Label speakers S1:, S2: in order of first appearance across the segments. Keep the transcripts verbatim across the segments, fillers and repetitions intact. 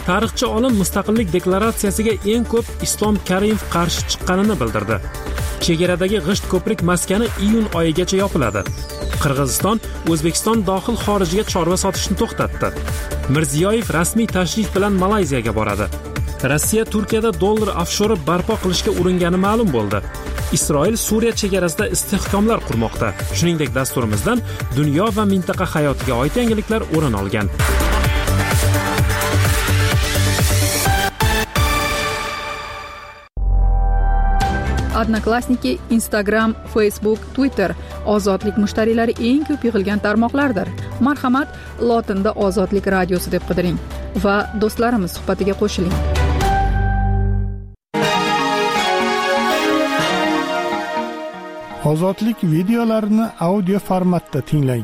S1: Tarixchi olim mustaqillik deklaratsiyasiga eng ko'p Islom Karimov qarshi chiqqanini bildirdi. Chegaradagi g'isht ko'prik maskani iyun oyigacha yopiladi. Qirg'iziston O'zbekiston dohil xorijiga chorva sotishni to'xtatdi. Mirziyoyev rasmiy tashrif bilan Malayziyaga boradi. Rossiya Turkiyada dollar ofshori barpo qilishga uringani ma'lum bo'ldi. Isroil Suriya chegarasida istehkomlar qurmoqda. Shuningdek, dasturimizdan dunyo va mintaqa hayotiga oid yangiliklar o'rin olgan.
S2: Odnoklassniki, Instagram, Facebook, Twitter ozodlik mushtariylari eng ko'p yig'ilgan tarmoqlardir. Marhamat, lotinda Ozodlik radiosi deb qidiring va do'stlarimiz suhbatiga qo'shiling.
S3: Ozodlik videolarini audio formatda tinglang.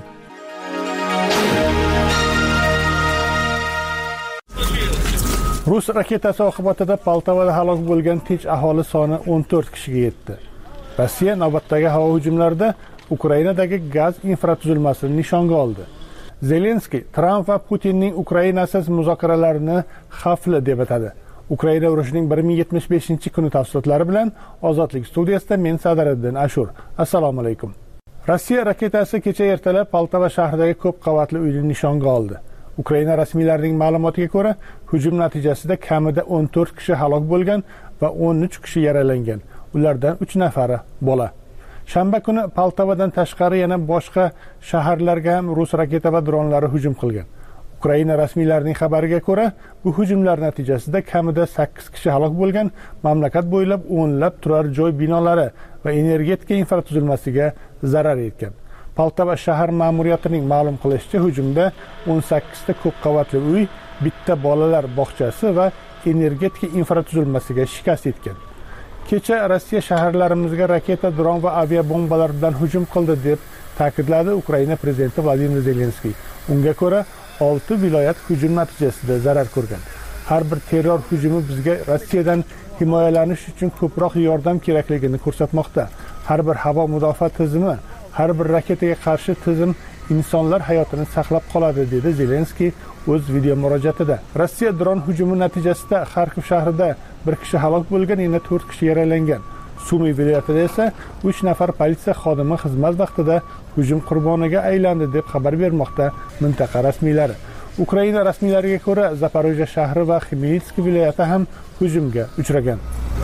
S3: Rus raketasi oqibatida Poltavada halok bo'lgan tinch aholi soni o'n to'rt kishiga yetdi. Rossiya navbatdagi havo hujumlarida Ukrainadagi gaz infratuzilmasini nishonga oldi. Zelenskiy Tramp va Putinning Ukrainasiz muzokaralarini xavfli deb atadi. Ukraina urushining bir ming yetmish beshinchi kuni tafsilotlari bilan Ozodlik studiyasida men Sadariddin Ashur. Assalomu alaykum. Rossiya raketasi kecha ertalab Poltava shahridagi ko'p qavatli uyni nishonga oldi. Ukraina rasmiylarining ma'lumotiga ko'ra, hujum natijasida kamida o'n to'rt kishi halok bo'lgan va o'n uch kishi yaralangan. Ulardan uch nafari bola. Shanba kuni Poltavadan tashqari yana boshqa shaharlarga ham rus raketa va dronlari hujum qilgan. Ukraina rasmiylarining xabariga ko'ra, bu hujumlar natijasida kamida sakkiz kishi halok bo'lgan, mamlakat bo'ylab o'nlab turar joy binolari va energetika infratuzilmasiga zarar yetgan. Poltava shahar ma'muriyatining ma'lum qilishicha, hujumda o'n sakkizta ko'p qavatli uy, bitta bolalar bog'chasi va energetika infratuzilmasiga shikast yetgan. Kecha Rossiya shaharlarimizga raketa, dron va aviabombalar bilan hujum qildi deb ta'kidladi Ukraina prezidenti Vladimir Zelenskiy. Unga ko'ra, olti viloyat hujum natijasida zarar ko'rgan. Har bir terror hujumi bizga Rossiyadan himoyalanish uchun ko'proq yordam kerakligini ko'rsatmoqda. Har bir havo mudofaa tizimi, har bir raketaga qarshi tizim insonlar hayotini saqlab qoladi, dedi Zelenskiy o'z video murojaatida. Rossiya dron hujumi natijasida Xarkov shahrida bir kishi halok bo'lgan, yana to'rt kishi yaralangan. Sumi viloyatida esa uch nafar politsiya xodimi xizmat vaqtida hujum qurboniga aylandi deb xabar bermoqda mintaqa rasmiylari. Ukraina rasmiylariga ko'ra, Zaporojye shahri va Xmelnytskiy viloyati ham hujumga uchragan.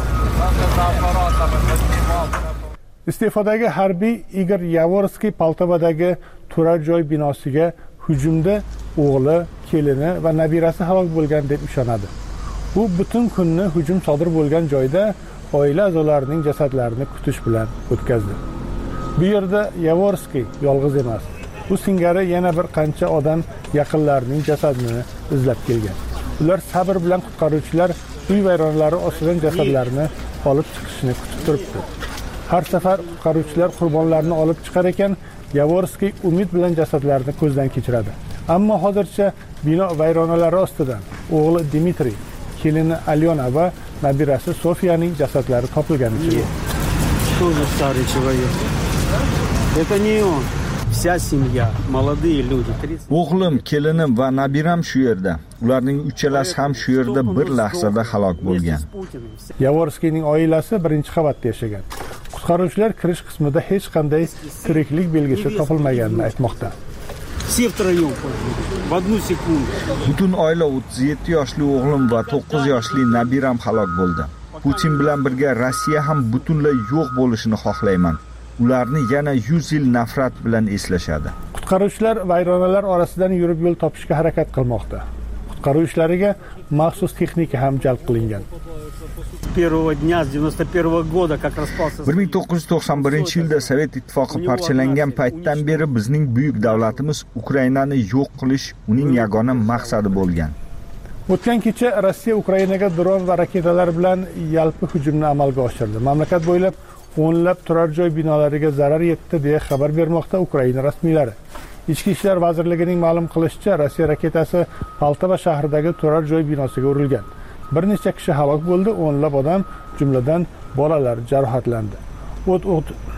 S3: Iste'fodagi harbiy Igor Yavorskiy Poltavadagi turar joy binosiga hujumda o'g'li, kelini va nabirasi halok bo'lgan deb ishonadi. U butun kunni hujum sodir bo'lgan joyda oila a'zolarining jasadlarini kutish bilan o'tkazdi. Bu yerda Yavorskiy yolg'iz emas. U singari yana bir qancha odam yaqinlarining jasadini izlab kelgan. Ular sabr bilan qutqaruvchilar uy vayronalari ostidan jasadlarini olib chiqishni kutib turibdi. Har safar qutqaruvchilar qurbonlarni olib chiqar ekan, Yavorskiy umid bilan jasadlarni ko'zdan kechiradi. Ammo hozircha bino vayronalari ostidan o'g'li Dmitriy, kelini Alyona va nabirasi Sofiyaning jasadlari topilganicha yo'q.
S4: Тоже старый человек. Это не он. Вся семья, молодые люди.
S5: O'g'lim, kelinim va nabiram shu yerda. Ularning uchalasi ham shu yerda bir lahzada halok bo'lgan.
S3: Yavorskiyning oilasi birinchi qavatda yashagan. Qutqaruvchilar kirish qismida hech qanday tiriklik belgisi topilmaganini aytmoqda.
S4: Все втроем в одну секунду.
S5: Butun oila o'ttiz yetti yoshli o'g'lim va to'qqiz yoshli nabiram halok bo'ldi. Putin bilan birga Rossiya ham butunlay yo'q bo'lishini xohlayman. Ularni yana yuz yil nafrat bilan eslashadi.
S3: Qutqaruvchilar vayronalar orasidan yurib yo'l topishga harakat qilmoqda. Qutqaruv ishlariga maxsus texnika ham jalb qilingan.
S5: bir ming to'qqiz yuz to'qson birinchi yilda Sovet ittifoqi parchalangan paytdan beri bizning buyuk davlatimiz Ukrainani yo'q qilish uning yagona maqsadi bo'lgan.
S3: O'tgan kecha Rossiya Ukrainaga dron va raketalar bilan yalpi hujumni amalga oshirdi. Mamlakat bo'ylab o'nlab turar joy binolariga zarar yetdi deya xabar bermoqda Ukraina rasmiylari. Ichki ishlar vazirligining ma'lum qilishicha, Rossiya raketasi Poltava shahridagi turar joy binosiga urilgan. Bir necha kishi halok bo'ldi, o'nlab odam, jumladan bolalar jarohatlandi. O't o't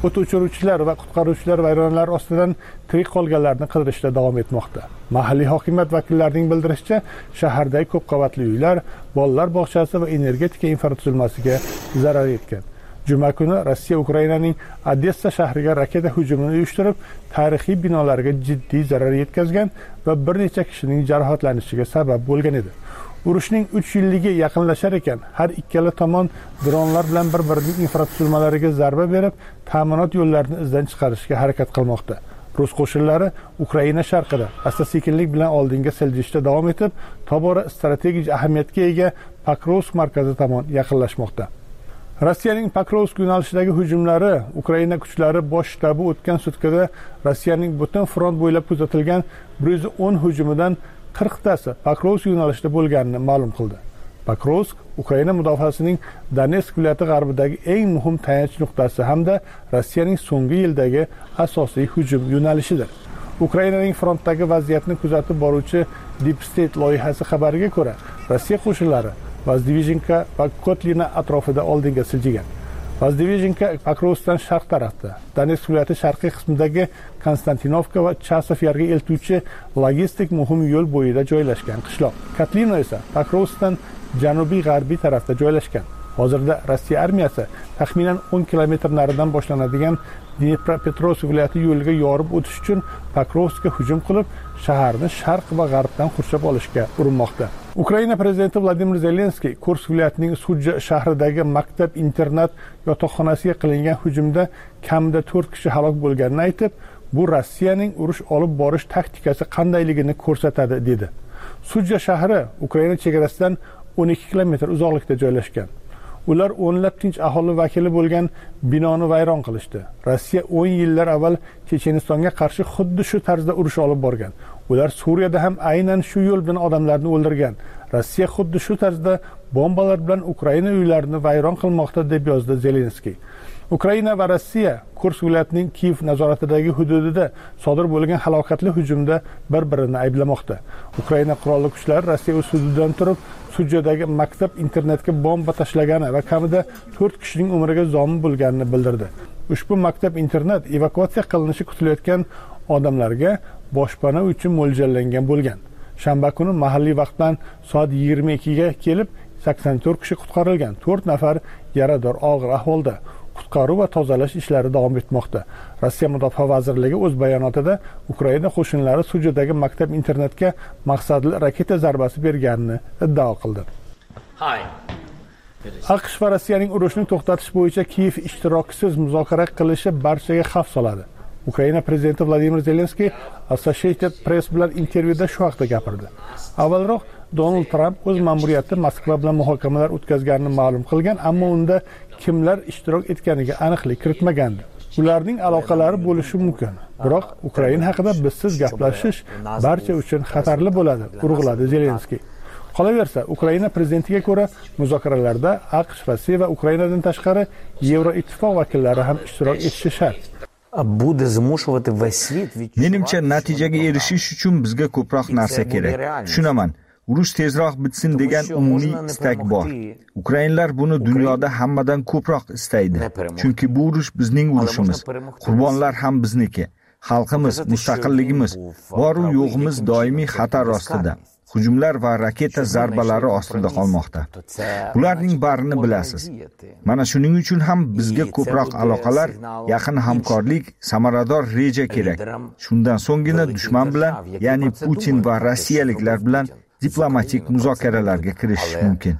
S3: o't o'chiruvchilar va qutqaruvchilar vayronalar ostidan tirik qolganlarni qidirishda davom etmoqda. Mahalliy hokimiyat vakillarining bildirishicha, shahardagi ko'p qavatli uylar, bolalar bog'chasi va energetika infratuzilmasiga zarar yetgan. Juma kuni Rossiya Ukrainaning Odessa shahriga raketa hujumini uyushtirib, tarixiy binolarga jiddiy zarar yetkazgan va bir necha kishining jarohatlanishiga sabab bo'lgan edi. Urushning uch yilligi yaqinlashar ekan, har ikkala tomon dronlar bilan bir-birining infratuzilmalariga zarba berib, ta'minot yo'llarini izdan chiqarishga harakat qilmoqda. Rus qo'shinlari Ukraina sharqida asta-sekinlik bilan oldinga siljishda davom etib, tobora strategik ahamiyatga ega Pokrovsk markazi tomon yaqinlashmoqda. Rossiyaning Pokrovsk yo'nalishidagi hujumlari Ukraina kuchlari bosh shtabi o'tgan sutkada Rossiyaning butun front bo'ylab kuzatilgan bir yuz o'n hujumidan qirqtasi Pokrovsk yo'nalishida bo'lganini ma'lum qildi. Pokrovsk Ukraina mudofaasining Donetsk viloyati g'arbidagi eng muhim tayanch nuqtasi hamda Rossiyaning so'nggi yildagi asosiy hujum yo'nalishidir. Ukrainaning frontdagi vaziyatni kuzatib boruvchi Deep State loyihasi xabariga ko'ra, Rossiya qo'shinlari Vazdivizhinka va Kotlina atrofida oldinga siljigan. Vazdivizhinka Pokrovskdan sharq tarafda, Donetsk viloyati sharqiy qismidagi Konstantinovka va Chasov yarga eltuvchi logistik muhim yo'l bo'yida joylashgan qishloq. Kotlina esa Pokrovskdan janubiy-g'arbiy tarafda joylashgan. Hozirda Rossiya armiyasi taxminan o'n kilometr naridan boshlanadigan Dnepropetrovsk viloyati yo'liga yorib o'tish uchun Pokrovskka hujum qilib, shaharni sharq va g'arbdan qurshab olishga urinmoqda. Ukraina prezidenti Vladimir Zelenskiy Kursk viloyatining Sudja shahridagi maktab-internat yotoqxonasiga qilingan hujumda kamida to'rt kishi halok bo'lganini aytib, bu Rossiyaning urush olib borish taktikasi qandayligini ko'rsatadi dedi. Sudja shahri Ukraina chegarasidan o'n ikki kilometr uzoqlikda joylashgan. Ular o'nlab tinch aholi vakili bo'lgan binoni vayron qilishdi. Rossiya o'n yillar avval Chechenistonga qarshi xuddi shu tarzda urush olib borgan. Ular Suriyada ham aynan shu yo'l bilan odamlarni o'ldirgan. Rossiya xuddi shu tarzda bombalar bilan Ukraina uylarini vayron qilmoqda deb yozdi Zelenskiy. Ukraina va Rossiya Kursk viloyatining Kiyev nazoratidagi hududida sodir bo'lgan halokatli hujumda bir-birini ayblamoqda. Ukraina qurolli kuchlari Rossiya o'z hududidan turib, Sudjadagi maktab internetga bomba tashlagani va kamida to'rt kishining umriga zomin bo'lganini bildirdi. Ushbu maktab internet evakuatsiya qilinishi kutilayotgan odamlarga boshpana uchun mo'ljallangan bo'lgan. Shanba kuni mahalliy vaqt bilan soat yigirma ikkiga kelib sakson to'rt kishi qutqarilgan. to'rt nafar yarador og'ir ahvolda. Qutqaruv va tozalash ishlari davom etmoqda. Rossiya Mudofaa vazirligi o'z bayonotida Ukraina qo'shinlari Sudjadagi maktab internetga maqsadli raketa zarbasi berganini iddao qildi. AQSh va Rossiyaning urushni to'xtatish bo'yicha Kiyev ishtirokisiz muzokara qilishi barchaga xavf soladi. Ukraina prezidenti Vladimir Zelenskiy Associated Press bilan intervyuda shu haqda gapirdi. Avvalroq Donald Trump o'z ma'muriyati Moskva bilan muhokamalar o'tkazganini ma'lum qilgan, ammo unda kimlar ishtirok etganiga aniqlik kiritmagandi. Ularning aloqalari bo'lishi mumkin, biroq Ukraina haqida bizsiz gaplashish barcha uchun xatarli bo'ladi, urg'uladi Zelenskiy. Qolaversa, Ukraina prezidentiga ko'ra, muzokaralarda AQSh, Rossiya va Ukrainadan tashqari Yevroittifoq vakillari ham ishtirok etishi shart.
S5: Menimcha, natijaga erishish uchun bizga ko'proq narsa kerak. Tushunaman. Urush tezroq bitsin degan umumiy istak bor. Ukrainlar buni dunyoda hammadan ko'proq istaydi. Chunki bu urush bizning urushimiz. Qurbonlar ham bizniki. Xalqimiz, mustaqilligimiz, bor-u yo'g'imiz doimiy xatar ostida. Hujumlar va raketa zarbalari ostida qolmoqda. Bularning barini bilasiz. Mana shuning uchun ham bizga ko'proq aloqalar, yaqin hamkorlik, samarador reja kerak. Shundan so'nggina dushman bilan, ya'ni Putin va rossiyaliklar bilan diplomatik muzokaralarga kirishish mumkin.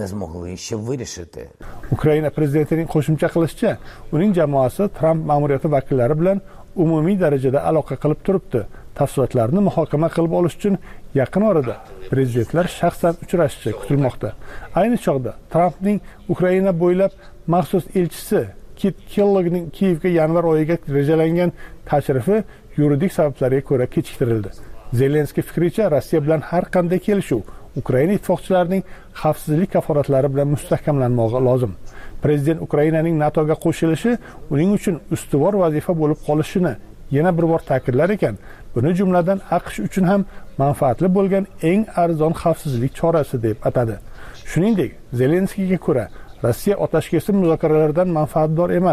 S3: Ukraina prezidentining qo'shimcha qilishicha, uning jamoasi Trump ma'muriyati vakillari bilan umumiy darajada aloqa qilib turibdi. Tafsilotlarni muhokama qilib olish uchun yaqin orada prezidentlar shaxsan uchrashishi kutilmoqda. Ayni chog'da Trumpning Ukraina bo'ylab maxsus elchisi Kit Kellogning Kiyevga yanvar oyiga rejalangan tashrifi yuridik sabablarga ko'ra kechiktirildi. Zelenskiy fikricha, Rossiya bilan har qanday kelishuv Ukraina ittifoqchilarining xavfsizlik kafolatlari bilan mustahkamlanmog'i lozim. Prezident Ukrainaning NATOga qo'shilishi uning uchun ustuvor vazifa bo'lib qolishini yana bir bor ta'kidlar ekan, buni jumladan AQSh uchun ham manfaatli bo'lgan eng arzon xavfsizlik chorasi deb atadi. Shuningdek, Zelenskiyga ko'ra, Rossiya otashkesar muzokaralardan manfaatdor emas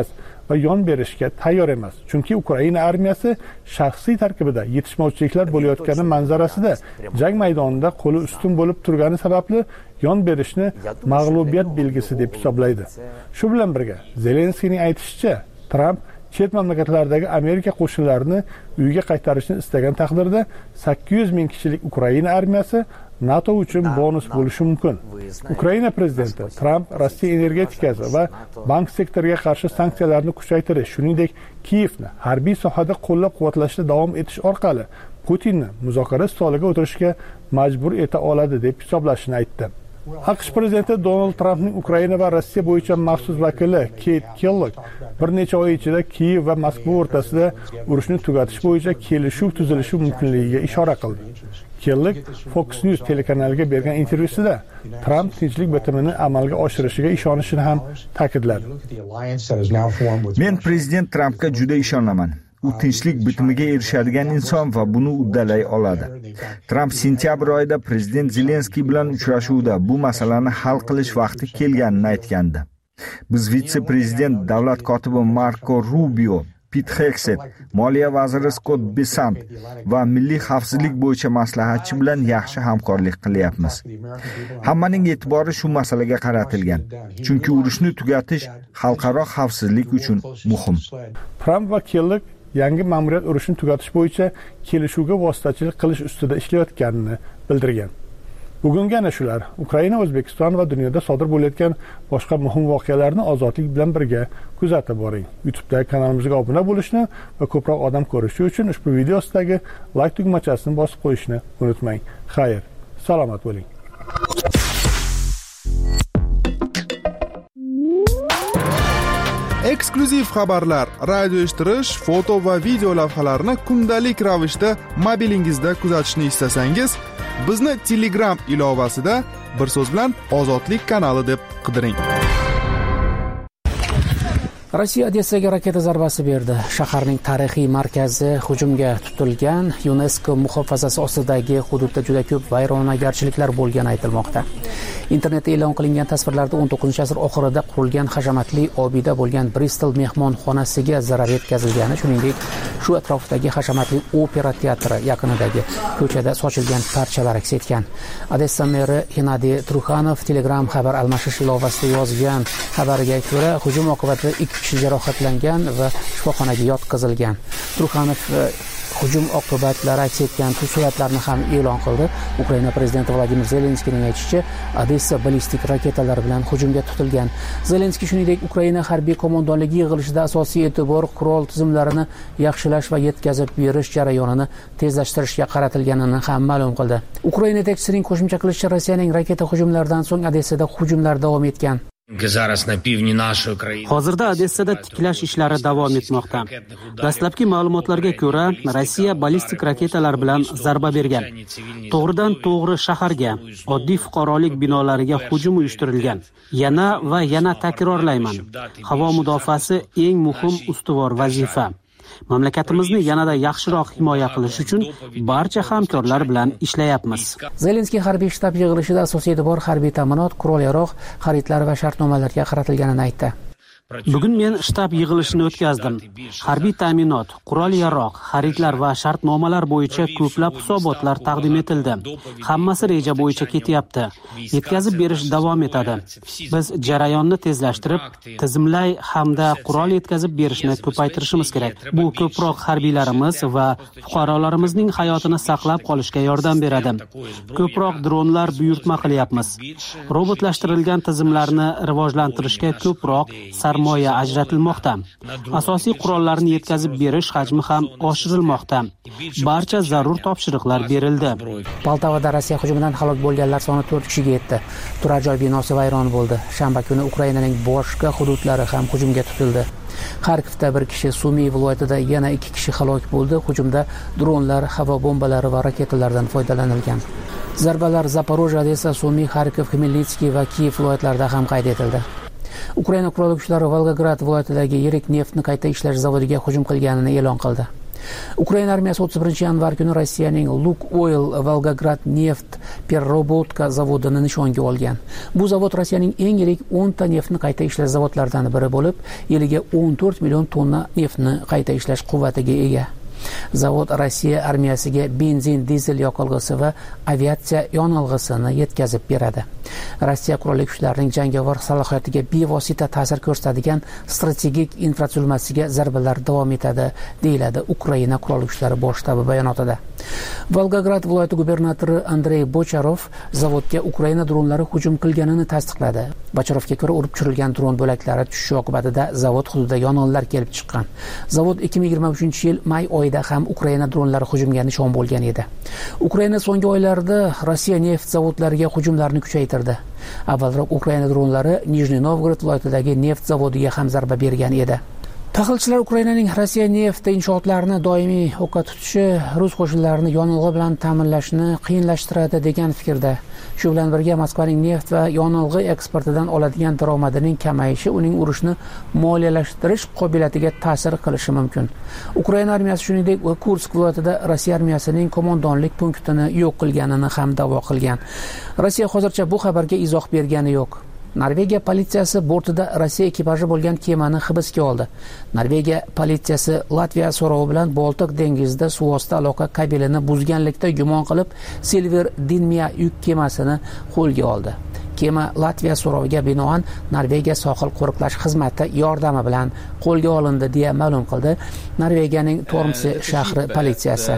S3: va yon berishga tayyor emas. Chunki Ukraina armiyasi shaxsiy tarkibida yetishmovchiliklar bo'layotgani manzarasida jang maydonida qo'li ustun bo'lib turgani sababli yon berishni mag'lubiyat belgisi deb hisoblaydi. Shu bilan birga Zelenskiyning aytishicha, Tramp chet mamlakatlardagi Amerika qo'shinlarini uyga qaytarishni istagan taqdirda sakkiz yuz ming kishilik Ukraina armiyasi NATO uchun bonus bo'lishi mumkin. Ukraina prezidenti Tramp Rossiya energetikasi va bank sektoriga qarshi sanksiyalarni kuchaytirish, shuningdek Kiyevni harbiy sohada qo'llab-quvvatlashda davom etish orqali Putinni muzokara stoliga o'tirishga majbur eta oladi deb hisoblashini aytdi. AQSh prezidenti Donald Trampning Ukraina va Rossiya bo'yicha maxsus vakili Keyt Kellogg bir necha oy ichida Kiyev va Moskva o'rtasida urushni tugatish bo'yicha kelishuv tuzilishi mumkinligiga ishora qildi. Kellogg Fox News telekanaliga bergan intervyusida Tramp tinchlik bitimini amalga oshirishiga ishonishini ham ta'kidladi.
S5: Men prezident Trampga juda ishonaman. U tinchlik bitimiga erishadigan inson va buni uddalay oladi. Tramp sentyabr oyida prezident Zelenskiy bilan uchrashuvda bu masalani hal qilish vaqti kelganini aytgandi. Biz vitse-prezident davlat kotibi Marco Rubio, Pete Hegseth, moliya vaziri Scott Bessent va milliy xavfsizlik bo'yicha maslahatchi bilan yaxshi hamkorlik qilyapmiz. Hammaning e'tibori shu masalaga qaratilgan, chunki urushni tugatish xalqaro xavfsizlik uchun muhim.
S3: Tramp va Kellogg yangi ma'muriyat urushni tugatish bo'yicha kelishuvga vositachilik qilish ustida ishlayotganini bildirgan. Bugungi ana shular Ukraina, O'zbekiston va dunyoda sodir bo'layotgan boshqa muhim voqealarni ozodlik bilan birga kuzatib boring. YouTube'dagi kanalimizga obuna bo'lishni va ko'proq odam ko'rishi uchun ushbu video ostidagi like tugmachasini bosib qo'yishni unutmang. Xayr, salomat bo'ling.
S6: Eksklyuziv xabarlar, radio eshittirish, foto va video lavhalarni kundalik ravishda mobilingizda kuzatishni istasangiz, bizni Telegram ilovasida bir so'z bilan Ozodlik kanali deb qidiring.
S7: Rossiya Odessaga raketa zarbasi berdi. Shaharning tarixiy markazi hujumga tutilgan. UNESCO muhofazasi ostidagi hududda juda ko'p vayronagarchiliklar bo'lgani aytilmoqda. Internetda e'lon qilingan tasvirlarda o'n to'qqizinchi asr oxirida qurilgan hashamatli obida bo'lgan Bristol mehmonxonasiga zarar yetkazilgani, shuningdek, shu atrofdagi hashamatli opera teatri yaqinidagi ko'chada sochilgan parchalar aks etgan. Odessa meri Gennadiy Trukhanov Telegram xabar almashish ilovasida yozgan xabariga ko'ra, hujum oqibatida ikki kishi jarohatlangan va shifoxonaga yotqizilgan. Trukhanov hujum oqibatlari aks etgan suratlarni ham e'lon qildi. Ukraina prezidenti Vladimir Zelenskiyning aytishicha, Odessa ballistik raketalar bilan hujumga tutilgan. Zelenskiy shuningdek Ukraina harbiy qo'mondonligi yig'ilishida asosiy e'tibor qurol tizimlarini yaxshilash va yetkazib berish jarayonini tezlashtirishga qaratilganini ham ma'lum qildi. Ukraina yetakchisining qo'shimcha qilishicha, Rossiyaning raketa hujumlaridan so'ng Odessada hujumlar davom etgan.
S4: Hozirda Odessada tiklash ishlari davom etmoqda. Dastlabki ma'lumotlarga ko'ra, Rossiya ballistik raketalar bilan zarba bergan. To'g'ridan to'g'ri shaharga, oddiy fuqarolik binolariga hujum uyushtirilgan. Yana va yana takrorlayman. Havo mudofaasi eng muhim ustuvor vazifa. Mamlakatimizni yanada yaxshiroq himoya qilish uchun barcha hamkorlar bilan ishlayapmiz.
S7: Zelenskiy harbiy shtab yig'ilishida asosiy e'tibor harbiy ta'minot, qurol-yarog', xaridlar va shartnomalarga qaratilganini aytdi.
S4: Bugun men shtab yig'ilishini o'tkazdim. Harbiy ta'minot, qurol-yarog', xaridlar va shartnomalar bo'yicha ko'plab hisobotlar taqdim etildi. Hammasi reja bo'yicha ketyapti. Yetkazib berish davom etadi. Biz jarayonni tezlashtirib, tizimlay hamda qurol yetkazib berishni ko'paytirishimiz kerak. Bu ko'proq harbiylarimiz va fuqarolarimizning hayotini saqlab qolishga yordam beradi. Ko'proq dronlar buyurtma qilyapmiz. Robotlashtirilgan tizimlarni rivojlantirishga ko'proq sarmoya ajratilmoqda. Asosiy qurollarni yetkazib berish hajmi ham oshirilmoqda. Barcha zarur topshiriqlar berildi.
S7: Poltavada Rossiya hujumidan halok bo'lganlar soni to'rt kishiga yetdi. Turar joy binosi vayron bo'ldi. Shanba kuni Ukrainaning boshqa hududlari ham hujumga tutildi. Xarkovda bir kishi, Sumy viloyatida yana ikki kishi halok bo'ldi. Hujumda dronlar, havo bombalari va raketalardan foydalanilgan. Zarbalar Zaporojye, Odessa, Sumy, Xarkov, Khmelnytskiy va Kiyev viloyatlarida ham qayd etildi. Ukraina qurolli kuchlari Volgograd viloyatidagi yirik neftni qayta ishlash zavodiga hujum qilganini e'lon qildi. Ukraina armiyasi o'ttiz birinchi yanvar kuni Rossiyaning Lukoil Volgograd neft переработка zavodini nishonga olgan. Bu zavod Rossiyaning eng yirik o'nta neftni qayta ishlash zavodlaridan biri bo'lib, yiliga o'n to'rt million tonna neftni qayta ishlash quvvatiga ega. Zavod Rossiya armiyasiga benzin, dizel yoqilg'isi va aviatsiya yonilg'isini yetkazib beradi. Rossiya qurolli kuchlarining jangovar salohiyatiga bevosita ta'sir ko'rsatadigan strategik infratuzilmasiga zarbalar davom etadi, deyiladi Ukraina qurolli kuchlari bosh shtabi bayonotida. Volgograd viloyati gubernatori Andrey Bocharov zavodga Ukraina dronlari hujum qilganini tasdiqladi. Bocharovga ko'ra, urib tushirilgan dron bo'laklari tushishi oqibatida zavod hududida yong'inlar kelib chiqqan. Zavod ikki ming yigirma uchinchi yil may oyida ham Ukraina dronlari hujumga nishon bo'lgan edi. Ukraina so'nggi oylarda Rossiya neft zavodlariga hujumlarni kuchaytirdi. Avvalroq Ukraina dronlari Nijniy Novgorod viloyatidagi neft zavodiga ham zarba bergan edi. Tahlilchilar Ukrainaning Rossiya neft inshootlarini doimiy o'qqa tutishi rus qo'shinlarini yonilg'i bilan ta'minlashni qiyinlashtiradi degan fikrda. Shu bilan birga Moskvaning neft va yonilg'i eksportidan oladigan daromadining kamayishi uning urushni moliyalashtirish qobiliyatiga ta'sir qilishi mumkin. Ukraina armiyasi shuningdek Kursk viloyatida Rossiya armiyasining qo'mondonlik punktini yo'q qilganini ham da'vo qilgan. Rossiya hozircha bu xabarga izoh bergani yo'q. Norvegiya politsiyasi bortida Rossiya ekipaji bo'lgan kemani hibsga oldi. Norvegiya politsiyasi Latviya so'rovi bilan Boltiq dengizida suvosti aloqa kabelini buzganlikda gumon qilib Silver Dinmia yuk kemasini qo'lga oldi. Kema Latviya so'roviga binoan Norvegiya sohil qo'riqlash xizmati yordami bilan qo'lga olindi deya ma'lum qildi Norvegiyaning Tormse shahri politsiyasi.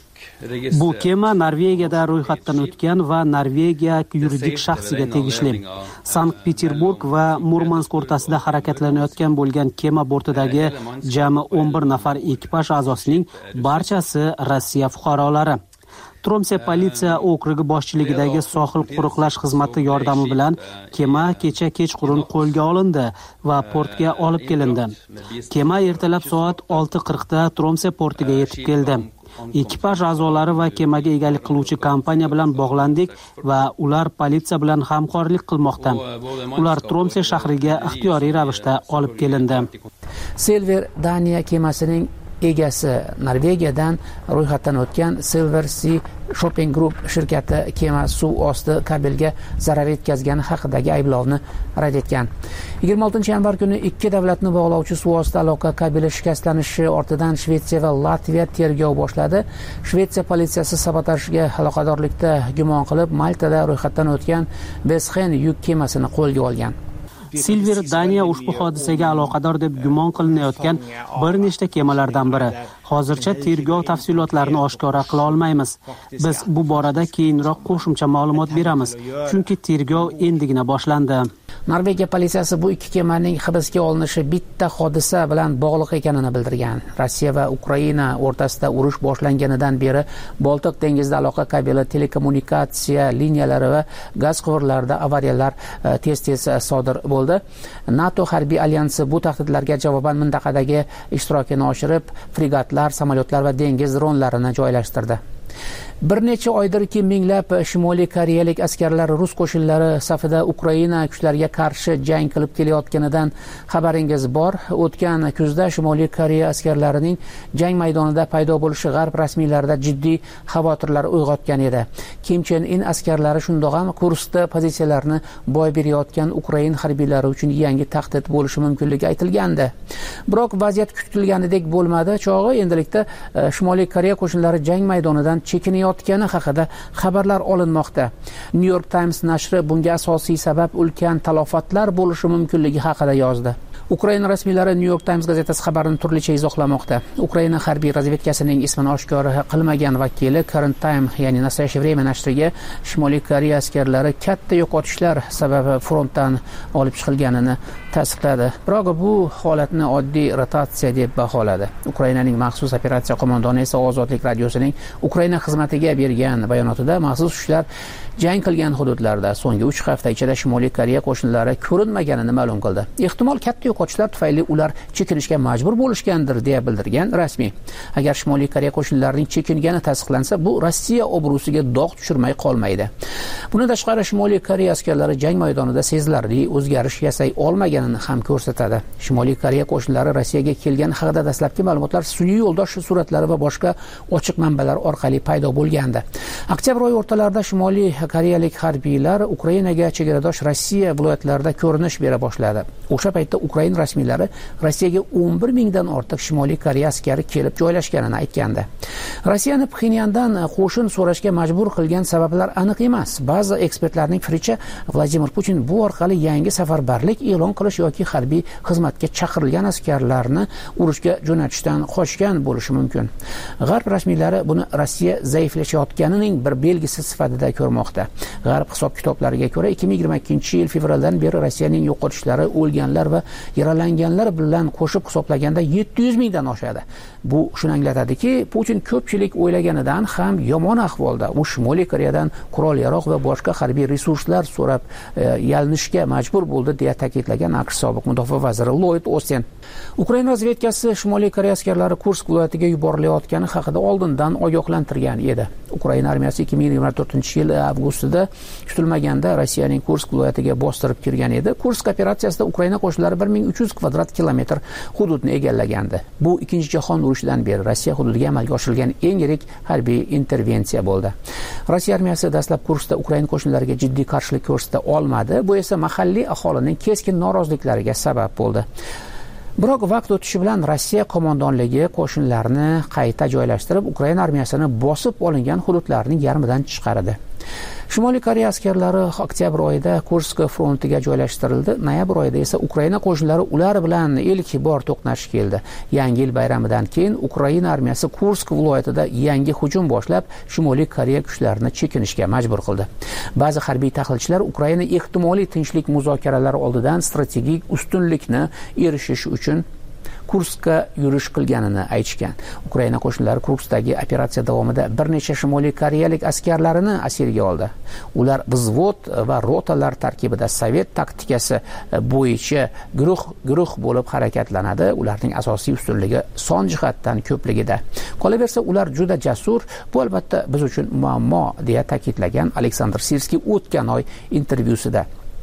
S4: Bu kema Norvegiyada ro'yxatdan o'tgan va Norvegiya yuridik shaxsiga tegishli. Sankt-Peterburg va Murmansk o'rtasida harakatlanayotgan bo'lgan kema bortidagi jami o'n bir nafar ekipaj a'zosining barchasi Rossiya fuqarolari. Tromse politsiya okrugi boshchiligidagi sohil qo'riqlash xizmati yordami bilan kema kecha kechqurun qo'lga olindi va portga olib kelindi. Kema ertalab soat olti qirq da Tromse portiga yetib keldi. Ekipaj a'zolari va kemaga egalik qiluvchi kompaniya bilan bog'landik va ular politsiya bilan hamkorlik qilmoqda. Ular Tromse shahriga ixtiyoriy ravishda olib kelindi.
S7: Silver Daniya kemasining egasi Norvegiyadan ro'yxatdan o'tgan Silver Sea Shopping Group shirkati kema suv osti kabelga zarar yetkazgani haqidagi ayblovni rad etgan. yigirma oltinchi yanvar kuni ikki davlatni bog'lovchi suv osti aloqa kabeli shikastlanishi ortidan Shvetsiya va Latviya tergov boshladi. Shvetsiya politsiyasi sabotajga aloqadorlikda gumon qilib Maltada ro'yxatdan o'tgan Besxen yuk kemasini qo'lga olgan.
S4: Silver Daniya ushbu hodisaga aloqador deb gumon qilinayotgan bir nechta kemalardan biri. Hozircha tergov tafsilotlarini oshkora qila olmaymiz. Biz bu borada keyinroq qo'shimcha ma'lumot beramiz, chunki tergov endigina boshlandi.
S7: Norvegiya politsiyasi bu ikki kemaning hibsga olinishi bitta hodisa bilan bog'liq ekanini bildirgan. Rossiya va Ukraina o'rtasida urush boshlanganidan beri Boltiq dengizida aloqa kabeli, telekommunikatsiya liniyalari va gaz quvurlarida avariyalar tez-tez sodir bo'ldi. NATO harbiy alyansi bu tahdidlarga javoban mintaqadagi ishtirokini oshirib, fregatlar, samolyotlar va dengiz dronlarini joylashtirdi. Bir necha oydirki minglab Shimoliy Koreyalik askarlar rus qo'shinlari safida Ukraina kuchlariga qarshi jang qilib kelayotganidan xabaringiz bor. O'tgan kuzda Shimoliy Koreya askarlarining jang maydonida paydo bo'lishi g'arb rasmiylarida jiddiy xavotirlar uyg'otgan edi. Kim Chen In askarlari shundoq ham Kurskda pozitsiyalarini boy berayotgan Ukrain harbiylari uchun yangi tahdid bo'lishi mumkinligi aytilgandi. Biroq vaziyat kutilganidek bo'lmadi. Chog'i endilikda Shimoliy Koreya qo'shinlari jang maydonidan chekinayotgani haqida xabarlar olinmoqda. New York Times nashri bunga asosiy sabab ulkan talofatlar bo'lishi mumkinligi haqida yozdi. Ukraina rasmiylari New York Times gazetasi xabarini turlicha izohlamoqda. Ukraina harbiy razvedkasining ismini oshkor qilmagan vakili Current Time, ya'ni Nastoящее время nashriga Shimoliy Koreya askarlari katta yo'qotishlar sababi frontdan olib chiqilganini tasdiqladi. Biroq bu holatni oddiy rotatsiya deb baholadi. Ukrainaning maxsus operatsiya qo'mondoni esa Ozodlik radiosining Ukraina xizmatiga bergan bayonotida maxsus kuchlar jang qilgan hududlarda so'nggi uch hafta ichida Shimoliy Koreya qo'shinlari ko'rinmaganini ma'lum qildi. Ehtimol katta yo'qotishlar tufayli ular chekinishga majbur bo'lishgandir deya bildirgan rasmiy. Agar Shimoliy Koreya qo'shinlarining chekingani tasdiqlansa, bu Rossiya obro'siga dog' tushirmay qolmaydi. Bundan tashqari Shimoliy Koreya askarlari jang maydonida sezilarli o'zgarish yasay olmaganini ham ko'rsatadi. Shimoliy Koreya qo'shinlari Rossiyaga kelgani haqida dastlabki ma'lumotlar sun'iy yo'ldosh suratlari va boshqa ochiq manbalar orqali paydo bo'lgandi. Oktyabr oyi o'rtalarida Shimoliy koreyalik harbiylar Ukrainaga chegaradosh Rossiya viloyatlarida ko'rinish bera boshladi. O'sha paytda Ukrain rasmiylari Rossiyaga o'n bir mingdan ortiq Shimoliy Koreya askari kelib joylashganini aytgandi. Rossiyani Pxenyandan qo'shin so'rashga majbur qilgan sabablar aniq emas. Ba'zi ekspertlarning fikricha, Vladimir Putin bu orqali yangi safarbarlik e'lon qilish yoki harbiy xizmatga chaqirilgan askarlarni urushga jo'natishdan qochgan bo'lishi mumkin. G'arb rasmiylari buni Rossiya zaiflashayotganining bir belgisi sifatida ko'rmoqda. G'arb hisob-kitoblariga ko'ra, ikki ming yigirma ikkinchi yil fevraldan beri Rossiyaning yo'qotishlari o'lganlar va yaralanganlar bilan qo'shib hisoblaganda yetti yuz mingdan oshadi. Bu shuni anglatadiki, Putin ko'pchilik o'ylaganidan ham yomon ahvolda. U Shimoliy Koreyadan qurol-yarog' va boshqa harbiy resurslar so'rab e, yalinishga majbur bo'ldi deya ta'kidlagan AQSh sobiq mudofaa vaziri Lloyd Austin. Ukraina razvedkasi Shimoliy Koreya askarlari Kursk viloyatiga yuborilayotgani haqida oldindan ogohlantirgan edi. Ukraina armiyasi ikki ming yigirma to'rtinchi yil avgustida kutilmaganda Rossiyaning Kursk viloyatiga bostirib kirgan edi. Kursk operatsiyasida Ukraina qo'shinlari bir ming uch yuz kvadrat kilometr hududni egallagandi. Bu Ikkinchi jahon urushidan beri Rossiya hududiga amalga oshirilgan eng yirik harbiy intervensiya bo'ldi. Rossiya armiyasi dastlab Kurskda Ukraina qo'shinlariga jiddiy qarshilik ko'rsata olmadi. Bu esa mahalliy aholining keskin noroziliklariga sabab bo'ldi. Biroq vaqt o'tishi bilan Rossiya qo'mondonligi qo'shinlarni qayta joylashtirib, Ukraina armiyasini bosib olingan hududlarning yarmidan chiqardi. Shimoliy Koreya askarlari oktyabr oyida Kursk frontiga joylashtirildi. Noyabr oyida esa Ukraina qo'shinlari ular bilan ilk bor to'qnash keldi. Yangi yil bayramidan keyin Ukraina armiyasi Kursk viloyatida yangi hujum boshlab, Shimoliy Koreya kuchlarini chekinishga majbur qildi. Ba'zi harbiy tahlilchilar Ukraina ehtimoliy tinchlik muzokaralari oldidan strategik ustunlikni erishish uchun Kurskka yurish qilganini aytishgan. Ukraina qo'shinlari Kurskdagi operatsiya davomida bir necha Shimoliy Koreyalik askarlarini asirga oldi. Ular vзвод va rotalar tarkibida sovet taktikasi bo'yicha guruh guruh bo'lib harakatlanadi. Ularning asosiy ustunligi son jihatdan ko'pligida. Qolaversa, ular juda jasur. Bu albatta biz uchun muammo deya ta'kidlagan Aleksandr Sirskiy o'tgan oy intervyusida.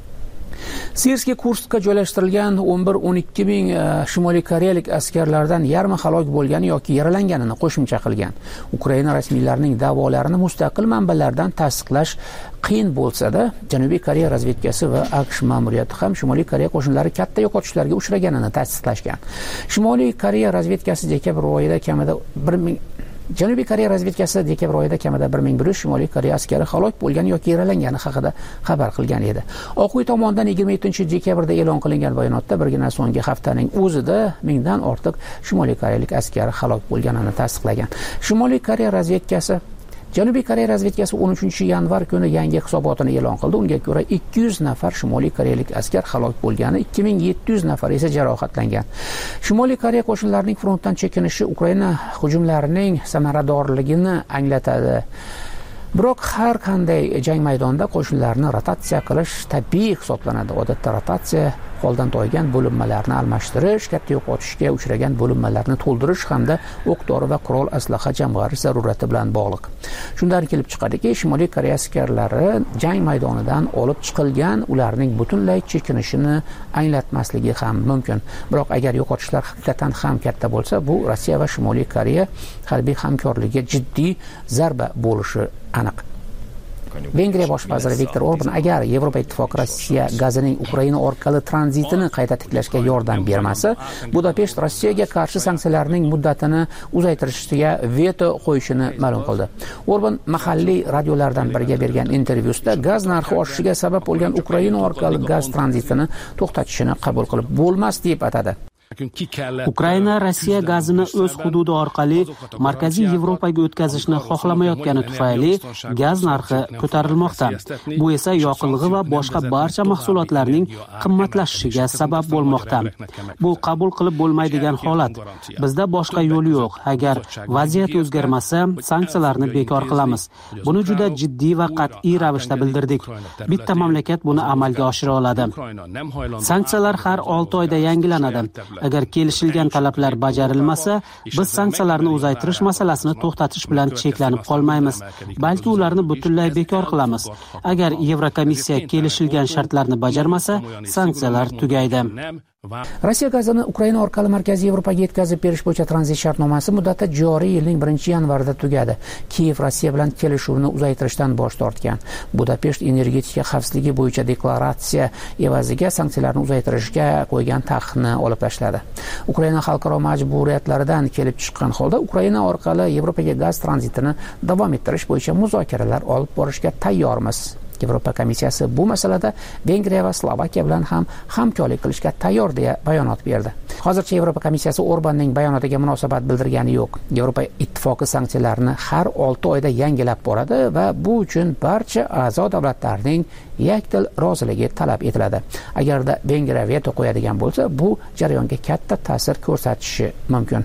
S7: Sirskiy Kurskka joylashtirilgan o'n bir o'n ikki ming Shimoliy Koreyalik askarlardan yarmi halok bo'lgani yoki yaralanganini qo'shimcha qilgan. Ukraina rasmiylarining da'volarini mustaqil manbalardan tasdiqlash qiyin bo'lsa-da, Janubiy Koreya razvedkasi va AQSh ma'muriyati ham Shimoliy Koreya qo'shinlari katta yo'qotishlarga uchraganini tasdiqlashgan. Shimoliy Koreya razvedkasi dekabr oyida kamida bir ming Janubiy Koreya razvedkasi dekabr oyida kamida bir ming bir yuz Shimoliy Koreya askari halok bo'lgan yoki yaralangani haqida xabar qilgan edi. Oq uy tomonidan yigirma yettinchi dekabrda e'lon qilingan bayonotda birgina so'nggi haftaning o'zida mingdan ortiq Shimoliy Koreyalik askari halok bo'lganini tasdiqlagan. Shimoliy Koreya razvedkasi Janubiy Koreya razvedkasi o'n uchinchi yanvar kuni yangi hisobotini e'lon qildi. Unga ko'ra ikki yuz nafar Shimoliy Koreyalik askar halok bo'lgani, ikki ming yetti yuz nafar esa jarohatlangan. Shimoliy Koreya qo'shinlarining frontdan chekinishi Ukraina hujumlarining samaradorligini anglatadi. Biroq har qanday jang maydonida qo'shinlarni rotatsiya qilish tabiiy hisoblanadi. Odatda rotatsiya holdan toygan bo'linmalarni almashtirish, katta yo'qotishga uchragan bo'linmalarni to'ldirish hamda o'q-dori va qurol aslaha jamg'arish zarurati bilan bog'liq. Shundan kelib chiqadiki, Shimoliy Koreya askarlari jang maydonidan olib chiqilgan, ularning butunlay chekinishini anglatmasligi ham mumkin. Biroq agar yo'qotishlar haqiqatan ham katta bo'lsa, bu Rossiya va Shimoliy Koreya harbiy hamkorligiga jiddiy zarba bo'lishi aniq. Vengriya bosh vaziri Viktor Orban agar Yevropa ittifoqi Rossiya gazining Ukraina orqali tranzitini qayta tiklashga yordam bermasa, Budapesht Rossiyaga qarshi sanksiyalarning muddatini uzaytirishga veto qo'yishini ma'lum qildi. Orban mahalliy radiolardan biriga bergan intervyusida gaz narxi oshishiga sabab bo'lgan Ukraina orqali gaz tranzitini to'xtatishini qabul qilib bo'lmas deb atadi.
S4: Ukraina Rossiya gazini o'z hududi orqali Markaziy Yevropaga o'tkazishni xohlamayotgani tufayli gaz narxi ko'tarilmoqda. Bu esa yoqilg'i va boshqa barcha mahsulotlarning qimmatlashishiga sabab bo'lmoqda. Bu qabul qilib bo'lmaydigan holat. Bizda boshqa yo'l yo'q. Agar vaziyat o'zgarmasa, sanksiyalarni bekor qilamiz. Buni juda jiddiy va qat'iy ravishda bildirdik. Bitta mamlakat buni amalga oshira oladi. Sanksiyalar har olti oyda yangilanadi. Agar kelishilgan talablar bajarilmasa, biz sanksiyalarni uzaytirish masalasini to'xtatish bilan cheklanib qolmaymiz, balki ularni butunlay bekor qilamiz. Agar Yevrokomissiya kelishilgan shartlarni bajarmasa, sanksiyalar tugaydi.
S7: Rossiya gazini Ukraina orqali Markaziy Yevropaga yetkazib berish bo'yicha tranzit shartnomasi muddati joriy yilning birinchi yanvarida tugadi. Kiyev Rossiya bilan kelishuvni uzaytirishdan bosh tortgan. Budapesht energetika xavfsizligi bo'yicha deklaratsiya evaziga sanksiyalarni uzaytirishga qo'ygan taqiqni olib tashladi. Ukraina xalqaro majburiyatlaridan kelib chiqqan holda Ukraina orqali Yevropaga gaz tranzitini davom ettirish bo'yicha muzokaralar olib borishga tayyormiz. Yevropa komissiyasi bu masalada Vengriya va Slovakiya bilan ham hamkorlik qilishga tayyor deya bayonot berdi. Hozircha Yevropa komissiyasi Orbanning bayonotiga munosabat bildirgani yo'q. Yevropa ittifoqi sanksiyalarni har olti oyda yangilab boradi va bu uchun barcha a'zo davlatlarning yakdil roziligi talab etiladi. Agarda Vengriya veto qo'yadigan bo'lsa, bu jarayonga katta ta'sir ko'rsatishi mumkin.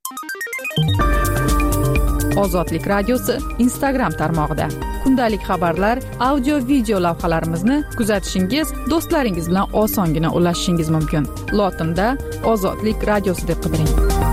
S2: Ozodlik radiosi Instagram tarmog'ida kundalik xabarlar, audio video lavhalarimizni kuzatishingiz, do'stlaringiz bilan osongina ulashishingiz mumkin. Lotinda Ozodlik radiosi deb qidiring.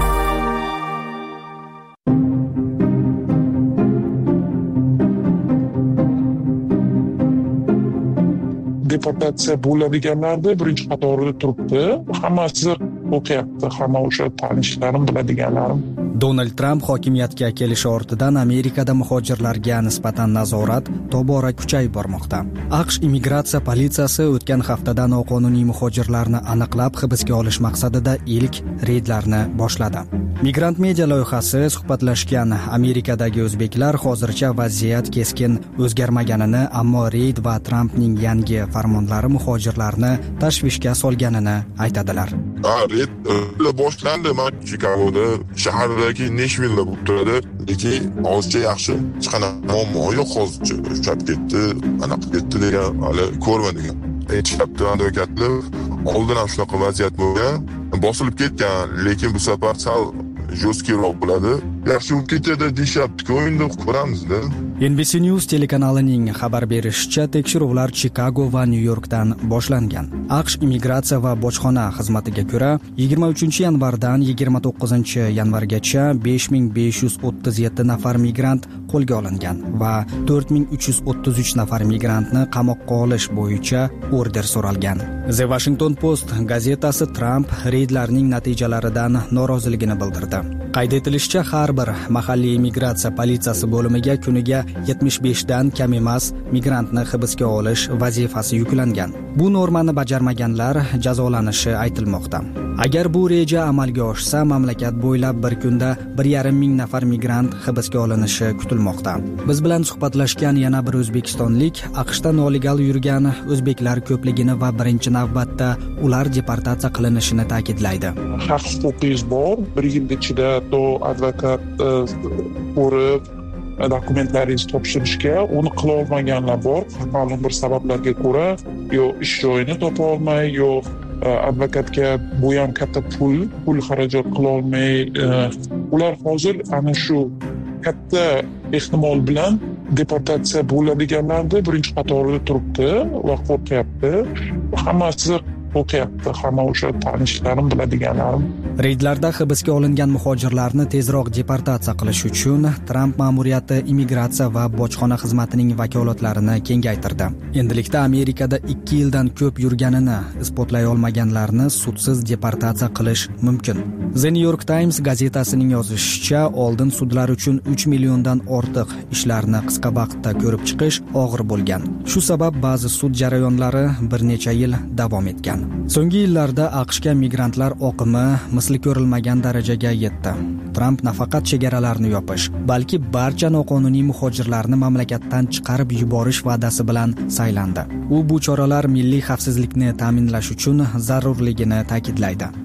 S8: Deportatsiya bo'ladiganlarda birinchi qatorida turibdi. Hammasi o'qiyapti, hamma o'sha tanishlarim, biladiganlarim.
S9: Donald Tramp hokimiyatga kelishi ortidan Amerikada muhojirlarga nisbatan nazorat tobora kuchayib bormoqda. AQSh immigratsiya politsiyasi o'tgan haftada noqonuniy muhojirlarni aniqlab hibsga olish maqsadida ilk reydlarni boshladi. Migrant media loyihasi suhbatlashgan Amerikadagi o'zbeklar hozircha vaziyat keskin o'zgarmaganini, ammo reyd va Trampning yangi farmonlari muhojirlarni tashvishga solganini aytadilar.
S10: Ha, reyd boshlandi. Men Chicagoda shahardagi Nashville bo'lib turadi. Lekin hozircha yaxshi hech qanaqa muammo yo'q hozircha. Uchab ketdi, anaqa ketdi degan hali ko'rmadim. Aytishyapti advokatlar, oldin ham shunaqa vaziyat bo'lgan, bosilib ketgan, lekin bu safar sal jo'skiroq bo'ladi. Yaxshi bo'lib ketadi deyapti-ku, endi ko'ramizda.
S9: N B C News telekanalining xabar berishicha, tekshiruvlar Chicago va Nyu-Yorkdan boshlangan. AQSh immigratsiya va bojxona xizmatiga ko'ra, yigirma uchinchi yanvardan yigirma to'qqizinchi yanvargacha besh ming besh yuz o'ttiz yetti nafar migrant qo'lga olingan va to'rt ming uch yuz o'ttiz uch nafar migrantni qamoqqa olish bo'yicha order so'ralgan. The Washington Post gazetasi Trump reydlarning natijalaridan noroziligini bildirdi. Qayd etilishicha, har bir mahalliy immigratsiya politsiyasi bo'limiga kuniga yetmish besh dan kam emas migrantni hibsga olish vazifasi yuklangan. Bu normani bajarmaganlar jazolanishi aytilmoqda. Agar bu reja amalga oshsa, mamlakat bo'ylab bir kunda bir yarim ming nafar migrant hibsga olinishi kutilmoqda. Biz bilan suhbatlashgan yana bir o'zbekistonlik AQShda nolegal yurgan o'zbeklar ko'pligini va birinchi navbatda ular deportatsiya qilinishini ta'kidlaydi.
S8: Haq huquqingiz bor. Bir yil ichida to advokat ko'rib dokumentlaringizni topshirishga, uni qila olmaganlar bor. Ma'lum bir sabablarga ko'ra, yo ish joyini topa olmay, yo advokatga bu ham katta pul, pul xarajat qila olmay, ular hozir ana shu katta ehtimol bilan deportatsiya bo'ladiganlarda birinchi qatorida turibdi va qo'rqyapti. Hammasi o'qiyapti, hamma o'sha tanishlarim, biladiganlarim.
S9: Reydlarda hibsga olingan muhojirlarni tezroq deportatsiya qilish uchun Tramp ma'muriyati immigratsiya va bojxona xizmatining vakolatlarini kengaytirdi. Endilikda Amerikada ikki yildan ko'p yurganini isbotlay olmaganlarni sudsiz deportatsiya qilish mumkin. The New York Times gazetasining yozishicha, oldin sudlar uchun uch milliondan ortiq ishlarni qisqa vaqtda ko'rib chiqish og'ir bo'lgan. Shu sabab ba'zi sud jarayonlari bir necha yil davom etgan. So'nggi yillarda AQShga migrantlar oqimi misli ko'rilmagan darajaga yetdi. Tramp nafaqat chegaralarni yopish, balki barcha noqonuniy muhojirlarni mamlakatdan chiqarib yuborish va'dasi bilan saylandi. U bu choralar milliy xavfsizlikni ta'minlash uchun zarurligini ta'kidlaydi.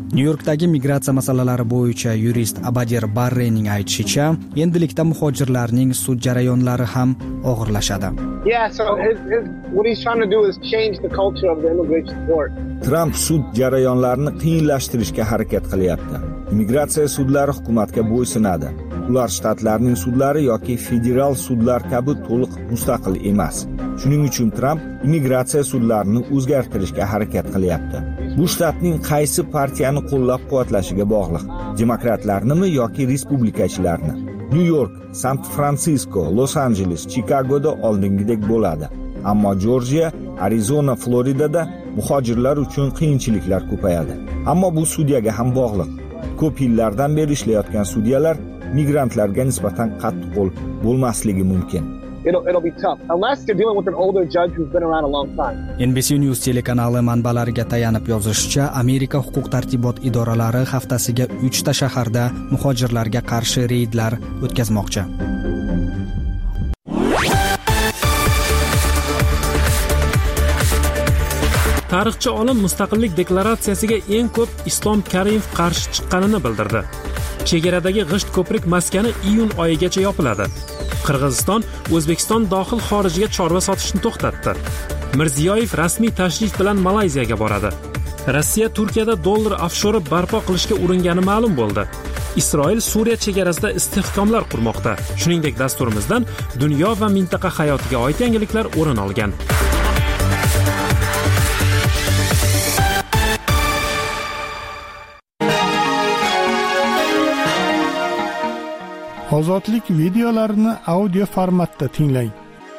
S9: Nyu-Yorkdagi migratsiya masalalari bo'yicha yurist Abadir Barrening aytishicha, endilikda muhojirlarning sud jarayonlari ham og'irlashadi.
S11: Yeah, so his, his, what he's trying to do is change the culture of the immigration court.
S5: Trump sud jarayonlarini qiyinlashtirishga harakat qilyapti. Immigratsiya sudlari hukumatga bo'ysunadi. Ular shtatlarning sudlari yoki federal sudlar kabi to'liq mustaqil emas. Shuning uchun Trump immigratsiya sudlarini o'zgartirishga harakat qilyapti. Bu shtatning qaysi partiyani qo'llab-quvvatlashiga bog'liq. Demokratlarnimi yoki respublikachilarni? Nyu-York, San-Fransisko, Los-Anjeles, Chikagoda oldingidek bo'ladi. Ammo Jorjiya, Arizona, Floridada muhojirlar uchun qiyinchiliklar ko'payadi. Ammo bu sudyaga ham bog'liq. Ko'p yillardan beri ishlayotgan sudyalar migrantlarga nisbatan qattiqqo'l bo'lmasligi mumkin.
S11: It'll, it'll be tough unless you're dealing with an older judge who's been around a long time.
S9: N B C News telekanali manbalariga tayanib yozishicha, Amerika huquq-tartibot idoralari haftasiga uch ta shaharda muhojirlarga qarshi reydlar o'tkazmoqchi.
S1: Tarixchi olim mustaqillik deklaratsiyasiga eng ko'p Islom Karimov qarshi chiqqanini bildirdi. Chegaradagi g'isht ko'prik maskani iyun oyigacha yopiladi. Qirg'iziston O'zbekiston dohil xorijiga chorva sotishni to'xtatdi. Mirziyoyev rasmiy tashrif bilan Malayziyaga boradi. Rossiya Turkiyada dollar ofshori barpo qilishga uringani ma'lum bo'ldi. Isroil Suriya chegarasida istehkomlar qurmoqda. Shuningdek, dasturimizdan dunyo va mintaqa hayotiga oid yangiliklar o'rin olgan.
S3: Ozodlik videolarini audio formatda tinglang.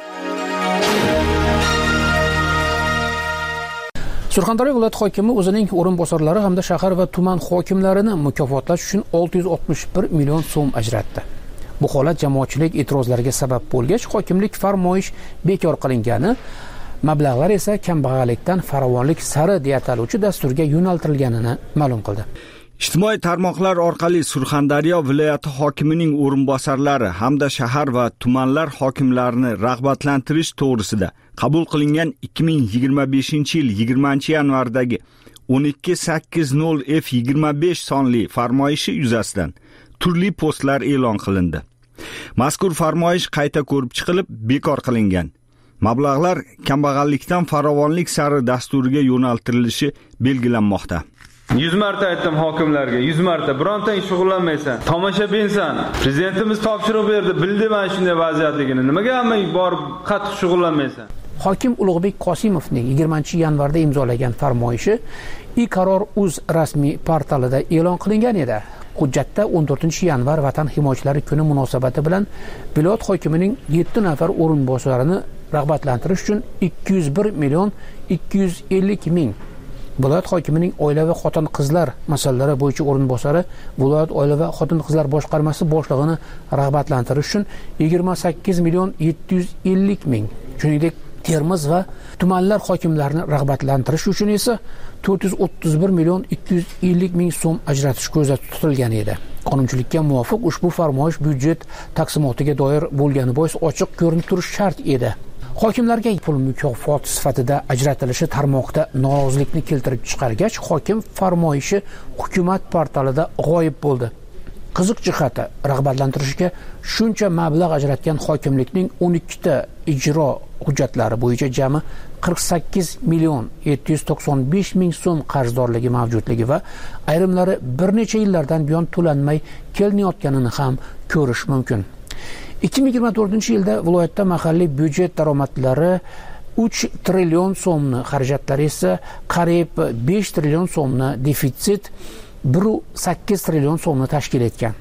S7: Surxondaryo viloyat hokimi o'zining o'rinbosarlari hamda shahar va tuman hokimlarini mukofotlash uchun olti yuz oltmish bir million so'm ajratdi. Bu holat jamoatchilik e'tirozlariga sabab bo'lgach, hokimlik farmoyish bekor qilingani, mablag'lar esa kambag'allikdan farovonlik sari deya ataluvchi dasturga yo'naltirilganini ma'lum qildi.
S5: Ijtimoiy tarmoqlar orqali Surxondaryo viloyati hokimining o'rinbosarlari hamda shahar va tumanlar hokimlarini rag'batlantirish to'g'risida qabul qilingan ikki ming yigirma beshinchi yil yigirmanchi yanvardagi o'n ikki sakkiz nol F yigirma besh sonli farmoyishi yuzasidan turli postlar e'lon qilindi. Mazkur farmoyish qayta ko'rib chiqilib, bekor qilingan. Mablag'lar kambag'allikdan farovonlik sari dasturiga yo'naltirilishi belgilanmoqda.
S12: yuz marta aytdim hokimlarga, yuz marta birontang shug'ullanmaysan, tomoshabinsan. Prezidentimiz topshiriq berdi, bildi mana shunday vaziyatligini. Nimaga hammang borib qattiq shug'ullanmaysan?
S7: Hokim Ulug'bek Qosimovning yigirmanchi yanvarda imzolagan farmoyishi iqaror.uz rasmiy portalida e'lon qilingan edi. Hujjatda o'n to'rtinchi yanvar Vatan himoyachilari kuni munosabati bilan viloyat hokimining yetti nafar o'rinbosarini rag'batlantirish uchun ikki yuz bir million ikki yuz ellik ming, viloyat hokimining oila va xotin-qizlar masalalari bo'yicha o'rinbosari viloyat oila va xotin-qizlar boshqarmasi boshlig'ini rag'batlantirish uchun yigirma sakkiz million yetti yuz ellik ming, shuningdek Termiz va tumanlar hokimlarini rag'batlantirish uchun esa to'rt yuz o'ttiz bir million ikki yuz ellik ming so'm ajratish ko'zda tutilgan edi. Qonunchilikka muvofiq ushbu farmoyish byudjet taqsimotiga doir bo'lgani bois ochiq ko'rinib turishi shart edi. Hokimlarga pul mukofot sifatida ajratilishi tarmoqda norozilikni keltirib chiqargach, hokim farmoyishi hukumat portalida g'oyib bo'ldi. Qiziq jihati, rag'batlantirishga shuncha mablag' ajratgan hokimlikning o'n ikkita ijro hujjatlari bo'yicha jami qirq sakkiz million yetti yuz to'qson besh ming so'm qarzdorligi mavjudligi va ayrimlari bir necha yillardan buyon to'lanmay kelinayotganini ham ko'rish mumkin. ikki ming yigirma to'rtinchi yilda viloyatda mahalliy byudjet daromadlari uch trillion so'mni, xarajatlari esa qariyb besh trillion so'mni, defitsit bir nuqta sakkiz trillion so'mni tashkil etgan.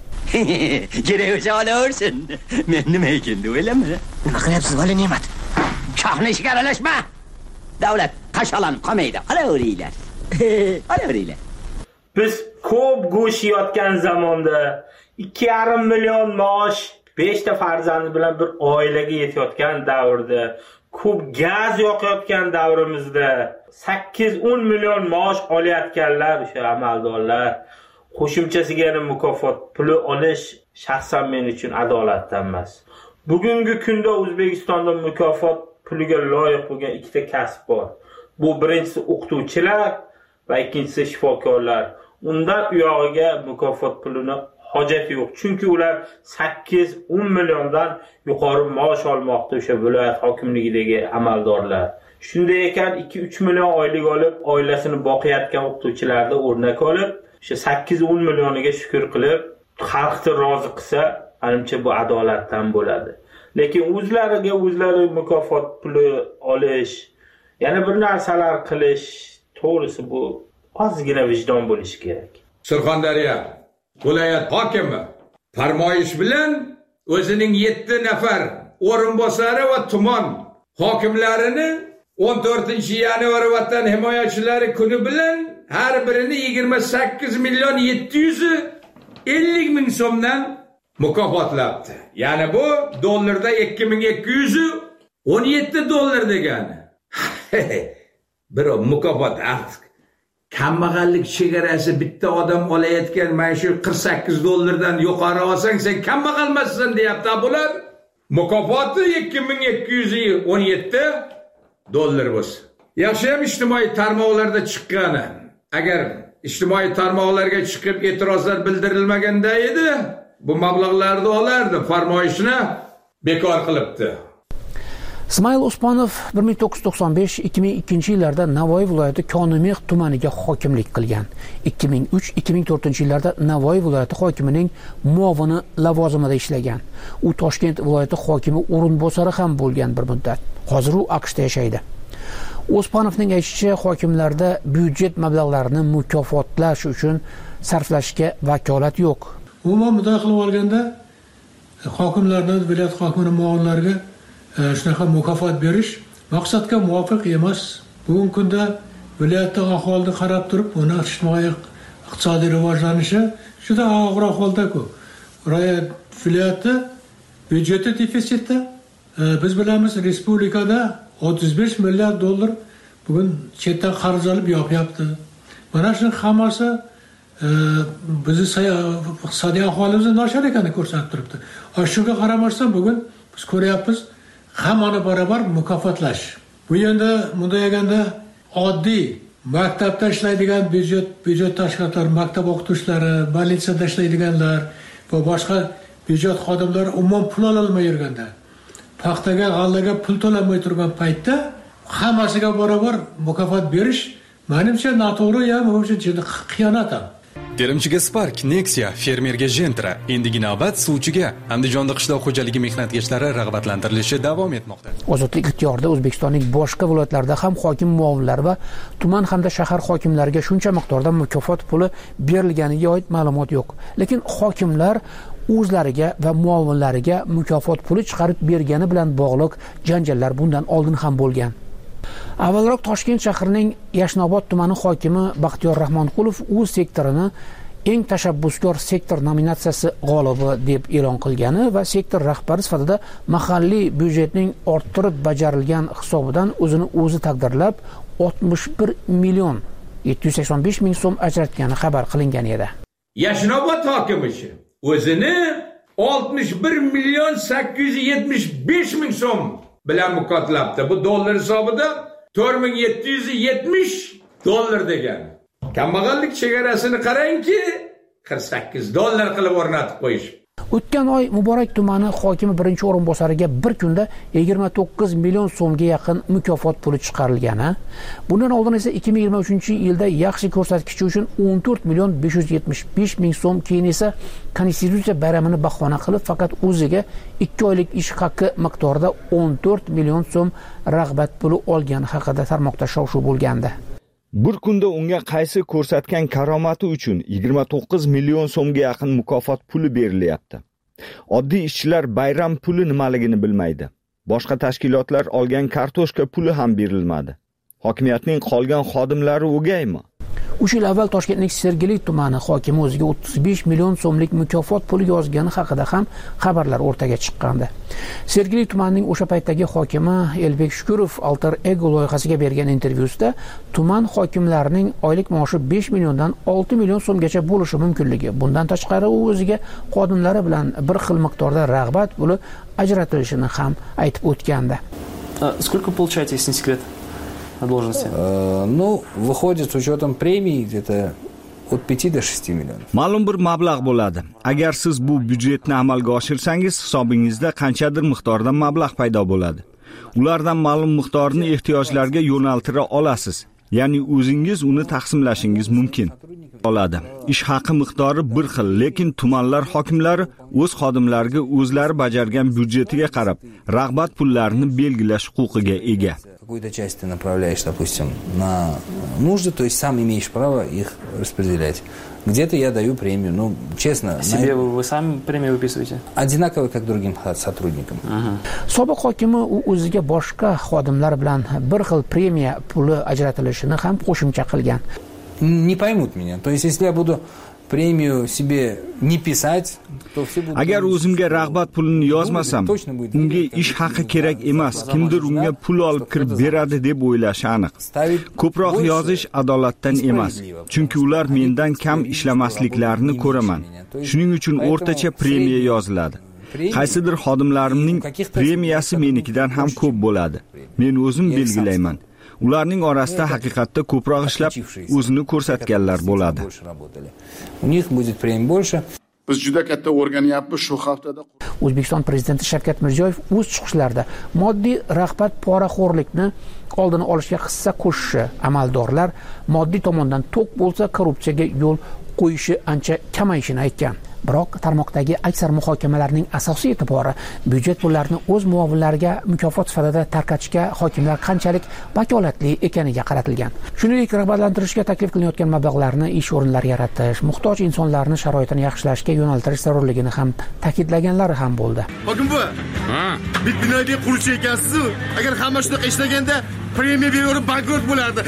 S13: Kerak o'sha olaversin. Men nima endi o'ylama. Nima qilyapsiz, vali ne'mat? Shohni ishiga aralashma. Davlat qashalanib qolmaydi. Olaveringlar. Olaveringlar.
S14: Biz ko'p go'sht yeyotgan zamonda ikki yarim million maosh besh ta farzandi bilan bir oilaga yetayotgan davrda, ko'p gaz yoqayotgan davrimizda sakkiz o'n million maosh olayotganlar, o'sha amaldorlar qo'shimchasiga yana mukofot puli olish shaxsan men uchun adolatdan emas. Bugungi kunda O'zbekistonda mukofot puliga loyiq bo'lgan ikkita kasb bor. Bu birinchisi o'qituvchilar, va ikkinchisi shifokorlar. Undan u yog'iga mukofot pulini hojati yo'q. Chunki ular sakkiz o'n milliondan yuqori maosh olmoqda o'sha viloyat hokimligidagi amaldorlar. Shunday ekan ikki uch million oylik olib, oilasini boqayotgan o'qituvchilarni o'rnak olib, o'sha sakkiz o'n millioniga shukr qilib, xalqni rozi qilsa, menimcha bu adolatdan bo'ladi. Lekin o'zlariga o'zlari mukofot puli olish, yana bir narsalar qilish, to'g'risi bu ozgina vijdon bo'lishi kerak.
S15: Surxondaryo viloyat hokimi farmoyish bilan o'zining yetti nafar o'rinbosari va tuman hokimlarini o'n to'rtinchi yanvar Vatan himoyachilari kuni bilan har birini yigirma sakkiz million yetti yuz ellik ming so'mdan mukofotlabdi. Ya'ni bu dollarda ikki ming ikki yuz o'n yetti dollar degani. Bir mukofot artık kambag'allik chegarasi bitta odam olayotgan mana shu qirq sakkiz dollardan yuqori olsang sen kambag'almassan deyapti bular. Mukofoti ikki ming ikki yuz o'n yetti dollar bo'lsa. Yaxshi ham ijtimoiy tarmoqlarda chiqqani. Agar ijtimoiy tarmoqlarga chiqib e'tirozlar bildirilmaganda edi, bu mablag'larni olardi, farmoyishni bekor qilibdi.
S7: Ismoil Usmonov bir ming to'qqiz yuz to'qson besh ikki ming ikkinchi yillarda Navoiy viloyati Konimix tumaniga hokimlik qilgan. ikki ming uch ikki ming to'rtinchi yillarda Navoiy viloyati hokimining muovini lavozimida ishlagan. U Toshkent viloyati hokimi o'rinbosari ham bo'lgan bir muddat. Hozir u AQShda yashaydi. Usmonovning aytishicha, hokimlarda byudjet mablag'larini mukofotlash uchun sarflashga vakolat yo'q.
S16: Umuman bunday qilib olganda hokimlardan viloyat hokimining muovinlariga shunaqa mukofot berish maqsadga muvofiq emas. Bugungi kunda viloyatda aholini qarab turib, uni ijtimoiy iqtisodiy rivojlanishi juda og'ir ahvolda-ku. Viloyatda byudjeti defitsitda. Biz bilamiz, respublikada o'ttiz besh milliard dollar bugun chetdan qarz olib yopyapti. Mana shu hammasi bizni iqtisodiy ahvolimizni nochor ekanini ko'rsatib turibdi. Shunga qaramasdan bugun biz ko'ryapmiz, hammani barobar mukofotlash. Bu endi bunday deganda oddiy maktabda ishlaydigan byudjet byudjet tashkilotlari, maktab o'qituvchilari, bolnitsada ishlaydiganlar va boshqa byudjet xodimlari umuman pul ola olmay yurganda, paxtaga, g'allaga pul to'lanmay turgan paytda hammasiga barobar mukofot berish menimcha noto'g'ri, ya o'sha juda xiyonat ham.
S17: Terimchiga Spark, Nexia, fermerga Gentra, endigi navbat suvchiga. Andijonda qishloq xo'jaligi mehnatkashlari rag'batlantirilishi davom etmoqda.
S7: Ozodlik ixtiyorida O'zbekistonning boshqa viloyatlarida ham hokim muovinlari va tuman hamda shahar hokimlariga shuncha miqdorda mukofot puli berilganiga oid ma'lumot yo'q. Lekin hokimlar o'zlariga va muovinlariga mukofot puli chiqarib bergani bilan bog'liq janjallar bundan oldin ham bo'lgan. Avvalroq Toshkent shahrining Yashnobod tumani hokimi Baxtiyor Rahmonqulov o'z sektorini eng tashabbuskor sektor nominatsiyasi g'olibi deb e'lon qilgani va sektor rahbari sifatida mahalliy byudjetning orttirib bajarilgan hisobidan o'zini o'zi taqdirlab oltmish bir million yetti yuz sakson besh ming so'm ajratgani xabar qilingan edi.
S15: Yashnobod hokimi o'zini oltmish bir million sakkiz yuz yetmish besh ming so'm bilan mukofotlabdi. Bu dollar hisobida to'rt ming yetti yuz yetmish dollar degan. Kambag'allik chegarasini qarangki, qirq sakkiz dollar qilib o'rnatib qo'yish.
S7: O'tgan oy Muborak tumani hokimi birinchi o'rinbosariga bir kunda yigirma to'qqiz million so'mga yaqin mukofot puli chiqarilgani. Bundan oldin esa ikki ming yigirma uchinchi yilda yaxshi ko'rsatkichi uchun o'n to'rt million besh yuz yetmish besh ming so'm, keyin esa Konstitutsiya bayramini bahona qilib faqat o'ziga ikki oylik ish haqi miqdorida o'n to'rt million so'm rag'bat puli olgani haqida tarmoqda shov-shuv bo'lgandi.
S5: Bir kunda unga qaysi ko'rsatgan karomati uchun yigirma to'qqiz million so'mga yaqin mukofot puli berilyapti. Oddiy ishchilar bayram puli nimaligini bilmaydi. Boshqa tashkilotlar olgan kartoshka puli ham berilmadi. Hokimiyatning qolgan xodimlari o'gaymi?
S7: uch yil avval Toshkentning Sergeli tumani hokimi o'ziga o'ttiz besh million so'mlik mukofot puli yozgani haqida ham xabarlar o'rtaga chiqqandi. Sergeli tumanining o'sha paytdagi hokimi Elbek Shukurov Alter Ego loyihasiga bergan intervyusida tuman hokimlarining oylik maoshi besh milliondan olti million so'mgacha bo'lishi mumkinligi, bundan tashqari u o'ziga xodimlari bilan bir xil miqdorda rag'bat puli ajratilishini ham aytib o'tgandi.
S18: Сколько получаете, если не секрет?
S9: должности?
S18: Ну, выходит с учетом премий где-то от пяти до шести миллионов.
S5: Ma'lum bir mablag' bo'ladi. Agar siz bu byudjetni amalga oshirsangiz, hisobingizda qanchadir miqdorda mablag' paydo bo'ladi. Ulardan ma'lum miqdorni ehtiyojlarga yo'naltira olasiz. Ya'ni o'zingiz uni taqsimlashingiz mumkin. Oladi. Ish haqi miqdori bir xil, lekin tumanlar hokimlari o'z xodimlariga o'zlari bajargan byudjetiga qarab, rag'bat pullarini belgilash huquqiga ega.
S18: Какую-то часть ты направляешь, допустим, на нужды, то есть сам имеешь право их распределять. Где-то я даю премию, ну, честно.
S9: Себе на... вы, вы сами премию выписываете?
S18: Одинаково, как другим сотрудникам.
S7: Sobiq hokimi u o'ziga boshqa xodimlar bilan bir xil premiya puli ajratilishini ham qo'shimcha qilgan.
S18: Не поймут меня. То есть, если я буду премию себе не писать, то все будут...
S5: Agar o'zimga rag'bat pulini yozmasam, unga ish haqi kerak emas, kimdir unga pul olib kirib beradi deb o'ylashi aniq. Ko'proq yozish adolatdan emas, chunki ular mendan kam ishlamasliklarini ko'raman. Shuning uchun o'rtacha premiya yoziladi. Qaysidir xodimlarimning premiyasi menikidan ham ko'p bo'ladi. Men o'zim belgilayman. Ularning orasida haqiqatda ko'proq ishlab, o'zini ko'rsatganlar bo'ladi.
S18: У них будет премия больше.
S19: Biz juda katta o'rganyapmiz shu haftada.
S7: O'zbekiston prezidenti Shavkat Mirziyoyev o'z chiqishlarida moddiy rag'bat poraxo'rlikni oldini olishga hissa qo'shishi, amaldorlar moddiy tomondan to'q bo'lsa korrupsiyaga yo'l qo'yishi ancha kamayishini aytgan. Biroq tarmoqdagi aksar muhokamalarning asosiy e'tibori byudjet pullarini o'z muovinlariga mukofot sifatida tarqatishga hokimlar qanchalik vakolatli ekaniga qaratilgan. Shuningdek, rag'batlantirishga taklif qilinayotgan mablag'larni ish o'rinlari yaratish, muhtoj insonlarning sharoitini yaxshilashga yo'naltirish zarurligini ham ta'kidlaganlari ham bo'ldi.
S20: Hokim buva, ha, bit binoga quruvchi ekansiz-ku. Agar hamma shunaqa ishlaganda premiya berib bankrot bo'lardi.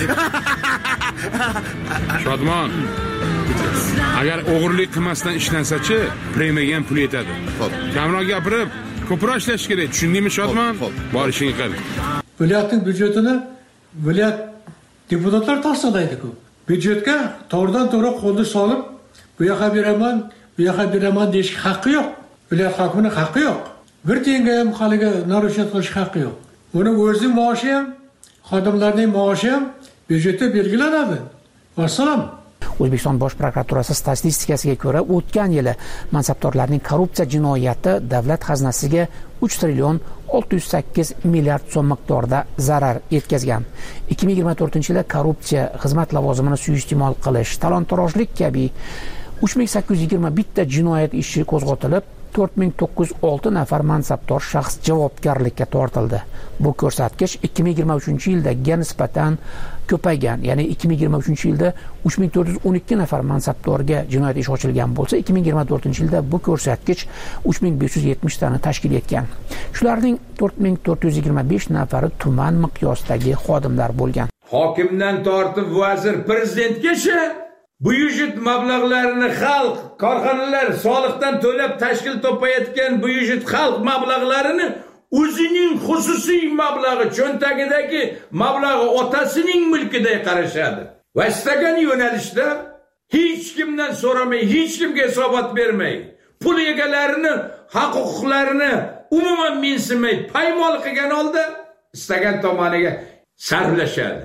S21: Shodmon, agar o'g'irlik qilmasdan ishlansa-chi, premiyaga ham pul yetadi. Xo'p. Kamroq gapirib, ko'proq ishlash kerak. Tushundingmi, Shodmon? Bor ishingni qil.
S16: Viloyatning byudjetini viloyat deputatlar tasdiqlaydi-ku. Byudjetga to'g'ridan-to'g'ri qo'lni solib, bu yoqqa beraman, bu yoqqa beraman deyish haqqi yo'q. Viloyat hokimining haqqi yo'q. Bir tenga ham haliga narushat qilish haqqi yo'q. Uning o'zining maoshi ham, xodimlarning maoshi ham byudjetda belgilanadi. Vassalom.
S7: O'zbekiston Bosh prokuraturasi statistikasiga ko'ra, o'tgan yili mansabdorlarning korrupsiya jinoyati davlat xazinasiga uch trillion olti yuz sakkiz milliard so'm miqdorida zarar yetkazgan. ikki ming yigirma to'rtinchi yilda korrupsiya, xizmat lavozimini suiiste'mol qilish, talon-torojlik kabi uch ming sakkiz yuz yigirma bir ta jinoyat ishi qo'zg'atilib, to'rt ming to'qqiz yuz olti nafar mansabdor shaxs javobgarlikka tortildi. Bu ko'rsatkich ikki ming yigirma uchinchi yildaga nisbatan ko'paygan. Ya'ni ikki ming yigirma uchinchi yilda uch ming to'rt yuz o'n ikki nafar mansabdorga jinoyat ishi ochilgan bo'lsa, ikki ming yigirma to'rtinchi yilda bu ko'rsatkich uch ming besh yuz yetmish tani tashkil etgan. Shularning to'rt ming to'rt yuz yigirma besh nafari tuman miqyosidagi xodimlar bo'lgan.
S15: Hokimdan tortib vazir prezidentgacha byudjet mablag'larini xalq, korxonalar soliqdan to'lab tashkil topayotgan byudjet xalq mablag'larini o'zining xususiy mablag'i, cho'ntagidagi mablag'i otasining mulkiday qarashadi. Va istagan yo'nalishda hech kimdan so'ramay, hech kimga hisobot bermay, pul egalarini, haq-huquqlarini umuman mensimay, paymol qilgan holda istagan tomoniga sarflashadi.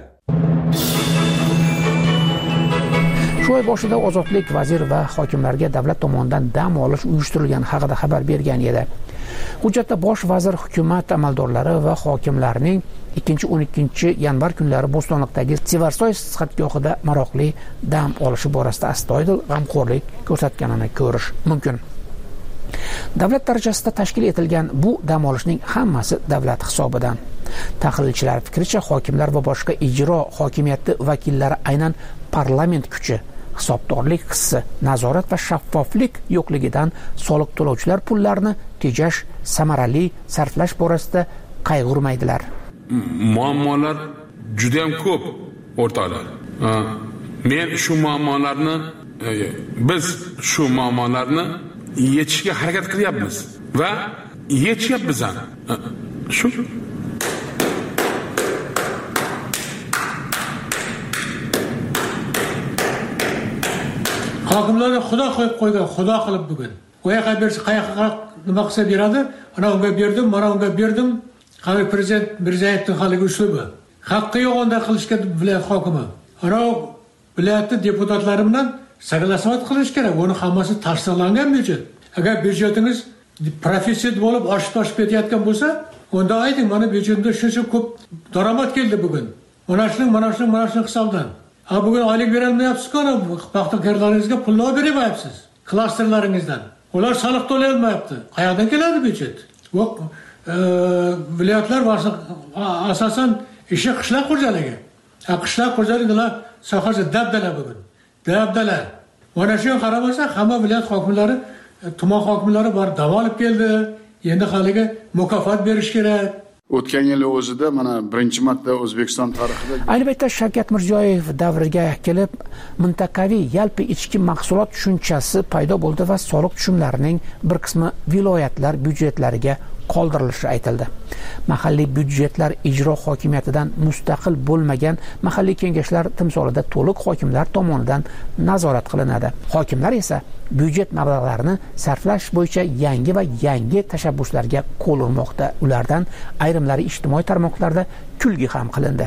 S7: Shu oy boshida ozodlik vazir va hokimlarga davlat tomonidan dam olish uyushtirilgani haqida xabar bergan edi. Hujjatda bosh vazir hukumat amaldorlari va hokimlarning ikkinchi o'n ikkinchi yanvar kunlari Bo'stonliqdagi Sevarsoy sihatgohida maroqli dam olishi borasida astoydil g'amxo'rlik ko'rsatganini ko'rish mumkin. Davlat darajasida tashkil etilgan bu dam olishning hammasi davlat hisobidan. Tahlilchilar fikricha, hokimlar va boshqa ijro hokimiyati vakillari aynan parlament kuchi, hisobdorlik hissi, nazorat va shaffoflik yo'qligidan soliq to'lovchilar pullarini tejash, samarali sarflash borasida qayg'urmaydilar.
S21: Muammolar juda ham ko'p o'rtoqlar. Men shu muammolarni biz shu muammolarni yechishga harakat qilyapmiz va yechyapmiz ham. Shu
S16: hokimlarni xudo qo'yib qo'ygan, xudo qilib bugun. Qo'yaqa bersa, qayoqqa nima qilsa beradi, ana unga berdim, mana unga berdim. Hali prezident Mirziyoyevning haligi uslubi. haqqi yo'q unday qilishga viloyat hokimi. Ana viloyatning deputatlari bilan soglashmat qilish kerak. Uni hammasi tasdiqlangan byudjet. Agar byudjetingiz profitsit bo'lib oshib-oshib ketayotgan bo'lsa, unda ayting, mana byudjetda shuncha ko'p daromad keldi bugun. Mana shuning, mana shuning, mana shuning hisobidan. Ha bugun oylik berilmayapsiz-ku, paxtakorlaringizga pulni bermayapsiz. Klasterlaringizdan. Ular soliq to'lay olmayapti. Qayerdan keladi byudjet? Yo'q, viloyatlar asosan ishi qishloq xo'jaligi. Ha qishloq xo'jaligilar sohasi dabdala bugun. Dabdala. Mana shunga qaramasa, hamma viloyat hokimlari, tuman hokimlari bor dam olib keldi. Endi haliga mukofot berish kerak.
S19: O'tgan yil o'zida mana birinchi marta O'zbekiston tarixida
S7: ayni paytda Shavkat Mirziyoyev davriga kelib mintaqaviy yalpi ichki mahsulot tushunchasi paydo bo'ldi va soliq tushumlarining bir qismi viloyatlar byudjetlariga qoldirilishi aytildi. Mahalliy byudjetlar ijro hokimiyatidan mustaqil bo'lmagan mahalliy kengashlar timsolida to'liq hokimlar tomonidan nazorat qilinadi. Hokimlar esa byudjet mablag'larini sarflash bo'yicha yangi va yangi tashabbuslarga qo'l urmoqda. Ulardan ayrimlari ijtimoiy tarmoqlarda kulgi ham qilindi.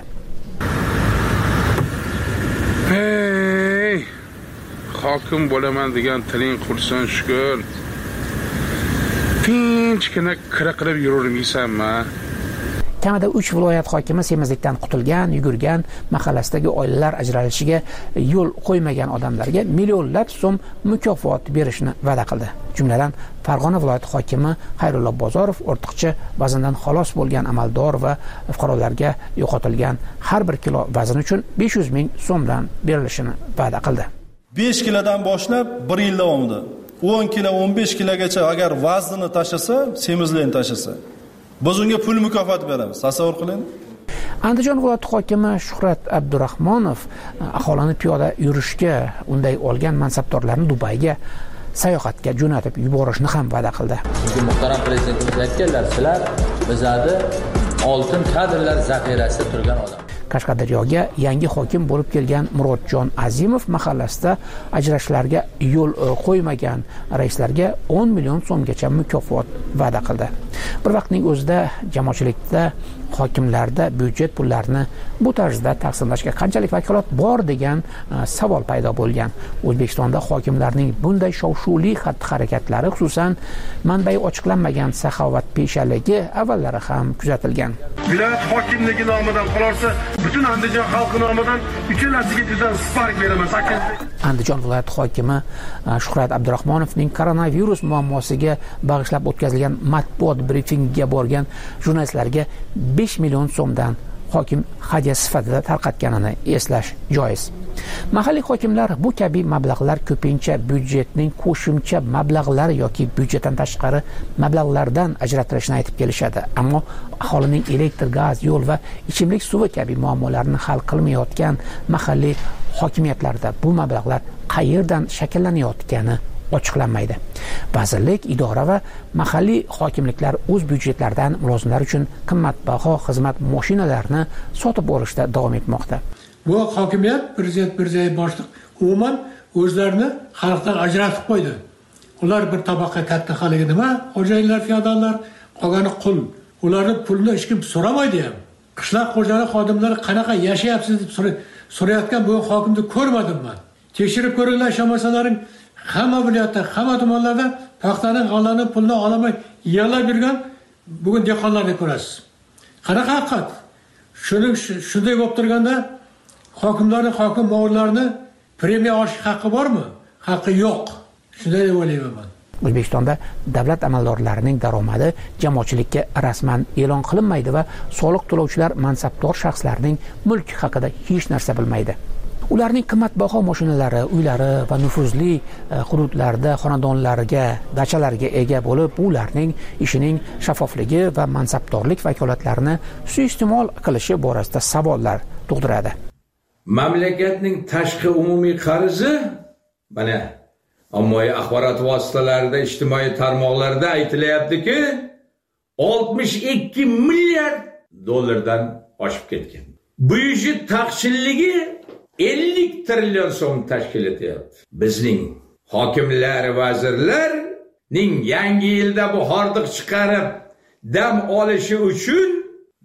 S21: Hey! Hokim bo'laman degan tiling qursin shukr. Tinchgina kira qilib yuravermaysanmi?
S7: Kamida uch viloyat hokimi semizlikdan qutulgan, yugurgan, mahallasidagi oilalar ajralishiga yo'l qo'ymagan odamlarga millionlab so'm mukofot berishni va'da qildi. Jumladan, Farg'ona viloyati hokimi Xayrullo Bozorov ortiqcha vazndan xalos bo'lgan amaldor va fuqarolarga yo'qotilgan har bir kilo vazn uchun besh yuz ming so'mdan berilishini va'da qildi.
S6: besh kilodan boshlab bir yil davomida o'n kilo, o'n besh kilogacha agar vaznini tashlasa, semizlikni tashlasa, biz unga pul mukofot beramiz. Tasavvur qiling.
S7: Andijon viloyati hokimi Shuhrat Abdurahmonov aholini piyoda yurishga unday olgan mansabdorlarni Dubayga sayohatga jo'natib yuborishni ham va'da qildi.
S22: Chunki muhtaram prezidentimiz aytganlar, sizlar bizada oltin kadrlar zaxirasida turgan odam.
S7: Qashqadaryoga yangi hokim bo'lib kelgan Murodjon Azimov mahallasida ajrashlarga yo'l qo'ymagan raislarga o'n million so'mgacha mukofot va'da qildi. Bir vaqtning o'zida jamoatchilikda hokimlarda byudjet pullarini bu tarzda taqsimlashga qanchalik vakolat bor degan savol paydo bo'lgan. O'zbekistonda hokimlarning bunday shov-shuvli xatti-harakatlari, xususan manbai ochiqlanmagan saxovatpeshaligi avvallari ham kuzatilgan.
S20: Viloyat hokimligi nomidan qolsa, butun Andijon xalqi nomidan uchalasiga juda spark beraman.
S7: Andijon viloyati hokimi Shuhrat Abdurahmonovning koronavirus muammosiga bag'ishlab o'tkazilgan matbuot brifingiga borgan jurnalistlarga besh million so'mdan hokim hadya sifatida tarqatganini eslash joiz. Mahalliy hokimlar bu kabi mablag'lar ko'pincha byudjetning qo'shimcha mablag'lari yoki byudjetdan tashqari mablag'lardan ajratilishini aytib kelishadi. Ammo aholining elektr, gaz, yo'l va ichimlik suvi kabi muammolarini hal qilmayotgan mahalliy hokimiyatlarda bu mablag'lar qayerdan shakllanayotgani ochiqlanmaydi. Vazirlik, idora va mahalliy hokimliklar o'z byudjetlaridan mulozimlar uchun qimmatbaho xizmat mashinalarini sotib olishda davom etmoqda.
S16: Bu hokimiyat prezident Mirziyoyev boshliq umuman o'zlarini xalqdan ajratib qo'ydi. Ular bir tabaqqa katta xalqi nima? Xo'jayinlar, feodallar, qolgani qul. Ularni pulni hech kim so'ramaydi ham. Qishloq xo'jalik xodimlari qanaqa yashayapsiz deb so'rayotgan bu hokimni ko'rmadim men. Tekshirib ko'ringlar, shamasalaring hamma viloyatda, hamma tumanlarda paxtaning g'allani pulni olamay yig'lab yurgan bugun dehqonlarni ko'rasiz. Qanaqa haqiqat? Shuning shunday bo'lib turganda hokimlarning, hokim o'g'illarni premiya olish haqqi bormi? Haqqi yo'q. Shunday deb o'ylayman.
S7: O'zbekistonda davlat amaldorlarining daromadi jamoatchilikka rasman e'lon qilinmaydi va soliq to'lovchilar mansabdor shaxslarning mulki haqida hech narsa bilmaydi. Ularning qimmatbaho mashinalari, uylari va nufuzli hududlarda xonadonlariga, dachalarga ega bo'lib, ularning ishining shaffofligi va mansabdorlik vakolatlarini suiiste'mol qilishi borasida savollar tug'diradi.
S15: Mamlakatning tashqi umumiy qarzi mana ommaviy axborot vositalarida, ijtimoiy tarmoqlarda aytilyaptiki, oltmish ikki milliard dollardan oshib ketgan. Byudjet taqchilligi ellik trillion so'm tashkil etyapti. Bizning hokimlar, vazirlarning yangi yilda bu hordiq chiqarib dam olishi uchun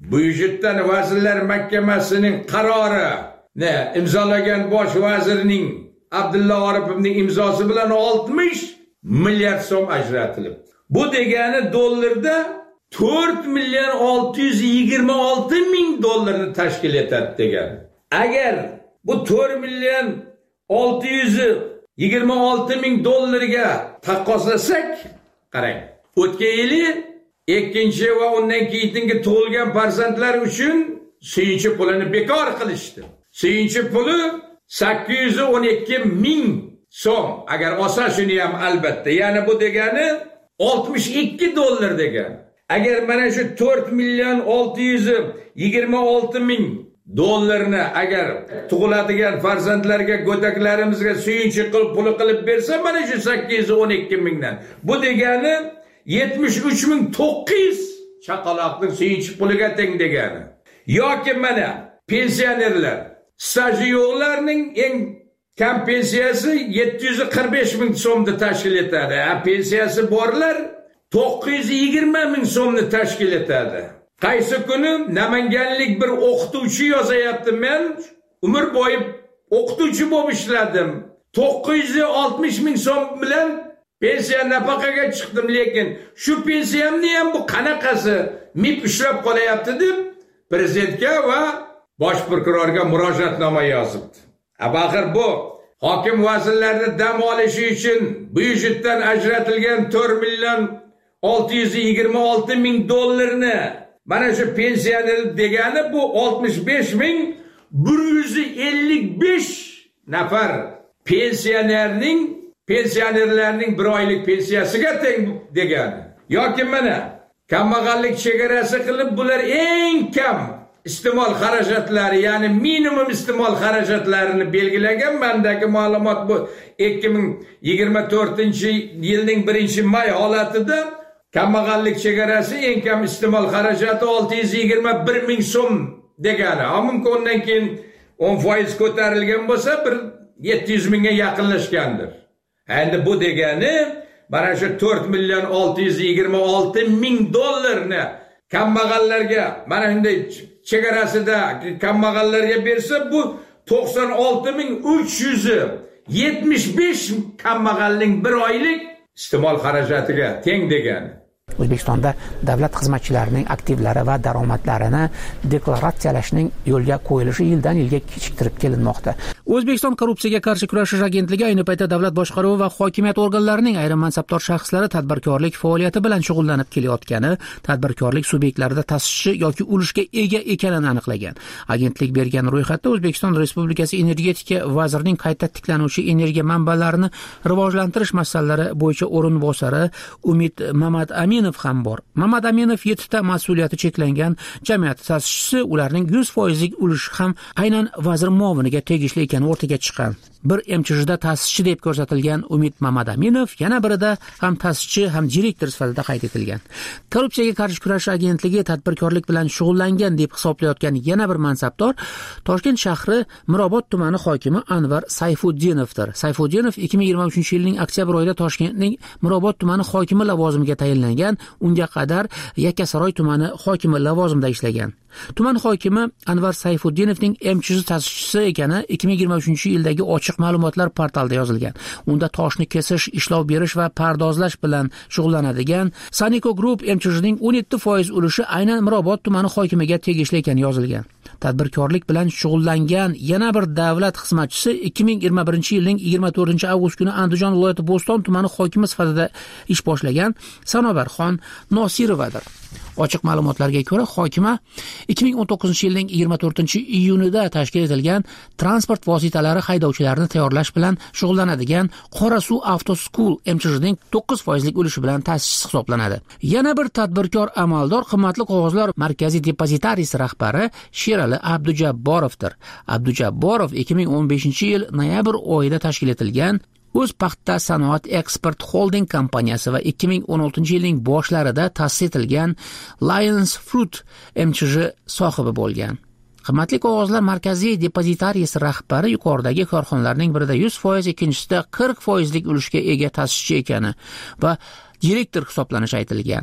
S15: Byudjetdan Vazirlar Mahkamasining qarori ne imzolagan bosh vazirning Abdulla Oripovning imzosi bilan oltmish milliard so'm ajratilib. Bu degani dollarda to'rt million olti yuz yigirma olti ming dollarni tashkil etadi degani. Agar bu to'rt million olti yuz yigirma olti ming dollarga taqqoslasak, qarang. O'tgan yili ikkinchi va undan keyingi tug'ilgan farzandlar uchun suyunchi pulini bekor qilishdi. Suyunchi puli sakkiz yuz o'n ikki ming so'm. Agar olsa shuni ham albatta. Ya'ni bu degani oltmish ikki dollar degani. Agar mana shu to'rt million olti yuz yigirma olti ming dollarni agar tug'iladigan farzandlarga, go'daklarimizga suyunchi qilib puli qilib bersa, mana shu sakkiz yuz o'n ikki mingdan. Bu degani yetmish uch ming to'qqiz yuz chaqaloqning suyunchi puliga teng degani. Yoki mana pensionerlar, staji yo'qlarning eng kam pensiyasi yetti yuz qirq besh ming so'mni tashkil etadi. Ha, pensiyasi borlar to'qqiz yuz yigirma ming so'mni tashkil etadi. Qaysi kuni namanganlik bir o'qituvchi yozayapti, men umr bo'yi o'qituvchi bo'lib ishladim. to'qqiz yuz oltmish ming so'm bilan pensiya nafaqaga chiqdim, lekin shu pensiyamni ham bu qanaqasi mib ushlab qolyapti deb prezidentga va bosh prokurorga murojaatnoma yozibdi. Axir bu hokim vazirlarni dam olishi uchun byudjetdan ajratilgan to'rt million olti yuz yigirma olti ming dollarni mana shu pensioner degani bu oltmish besh ming bir yuz ellik besh nafar pensionerning pensionerlarning bir oylik pensiyasiga teng degani. Yoki mana kambag'allik chegarasi qilib bular eng kam iste'mol xarajatlari, ya'ni minimum iste'mol xarajatlarini belgilagan. Mendagi ma'lumot bu ikki ming yigirma to'rtinchi yilning birinchi may holatida kambag'allik chegarasi eng kam iste'mol xarajati olti yuz yigirma bir ming so'm degani. Mumkin undan keyin o'n foiz ko'tarilgan bo'lsa bir yetti yuz mingga yaqinlashgandir. Endi bu degani mana shu to'rt million olti yuz yigirma olti ming dollarni kambag'allarga, mana shunday chegarasida kambag'allarga bersa, bu to'qson olti ming uch yuz yetmish besh kambag'alning bir oylik iste'mol xarajatiga teng degani.
S7: O'zbekistonda davlat xizmatchilarining aktivlari va daromadlarini deklaratsiyalashning yo'lga qo'yilishi yildan yilga kechiktirib kelinmoqda. O'zbekiston korrupsiyaga qarshi kurashish agentligi ayni paytda davlat boshqaruvi va hokimiyat organlarining ayrim mansabdor shaxslari tadbirkorlik faoliyati bilan shug'ullanib kelayotgani, tadbirkorlik subyektlarida ta'sischi yoki ulushga ega ekanini aniqlagan. Agentlik bergan ro'yxatda O'zbekiston Respublikasi energetika vazirining qayta tiklanuvchi energiya manbalarini rivojlantirish masalalari bo'yicha o'rinbosari Umid Mamad Aminov ham bor. Mamad Aminov yettita mas'uliyati cheklangan jamiyat ta'sischisi, ularning yuz foizlik ulushi ham aynan vazir muoviniga tegishli ekani o'rtaga chiqqan. Bir M C H'da ta'sischi deb ko'rsatilgan Umid Mamad Aminov yana birida ham ta'sischi ham direktor sifatida qayd etilgan. Korrupsiyaga qarshi kurashish agentligi tadbirkorlik bilan shug'ullangan deb hisoblayotgan yana bir mansabdor Toshkent shahri Mirobod tumani hokimi Anvar Sayfuddinovdir. Sayfuddinov ikki ming yigirma uchinchi yilning oktyabr oyida Toshkentning Mirobod tumani hokimi lavozimiga tayinlangan. Unga qadar Yakkasaroy tumani hokimi lavozimida ishlagan. Tuman hokimi Anvar Sayfuddinovning M C H ta'sischisi ekani ikki ming yigirma uchinchi yildagi ochiq ma'lumotlar portalida yozilgan. Unda toshni kesish, ishlov berish va pardozlash bilan shug'ullanadigan Saniko Group M C H'ning o'n yetti foiz ulushi aynan Mirobod tumani hokimiga tegishli ekani yozilgan. Tadbirkorlik bilan shug'ullangan yana bir davlat xizmatchisi ikki ming yigirma birinchi yilning yigirma to'rtinchi avgust kuni Andijon viloyati Bo'ston tumani hokimi sifatida ish boshlagan Sanobarxon Nosirovadir. Ochiq ma'lumotlarga ko'ra, hokima ikki ming o'n to'qqizinchi yilning yigirma to'rtinchi iyunida tashkil etilgan transport vositalari haydovchilarini tayyorlash bilan shug'ullanadigan Qorasuv Auto School M C H'ning to'qqiz foizlik ulushi bilan ta'sischisi hisoblanadi. Yana bir tadbirkor amaldor qimmatli qog'ozlar markaziy depozitariyasi rahbari Sherali Abdujabborovdir. Abdujabborov ikki ming o'n beshinchi yil noyabr oyida tashkil etilgan O'z paxta sanoat eksport holding kompaniyasi va ikki ming o'n oltinchi yilning boshlarida ta'sis etilgan Lions Fruit M C H sohibi bo'lgan. Qimmatli qog'ozlar markaziy depozitariyasi rahbari yuqoridagi korxonalarning birida yuz foiz, ikkinchisida qirq foizlik ulushga ega ta'sischi ekani va direktor hisoblanishi aytilgan.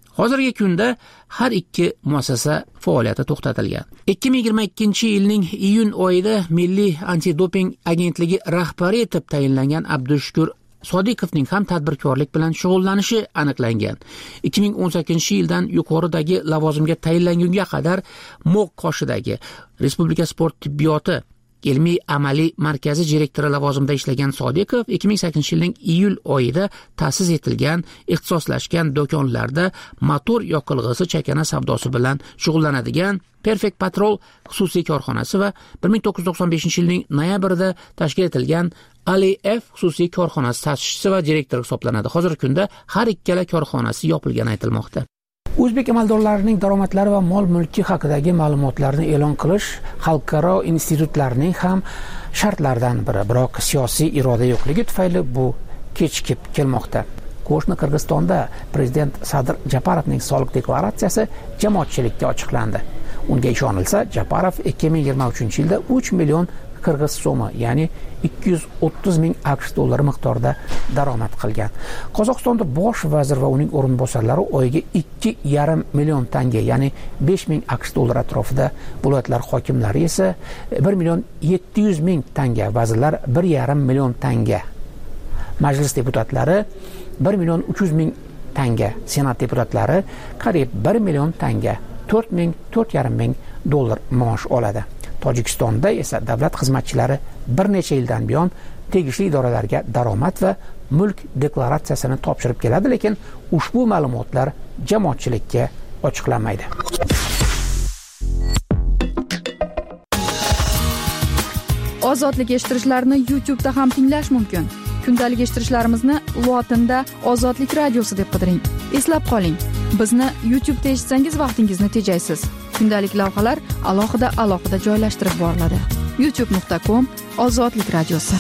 S7: Hozirgi kunda har ikki muassasa faoliyati to'xtatilgan. ikki ming yigirma ikkinchi yilning iyun oyida Milliy antidoping agentligi rahbari etib tayinlangan Abdushukur Sodiqovning ham tadbirkorlik bilan shug'ullanishi aniqlangan. ikki ming o'n sakkizinchi yildan yuqoridagi lavozimga tayinlangunga qadar Mo'q qoshidagi Respublika sport tibbiyoti ilmiy amaliy markazi direktori lavozimida ishlagan Sodiqov ikki ming sakkizinchi yilning iyul oyida ta'sis etilgan ixtisoslashgan do'konlarda motor yoqilg'isi chakana savdosi bilan shug'ullanadigan Perfect Patrol xususiy korxonasi va bir ming to'qqiz yuz to'qson beshinchi yilning noyabrida tashkil etilgan Ali F xususiy korxonasi ta'sischisi va direktori hisoblanadi. Hozirgi kunda har ikkala korxonasi yopilgani aytilmoqda. O'zbek amaldorlarining daromadlari va mol-mulki haqidagi ma'lumotlarni e'lon qilish xalqaro institutlarning ham shartlaridan biri, biroq siyosiy iroda yo'qligi tufayli bu kechikib kelmoqda. Qo'shni Qirg'izistonda prezident Sadir Japarovning soliq deklaratsiyasi jamoatchilikka ochiqlandi. Unga ishonilsa, Japarov ikki ming yigirma uchinchi yilda uch million qirg'iz so'mi, ya'ni ikki yuz o'ttiz ming AQSh dollari miqdorida daromad qilgan. Qozog'istonda bosh vazir va uning o'rinbosarlari oyiga ikki yarim million tanga, ya'ni besh ming AQSh dollari atrofida, viloyatlar hokimlari esa bir million yetti yuz ming tanga, vazirlar bir yarim million tanga. Majlis deputatlari bir million uch yuz ming tanga, senat deputatlari qariyb bir million tanga, to'rt ming to'rt yarim ming dollar maosh oladi. Tojikistonda esa davlat xizmatchilari bir necha yildan buyon tegishli idoralarga daromad va mulk deklaratsiyasini topshirib keladi, lekin ushbu ma'lumotlar jamoatchilikka ochiqlanmaydi.
S2: Ozodlik eshittirishlarni YouTube da ham tinglash mumkin. Kundalik eshittirishlarimizni lotinda Ozodlik radiosi deb qidiring. Eslab qoling, bizni YouTube da eshitsangiz vaqtingizni tejaysiz. Kundalik lavhalar alohida alohida joylashtirib boriladi. youtube nuqta com Ozodlik radiosi.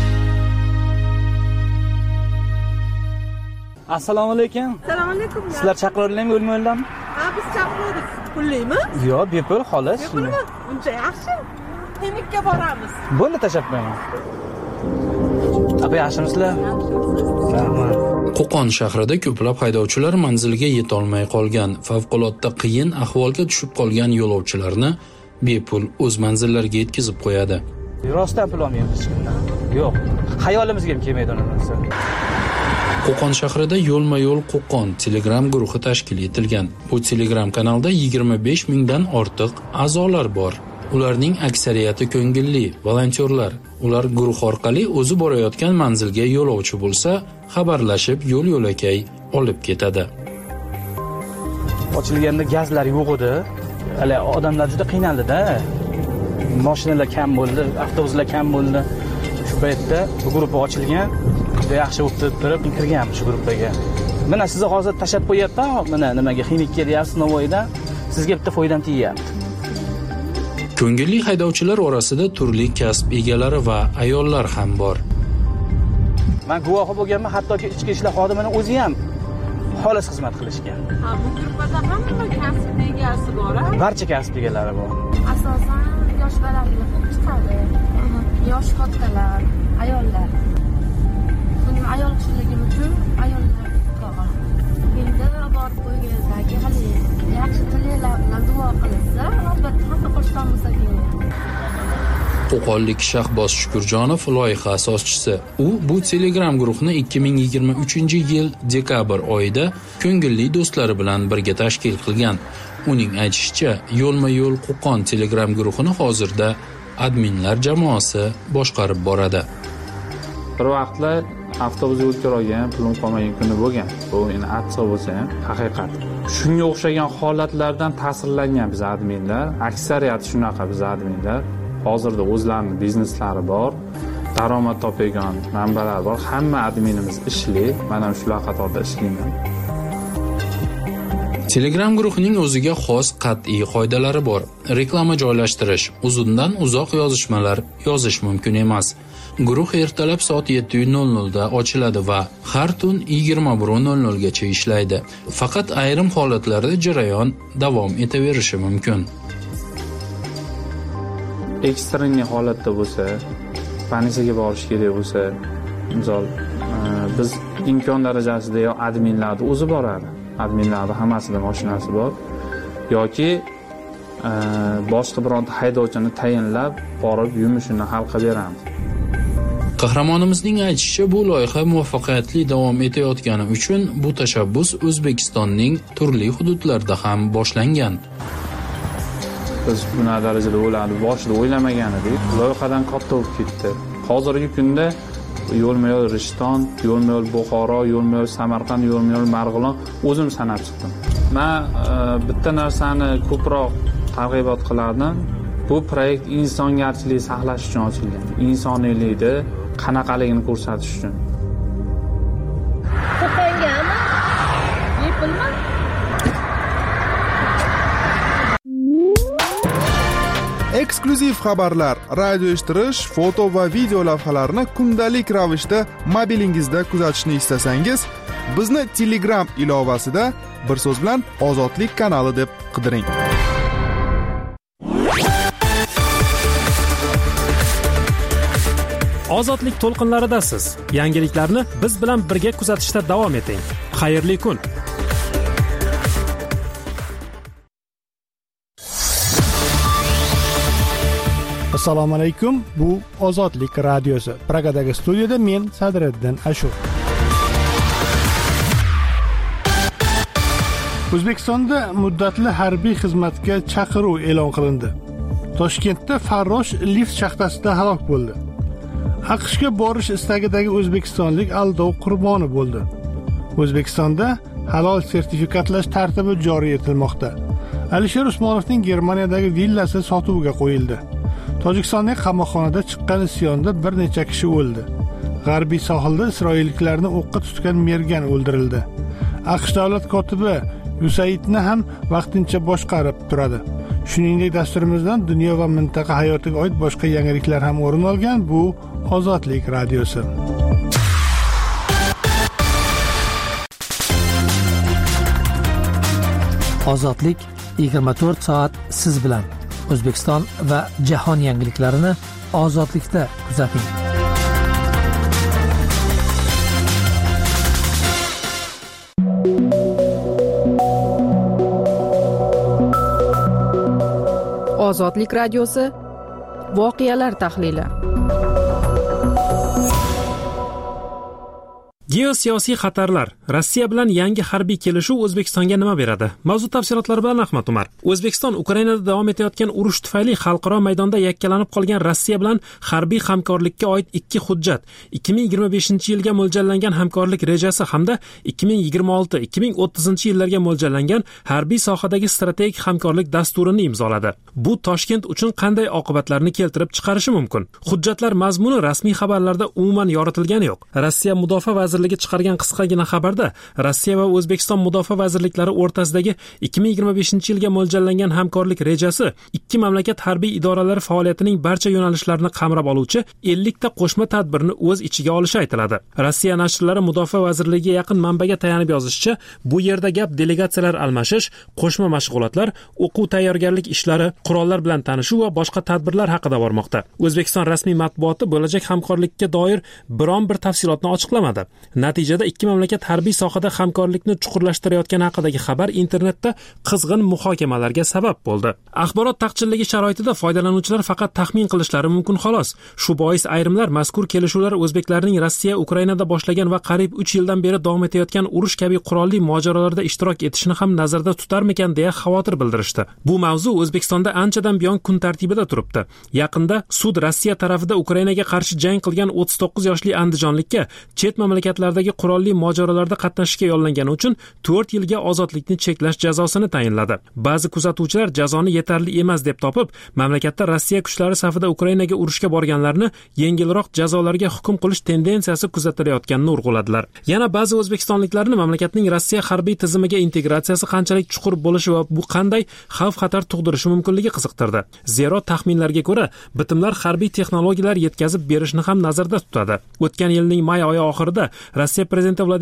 S4: Assalomu alaykum.
S23: Assalomu alaykum.
S4: Sizlar chaqirdinglarmi, o'lmaylarmi?
S23: Ha, biz chaqirdik. Pullimi?
S4: Yo'q, bepul xolos.
S23: Bepulmi? Uncha yaxshi. Klinikka boramiz.
S4: Bo'ldi, tashlab qo'yaman. Abi, yaxshimisizlar? Rahmat.
S24: Qo'qon shahrida ko'plab haydovchilar manziliga yeta olmay qolgan, favqulodda qiyin ahvolga tushib qolgan yo'lovchilarni bepul o'z manzillariga yetkazib qo'yadi.
S4: Rostdan pul olmaymiz. Yo'q, xayolimizga ham kelmaydi uning narsa.
S24: Qo'qon shahrida yo'lma-yo'l Qo'qon Telegram guruhi tashkil etilgan. Bu Telegram kanalda yigirma besh mingdan ortiq a'zolar bor. Ularning aksariyati ko'ngilli volontyorlar. Ular guruh orqali o'zi borayotgan manzilga yo'lovchi bo'lsa, xabarlashib yo'l-yo'lakay olib ketadi.
S4: Ochilganda gazlar yo'q edi. Hali odamlar juda qiynaldi-da. Mashinalar kam bo'ldi, avtobuslar kam bo'ldi. Shu paytda bu guruh ochilgan, juda yaxshi o'tib turib kirgan shu guruhga. Mana sizni hozir tashab qo'yapman, mana nimaga ximikka deyapsiz Navoiyda. Sizga bitta foydam tegyapti.
S24: Ko'ngilli haydovchilar orasida turli kasb egalari va ayollar ham bor.
S4: Men guvohi bo'lganman, hattoki ichki ishlar xodimining o'zi ham xolis xizmat qilishgan.
S23: Ha, bu guruhda hamma kasb egasi bor.
S4: Barcha kasb egalari bor.
S25: Asosan yosh bolalar chiqadi. Yosh kattalar, ayollar. Buning ayol kishiligim uchun ayollar qolgan. Endi borib qo'yganidagi hali yaxshi tilaklar bilan duo qilsa, albatta haqqi qo'shgan bo'lsa kerak.
S24: Qo'qonlik Shahboz Shukurjonov loyiha asoschisi. U bu Telegram guruhini ikki ming yigirma uchinchi yil dekabr oyida ko'ngilli do'stlari bilan birga tashkil qilgan. Uning aytishicha, yo'lma-yo'l Qo'qon Telegram guruhini hozirda adminlar jamoasi boshqarib boradi.
S26: Bir vaqtlar avtobusga o'tkirgan, pulim qolmagan kuni bo'lgan. Bu endi atsa bo'lsa ham haqiqat. Shunga o'xshagan holatlardan ta'sirlangan biz adminlar, aksariyati shunaqa biz adminlar. Hozirda o'zlarining bizneslari bor, daromad topadigan manbalar bor. Hamma adminimiz ishli, men ham shular qatorida ishlayman.
S24: Telegram guruhining o'ziga xos qat'iy qoidalari bor. Reklama joylashtirish, uzundan uzoq yozishmalar yozish mumkin emas. Guruh ertalab soat yetti nol nol da ochiladi va har tun yigirma bir nol nol gacha ishlaydi. Faqat ayrim holatlarda jarayon davom etaverishi mumkin.
S26: Ekstreniy holatda bo'lsa, politsiyaga borish kerak bo'lsa, misol biz imkon darajasida yo adminlarni o'zi boradi, adminlarda hammasida mashinasi bor. Yoki boshqa bironta haydovchini tayinlab borib yumushini hal qilib beramiz.
S24: Qahramonimizning aytishicha, bu loyiha muvaffaqiyatli davom etayotgani uchun bu tashabbus O'zbekistonning turli hududlarida ham boshlangan.
S26: Biz bunaqa darajada bo'ladi, boshida o'ylamagan edik. Loyihadan katta bo'lib ketdi. Hozirgi kunda yo'lma-yo'l Rishton, yo'lma-yo'l Buxoro, yo'lma-yo'l Samarqand, yo'lma-yo'l Marg'ilon o'zim sanab chiqdim. Men bitta narsani ko'proq targ'ibot qilardim. Bu proyekt insongarchilik saqlash uchun ochilgan. Insoniylikni qanaqaligini ko'rsatish uchun.
S23: Qo'qongami? Yepilmi?
S1: Eksklyuziv xabarlar, radio eshittirish, foto va video lavhalarni kundalik ravishda mobilingizda kuzatishni istasangiz, bizni Telegram ilovasida bir so'z bilan Ozodlik kanali deb qidiring.
S3: Ozodlik to'lqinlaridasiz. Yangiliklarni biz bilan birga kuzatishda davom eting. Xayrli kun.
S8: Assalomu alaykum. Bu Ozodlik radiosi. Pragadagi studiyada men Sadriddin Ashur. O'zbekistonda muddatli harbiy xizmatga chaqiruv e'lon qilindi. Toshkentda farrosh lift shaxtasida halok bo'ldi. AQShga borish istagidagi o'zbekistonlik aldov qurboni bo'ldi. O'zbekistonda halol sertifikatlash tartibi joriy etilmoqda. Alisher Usmonovning Germaniyadagi villasi sotuvga qo'yildi. Tojikistonning qamoqxonada chiqqan isyonda bir necha kishi o'ldi. G'arbiy sohilda isroilliklarni o'qqa tutgan mergan o'ldirildi. AQSh davlat kotibi Yusaidni ham vaqtincha boshqarib turadi. Shuningdek, dasturimizdan dunyo va mintaqa hayotiga oid boshqa yangiliklar ham o'rin olgan. Bu Ozodlik radiosi.
S10: Ozodlik yigirma to'rt soat siz bilan. O'zbekiston va jahon yangiliklarini Ozodlikda kuzating.
S2: Ozodlik radiosi voqealar tahlili.
S3: Geosiyosiy xatarlar. Rossiya bilan yangi harbiy kelishuv O'zbekistonga nima beradi? Mavzu tafsilotlari bilan Ahmad Umar. O'zbekiston Ukrainada davom etayotgan urush tufayli xalqaro maydonda yakkalanib qolgan Rossiya bilan harbiy hamkorlikka oid ikki hujjat, ikki ming yigirma beshinchi yilga mo'ljallangan hamkorlik rejasi hamda ikki ming yigirma olti ikki ming o'ttizinchi yillarga mo'ljallangan harbiy sohadagi strategik hamkorlik dasturini imzoladi. Bu Toshkent uchun qanday oqibatlarni keltirib chiqarishi mumkin? Hujjatlar mazmuni rasmiy xabarlarda umuman yoritilgani yo'q. Rossiya Mudofaa vazirligi chiqargan qisqagina xabarda Rossiya va O'zbekiston mudofaa vazirliklari o'rtasidagi ikki ming yigirma beshinchi yilga mo'ljallangan hamkorlik rejasi ikki mamlakat harbiy idoralari faoliyatining barcha yo'nalishlarini qamrab oluvchi ellik ta qo'shma tadbirni o'z ichiga olishi aytiladi. Rossiya nashrlari Mudofaa vazirligiga yaqin manbaga tayanib yozishicha, bu yerda gap delegatsiyalar almashish, qo'shma mashg'ulotlar, o'quv tayyorgarlik ishlari, qurollar bilan tanishuv va boshqa tadbirlar haqida bormoqda. O'zbekiston rasmiy matbuoti bo'lajak hamkorlikka doir biron bir tafsilotni ochiqlamadi. Natijada ikki mamlakat harbiy sohada hamkorlikni chuqurlashtirayotgani haqidagi xabar internetda qizg'in muhokamalarga sabab bo'ldi. Axborot taqchilligi sharoitida foydalanuvchilar faqat taxmin qilishlari mumkin xolos. Shu bois ayrimlar mazkur kelishuvlar o'zbeklarning Rossiya Ukrainada boshlagan va qariyb uch yildan beri davom etayotgan urush kabi qurolli mojarolarda ishtirok etishini ham nazarda tutarmikan deya xavotir bildirishdi. Bu mavzu O'zbekistonda anchadan buyon kun tartibida turibdi. Yaqinda sud Rossiya tarafida Ukrainaga qarshi jang qilgan o'ttiz to'qqiz yoshli andijonlikka chet mamlakatlardagi qurolli mojarolarda qatnashishga yollangani uchun to'rt yilga ozodlikni cheklash jazosini tayinladi. Ba'zi kuzatuvchilar jazoni yetarli emas deb topib, mamlakatda Rossiya kuchlari safida Ukrainaga urushga borganlarni yengilroq jazolarga hukm qilish tendensiyasi kuzatilayotganini urg'uladilar. Yana ba'zi o'zbekistonliklarni mamlakatning Rossiya harbiy tizimiga integratsiyasi qanchalik chuqur bo'lishi va bu qanday xavf-xatar tug'dirishi mumkinligi qiziqtirdi. Zero taxminlarga ko'ra, bitimlar harbiy texnologiyalar yetkazib berishni ham nazarda tutadi. O'tgan yilning may oyi oxirida Rossiya prezidenti Vladimir Putin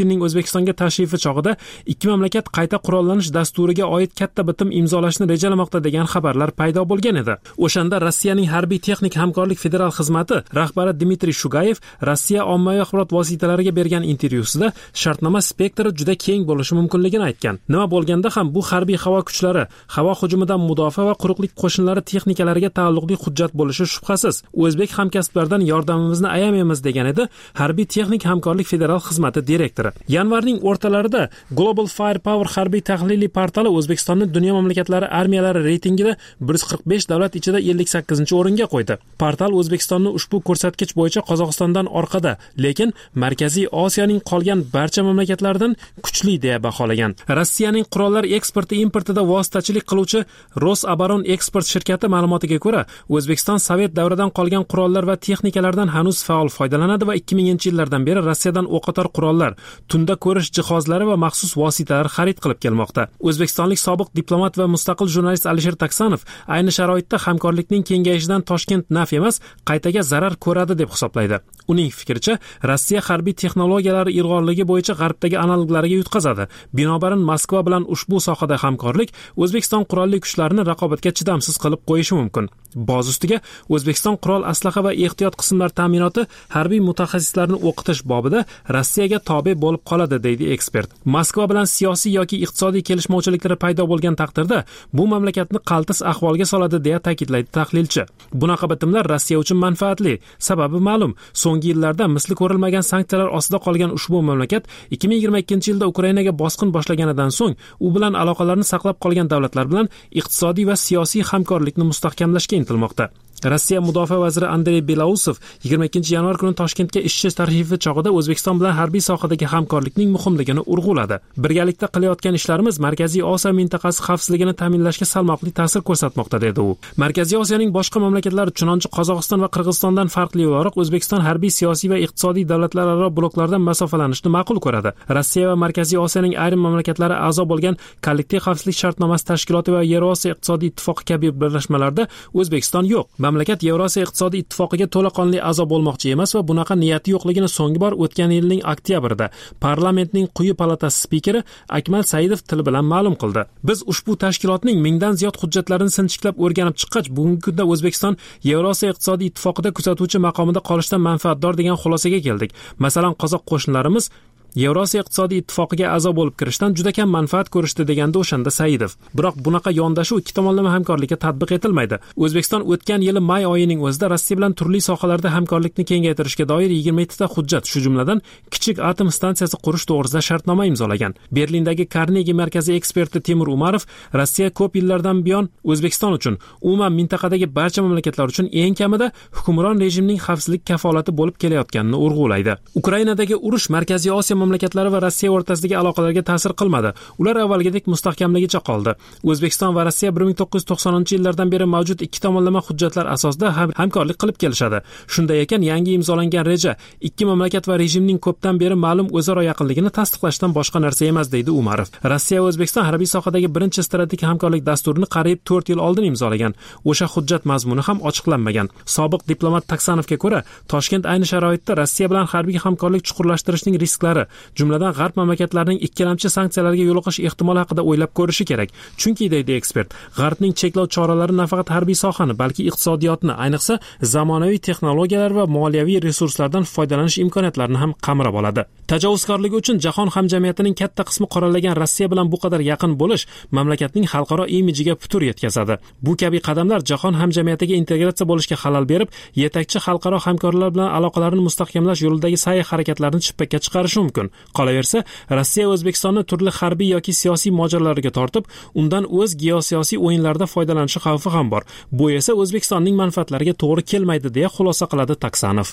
S3: Putinning O'zbekistonga tashrifi chog'ida ikki mamlakat qayta qurollanish dasturiga oid katta bitim imzolashni rejalamoqda degan xabarlar paydo bo'lgan edi. O'shanda Rossiyaning harbiy texnik hamkorlik federal xizmati rahbari Dmitriy Shugayev Rossiya ommaviy axborot vositalariga bergan intervyusida shartnoma spektri juda keng bo'lishi mumkinligini aytgan. Nima bo'lganda ham bu harbiy havo kuchlari, havo hujumidan mudofaa va quruqlik qo'shinlari texnikalariga taalluqli hujjat bo'lishi shubhasiz. O'zbek hamkasblardan yordamimizni ayamaymiz degan edi harbiy texnik hamkorlik federal xizmati direktori. Yanvarning o'rtalarida Global Firepower harbiy tahliliy portali O'zbekistonni dunyo mamlakatlari armiyalari reytingida bir yuz qirq besh davlat ichida ellik sakkizinchi o'ringa qo'ydi. Portal O'zbekistonni ushbu ko'rsatkich bo'yicha Qozog'istondan orqada, lekin Markaziy Osiyoning qolgan barcha mamlakatlaridan kuchli deya baholagan. Rossiyaning qurollar eksporti importida vositachilik qiluvchi Rosaboron eksport shirkati ma'lumotiga ko'ra, O'zbekiston Sovet davridan qolgan qurollar va texnikalardan hanuz faol foydalanadi va ikki minginchi yillardan beri Rossiyadan o'qotar qurollar, tunda ko'rish jihozlari va maxsus vositalar xarid qilib kelmoqda. O'zbekistonlik sobiq diplomat va mustaqil jurnalist Alisher Taksanov ayni sharoitda hamkorlikning kengayishidan Toshkent naf emas, qaytaga zarar ko'radi deb hisoblaydi. Uning fikricha, Rossiya harbiy texnologiyalari ilg'orligi bo'yicha g'arbdagi analoglariga yutqazadi. Binobarin Moskva bilan ushbu sohada hamkorlik O'zbekiston qurolli kuchlarini raqobatga chidamsiz qilib qo'yishi mumkin. Boz ustiga O'zbekiston qurol aslaha va ehtiyot qismlar ta'minoti harbiy mutaxassislarni o'qitish bobida Rossiyaga tobe bo'lib qoladi, deydi ekspert. Moskva bilan siyosiy yoki iqtisodiy kelishmovchiliklar paydo bo'lgan taqdirda bu mamlakatni qaltis ahvolga soladi deya ta'kidlaydi tahlilchi. Bunaqa bitimlar Rossiya uchun manfaatli. Sababi ma'lum. So'nggi yillarda misli ko'rilmagan sanksiyalar ostida qolgan ushbu mamlakat ikki ming yigirma ikkinchi yilda Ukrainaga bosqin boshlaganidan so'ng u bilan aloqalarni saqlab qolgan davlatlar bilan iqtisodiy va siyosiy hamkorlikni mustahkamlashga intilmoqda. Rossiya mudofaa vaziri Andrey Belausov yigirma ikkinchi yanvar kuni Toshkentga ishchi tashrifi chog'ida O'zbekiston bilan harbiy sohadagi hamkorlikning muhimligini urg'uladi. Birgalikda qilayotgan ishlarimiz Markaziy Osiyo mintaqasi xavfsizligini ta'minlashga salmoqli ta'sir ko'rsatmoqda, dedi u. Markaziy Osiyoning boshqa mamlakatlari, chunonchi Qozog'iston va Qirg'izistondan farqli o'laroq O'zbekiston harbiy, siyosiy va iqtisodiy davlatlararo bloklardan masofalanishni ma'qul ko'radi. Rossiya va Markaziy Osiyoning ayrim mamlakatlari a'zo bo'lgan Kollektiv xavfsizlik shartnomasi tashkiloti va Yevrosiyo iqtisodiy ittifoqi kabi birlashmalarda O'zbekiston yo'q. Mamlakat Yevrosiyo iqtisodiy ittifoqiga to'laqonli a'zo bo'lmoqchi emas va bunaqa niyati yo'qligini so'nggi bor o'tgan yilning oktyabrida parlamentning quyi palatasi spikeri Akmal Saidov til bilan ma'lum qildi. Biz ushbu tashkilotning mingdan ziyod hujjatlarini sinchiklab o'rganib chiqqach, bugungi kunda O'zbekiston Yevrosiyo iqtisodiy ittifoqida kuzatuvchi maqomida qolishdan manfaatdor degan xulosaga keldik. Masalan, qozoq qo'shnilarimiz Yevrosiyo iqtisodiy ittifoqiga a'zo bo'lib kirishdan juda kam manfaat ko'rishdi, deganda o'shanda Saidov. Biroq bunaqa yondashuv ikki tomonlama hamkorlikka tatbiq etilmaydi. O'zbekiston o'tgan yili may oyining o'zida Rossiya bilan turli sohalarda hamkorlikni kengaytirishga doir yigirma yettita hujjat, shu jumladan kichik atom stansiyasi qurish to'g'risida shartnoma imzolagan. Berlindagi Carnegie markazi eksperti Timur Umarov Rossiya ko'p yillardan buyon O'zbekiston uchun, umuman mintaqadagi barcha mamlakatlar uchun eng kamida hukmron rejimning xavfsizlik kafolati bo'lib kelayotganini urg'ulaydi. Ukrainadagi urush Markaziy Osiyo mamlakatlari va Rossiya o'rtasidagi aloqalarga ta'sir qilmadi. Ular avvalgidek mustahkamligicha qoldi. O'zbekiston va Rossiya bir ming to'qqiz yuz to'qsoninchi yillardan beri mavjud ikki tomonlama hujjatlar asosida ham hamkorlik qilib kelishadi. Shunday ekan, yangi imzolangan reja ikki mamlakat va rejimning ko'pdan beri ma'lum o'zaro yaqinligini tasdiqlashdan boshqa narsa emas, deydi Umarov. Rossiya va O'zbekiston harbiy sohadagi birinchi strategik hamkorlik dasturini qariyb to'rt yil oldin imzolagan. O'sha hujjat mazmuni ham ochiqlanmagan. Sobiq diplomat Taksanovga ko'ra, Toshkent ayni sharoitda Rossiya bilan harbiy hamkorlik chuqurlashtirishning risklari, jumladan g'arb mamlakatlarining ikkilamchi sanksiyalarga yo'liqish ehtimoli haqida o'ylab ko'rishi kerak. Chunki, deydi ekspert, g'arbning cheklov choralari nafaqat harbiy sohani, balki iqtisodiyotni, ayniqsa zamonaviy texnologiyalar va moliyaviy resurslardan foydalanish imkoniyatlarini ham qamrab oladi. Tajovuzkorligi uchun jahon hamjamiyatining katta qismi qorallagan Rossiya bilan bu qadar yaqin bo'lish mamlakatning xalqaro imijiga putur yetkazadi. Bu kabi qadamlar jahon hamjamiyatiga integratsiya bo'lishga xalal berib, yetakchi xalqaro hamkorlar bilan aloqalarni mustahkamlash yo'lidagi sa'y harakatlarini chippakka chiqarishi mumkin. Qolaversa, Rossiya O'zbekistonni turli harbiy yoki siyosiy mojarolarga tortib, undan o'z geosiyosiy o'yinlarida foydalanishi xavfi ham bor. Bu esa O'zbekistonning manfaatlariga to'g'ri kelmaydi, deya xulosa qiladi Taksanov.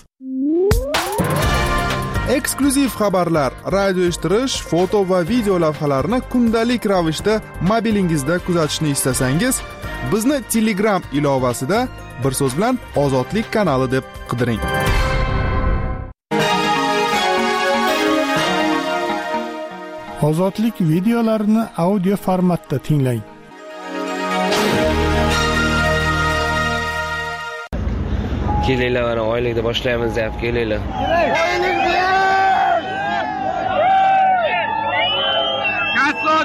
S1: Eksklyuziv xabarlar, radio eshittirish, foto va video lavhalarni kundalik ravishda mobilingizda kuzatishni istasangiz, bizni Telegram ilovasida bir so'z bilan Ozodlik kanali deb qidiring.
S8: Ozodlik videolarini audio formatda tinglang.
S9: Kelinglar, mana oylikda boshlaymiz deb kelinglar.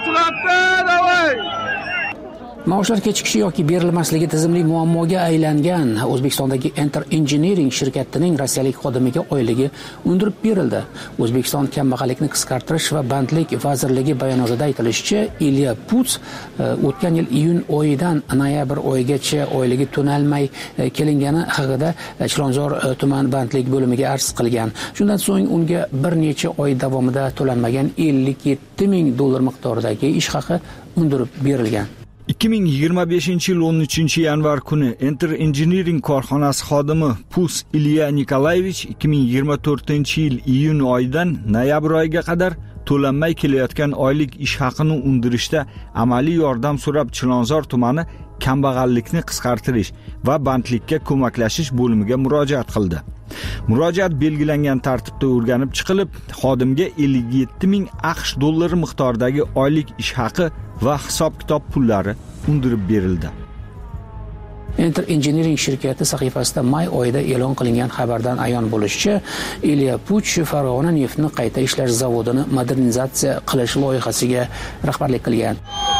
S7: Maoshlar kechikishi yoki berilmasligi tizimli muammoga aylangan O'zbekistondagi Enter Engineering shirkatining rossiyalik xodimiga oyligi undirib berildi. O'zbekiston kambag'allikni qisqartirish va bandlik vazirligi bayonotida aytilishicha, Ilya Puts o'tgan yil iyun oyidan noyabr oyigacha oyligi to'lanmay kelingani haqida Chilonzor tuman bandlik bo'limiga arz qilgan. Shundan so'ng unga bir necha oy davomida to'lanmagan ellik yetti ming dollar miqdoridagi ish haqi undirib berilgan.
S5: ikki ming yigirma beshinchi yil o'n uchinchi yanvar kuni Enter Engineering korxonasi xodimi Pus Ilya Nikolayevich ikki ming yigirma to'rtinchi yil iyun oyidan noyabr oyiga qadar to'lanmay kelayotgan oylik ish haqini undirishda amaliy yordam so'rab Chilonzor tumani kambag'allikni qisqartirish va bandlikka ko'maklashish bo'limiga murojaat qildi. Murojaat belgilangan tartibda o'rganib chiqilib, xodimga ellik yetti ming AQSh dollari miqdoridagi oylik ish haqi va hisob-kitob pullari undirib berildi.
S7: Enter Engineering shirkati sahifasida may oyida e'lon qilingan xabardan ayon bo'lishicha, Ilya Puch Farg'ona neftni qayta ishlash zavodini modernizatsiya qilish loyihasiga rahbarlik qilgan.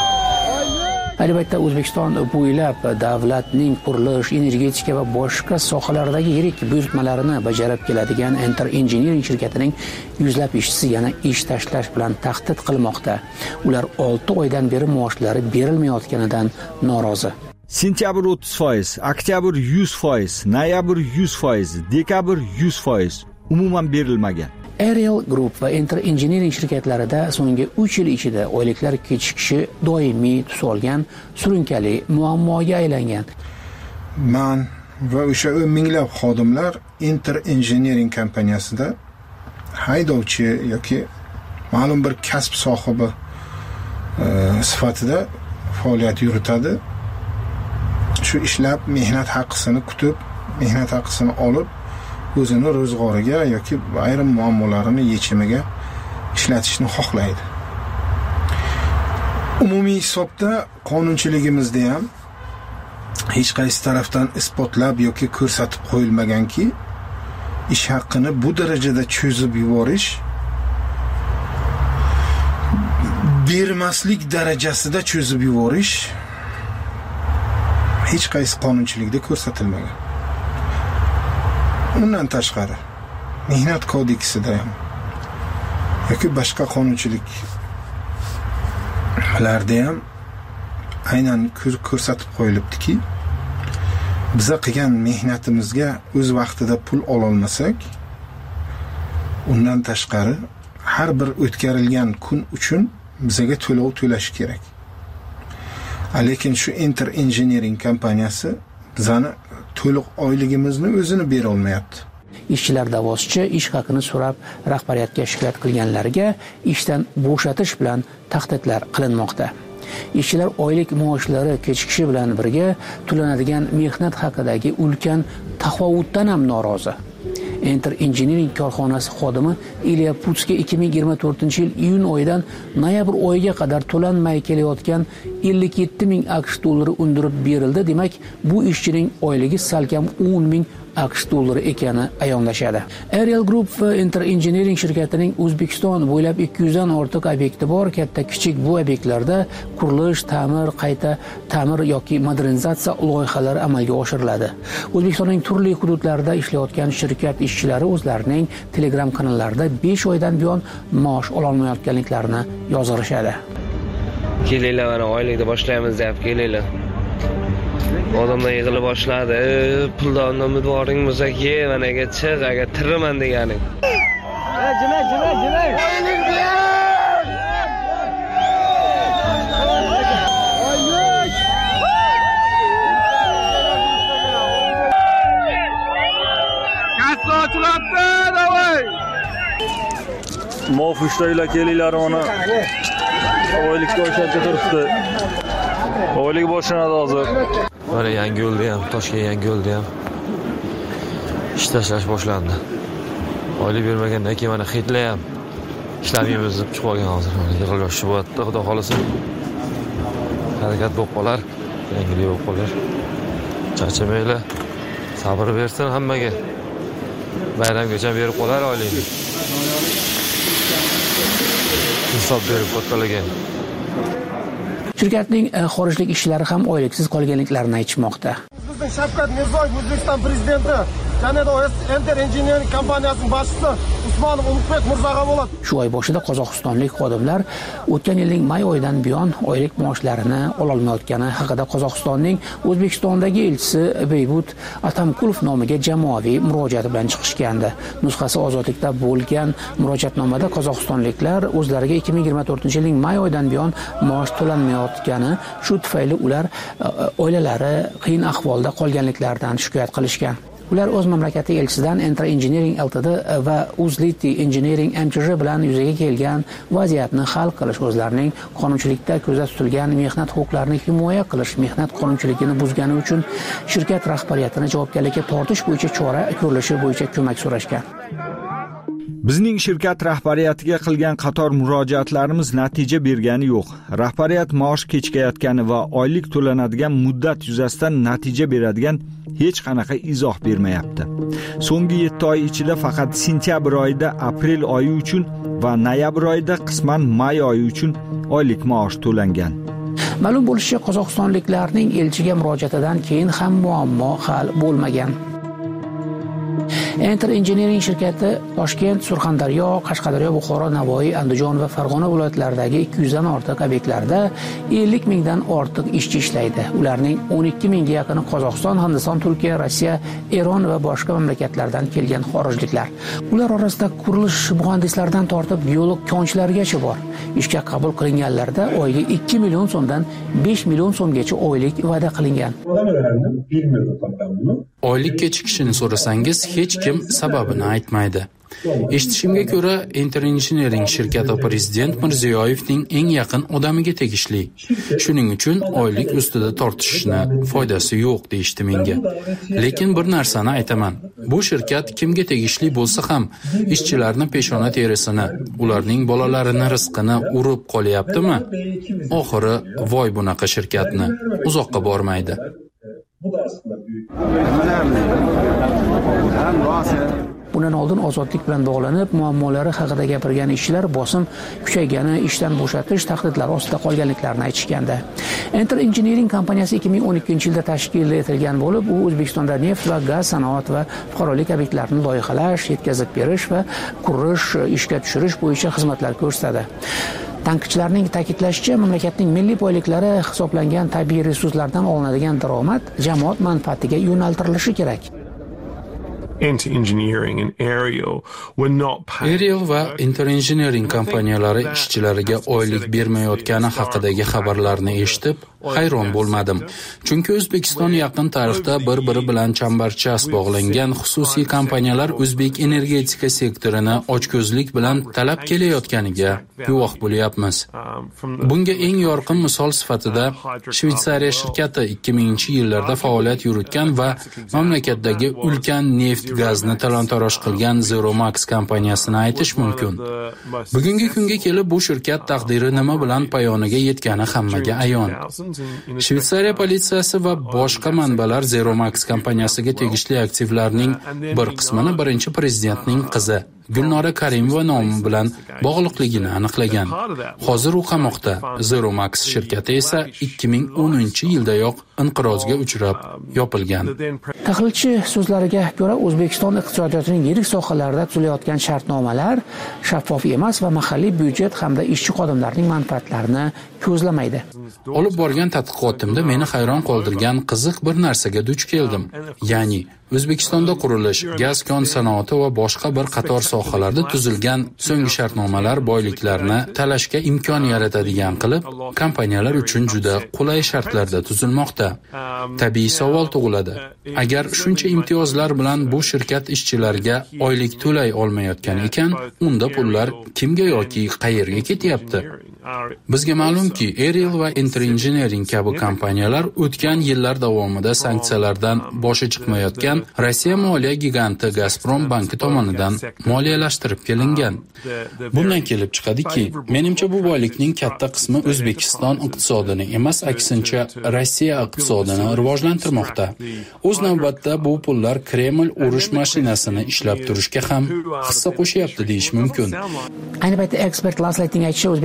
S7: Albatta, O'zbekiston bo'ylab davlatning qurilish, energetika va boshqa sohalardagi yirik buyurtmalarini bajarib keladigan Enter Engineering shirkatining yuzlab ishchisi yana ish tashlash bilan tahdid qilmoqda. Ular olti oydan beri maoshlari berilmayotganidan norozi.
S5: Sentyabr o'ttiz foiz, oktyabr yuz foiz, noyabr yuz foiz, dekabr yuz foiz umuman berilmagan.
S7: Ariel Group va Enter Engineering shirkatlarida so'nggi uch yil ichida oyliklar kechikishi doimiy tus olgan surunkali muammoga aylangan.
S11: Man va o'sha minglab xodimlar Enter Engineering kompaniyasida haydovchi yoki ma'lum bir kasb sohibi e, sifatida faoliyat yuritadi. Shu ishlab mehnat haqqisini kutib, mehnat haqqisini olib o'zini ro'zg'origa yoki ayrim muammolarini yechimiga ishlatishni xohlaydi. Umumiy hisobda qonunchiligimizda ham hech qaysi tarafdan isbotlab yoki ko'rsatib qo'yilmaganki, ish haqqini bu darajada cho'zib yuborish bermaslik darajasida cho'zib yuborish hech qaysi qonunchilikda ko'rsatilmagan. Undan tashqari mehnat kodeksida ham yoki boshqa qonunchiliklarda ham aynan ko'rsatib qo'yilibdiki, biza qilgan mehnatimizga o'z vaqtida pul ola olmasak, undan tashqari har bir o'tkarilgan kun uchun bizaga to'lov to'lash kerak. Lekin shu Enter Engineering kompaniyasi bizani to'liq oyligimizni o'zini bera olmayapti.
S7: Ishchilar davoschi ish haqini so'rab rahbariyatga shikoyat qilganlarga ishdan bo'shatish bilan tahdidlar qilinmoqda. Ishchilar oylik maoshlari kechikishi bilan birga to'lanadigan mehnat haqidagi ulkan tafovutdan ham norozi. Enter Engineering korxonasi xodimi Ilya Putsga ikki ming yigirma to'rtinchi yil iyun oyidan noyabr oyiga qadar to'lanmay kelayotgan ellik yetti ming AQSh dollari undirib berildi. Demak, bu ishchining oyligi salkam o'n ming AQSh dollari ekani ayonlashadi. Ariel Group va Enter Engineering shirkatining O'zbekiston bo'ylab ikki yuz dan ortiq obyekti bor. Katta kichik bu obyektlarda qurilish, ta'mir, qayta ta'mir yoki modernizatsiya loyihalari amalga oshiriladi. O'zbekistonning turli hududlarida ishlayotgan shirkat ishchilari o'zlarining Telegram kanallarida besh oydan buyon maosh ola olmayotganliklarini yozishadi.
S9: Kelinglar, mana oylikda boshlaymiz deb kelinglar. Odamlar yig'ila boshladi. Puldan umidvoring bo'lsa-ki, managa chiq, agar tiraman deganing.
S12: Jima, jima, jima. Oylik ber. Oylik. Kassa ochilibdi, davay.
S13: Mofushtaylar kelinglar ona. Oylikka o'shanda turibdi. Oylik boshlanadi hozir.
S9: Mana yangi yo'lda ham, Toshkent yangi yo'lda ham ish tashlash boshlandi. Oylik bermagandan keyin mana Xitlar ham ishlamaymiz deb chiqib olgan hozir. Yig'ilishib bo'lyapti, xudo xolasa. Harakat bo'lib qolar, yangilik bo'lib qolar. Charchamanglar, sabr bersin hammaga. Bayramgacha berib qolar oylikni. Hisob berib qo'yganlar.
S7: Shirkatning xorijlik ishchilari ham oyliksiz qolganliklarini aytishmoqda.
S6: Bizning Shavkat Mirziyoyev O'zbekiston prezidenti Canada Enter Engineering kompaniyasining boshchisi Usmonov Ulug'bek Mirzaga bo'ladi.
S7: Shu oy boshida qozog'istonlik xodimlar o'tgan yilning may oyidan buyon oylik maoshlarini ola olmayotgani haqida Qozog'istonning O'zbekistondagi elchisi Beybut Atamkulov nomiga jamoaviy murojaat bilan chiqishgandi. Nusxasi ozodlikda bo'lgan murojaatnomada qozog'istonliklar o'zlariga ikki ming yigirma to'rtinchi yilning may oyidan buyon maosh to'lanmayotgani, shu tufayli ular oilalari qiyin ahvolda qolganliklaridan shikoyat qilishgan. Ular o'z mamlakati elchisidan Enter Engineering Ltd va Uzliti Engineering M T J bilan yuzaga kelgan vaziyatni hal qilish, o'zlarining qonunchilikda ko'zda tutilgan mehnat huquqlarini himoya qilish, mehnat qonunchiligini buzgani uchun shirkat rahbariyatini javobgarlikka tortish bo'yicha chora ko'rilishi bo'yicha ko'mak so'rashgan.
S5: Bizning shirkat rahbariyatiga qilgan qator murojaatlarimiz natija bergani yo'q. Rahbariyat maosh kechikayotgani va oylik to'lanadigan muddat yuzasidan natija beradigan hech qanaqa izoh bermayapti. So'nggi yetti oy ichida faqat sentyabr oyida, aprel oyi uchun va noyabr oyida qisman may oyi uchun oylik maosh to'langan.
S7: Ma'lum bo'lishicha, qozog'istonliklarning elchiga murojaatidan keyin ham muammo hal bo'lmagan. Enter Engineering shirkati Toshkent, Surxondaryo, Qashqadaryo, Buxoro, Navoiy, Andijon va Farg'ona viloyatlaridagi ikki yuz dan ortiq obyektlarda ellik mingdan ortiq ishchi ishlaydi. Ularning o'n ikki mingga yaqini Qozog'iston, Hindiston, Turkiya, Rossiya, Eron va boshqa mamlakatlardan kelgan xorijliklar. Ular orasida qurilish muhandislaridan tortib biolog konchilargacha bor. Ishga qabul qilinganlarda oyiga ikki million so'mdan besh million so'mgacha oylik va'da qilingan.
S24: Oylik kechikishini so'rasangiz hech kim sababini aytmaydi. Eshitishimga ko'ra, Enter Engineering shirkati prezident Mirziyoyevning eng yaqin odamiga tegishli. Shuning uchun oylik ustida tortishishni foydasi yo'q deyishdi menga. Lekin bir narsani aytaman. Bu shirkat kimga tegishli bo'lsa ham ishchilarning peshona terisini, ularning bolalarini rizqini urib qolyaptimi? Oxiri voy bunaqa shirkatni uzoqqa bormaydi.
S7: Bundan oldin ozodlik bilan bog'lanib, muammolari haqida gapirgan ishchilar bosim kuchaygani, ishdan bo'shatish tahdidlari ostida qolganliklarini aytishgandi. Enter Engineering kompaniyasi ikki ming o'n ikkinchi yilda tashkil etilgan bo'lib, u O'zbekistonda neft va gaz sanoat va fuqarolik obyektlarini loyihalash, yetkazib berish va qurish, ishga tushirish bo'yicha xizmatlar ko'rsatadi. Tankchilarning ta'kidlashicha, mamlakatning milliy boyliklari hisoblangan tabiiy resurslardan olinadigan daromad jamoat manfaatiga yo'naltirilishi kerak.
S24: Aerial va Enter Engineering kompaniyalari ishchilariga oylik bermayotgani haqidagi xabarlarni eshitib hayron bo'lmadim. Chunki O'zbekiston yaqin tarixda bir-biri bilan chambarchas bog'langan xususiy kompaniyalar o'zbek energetika sektorini ochko'zlik bilan talab kelayotganiga guvoh bo'lyapmiz. Bunga eng yorqin misol sifatida Shveysariya shirkati ikki minginchi yillarda faoliyat yuritgan va mamlakatdagi ulkan neft gazni talon-taroj qilgan Zeromax kompaniyasini aytish mumkin. Bugungi kunga kelib bu shirkat taqdiri nima bilan poyoniga yetgani hammaga ayon. Shveysariya politsiyasi va boshqa manbalar Zeromax kompaniyasiga tegishli aktivlarning bir qismini birinchi prezidentning qizi Gulnora Karimova nomi bilan bog'liqligini aniqlagan. Hozir u qamoqda. Zeromax shirkati esa ikki ming o'ninchi yildayoq inqirozga uchrab yopilgan.
S7: Tahlilchi so'zlariga ko'ra, O'zbekiston iqtisodiyotining yirik sohalarida tuzilayotgan shartnomalar shaffof emas va mahalliy byudjet hamda ishchi xodimlarning manfaatlarini ko'zlamaydi.
S24: Olib borgan tadqiqotimda meni hayron qoldirgan qiziq bir narsaga duch keldim. Ya'ni O'zbekistonda qurilish, gaz kon sanoati va boshqa bir qator sohalarda tuzilgan so'nggi shartnomalar boyliklarni talashga imkon yaratadigan qilib, kompaniyalar uchun juda qulay shartlarda tuzilmoqda. Tabiiy savol tug'iladi. Agar shuncha imtiyozlar bilan bu shirkat ishchilarga oylik to'lay olmayotgan ekan, unda pullar kimga yoki qayerga ketyapti? Bizga ma'lumki, Aerial va Enter Engineering kabi kompaniyalar o'tgan yillar davomida sanksiyalardan boshi chiqmayotgan Rossiya moliya giganti Gazprom banki tomonidan moliyalashtirib kelingan. Bundan kelib chiqadiki, menimcha bu boylikning katta qismi O'zbekiston iqtisodini emas, aksincha Rossiya iqtisodini rivojlantirmoqda. O'z navbatda bu pullar Kreml urush mashinasini ishlab turishga ham hissa qo'shyapti deyish mumkin.
S7: Ayni paytda ekspert Laslaytning aytishicha, O'zbekistonning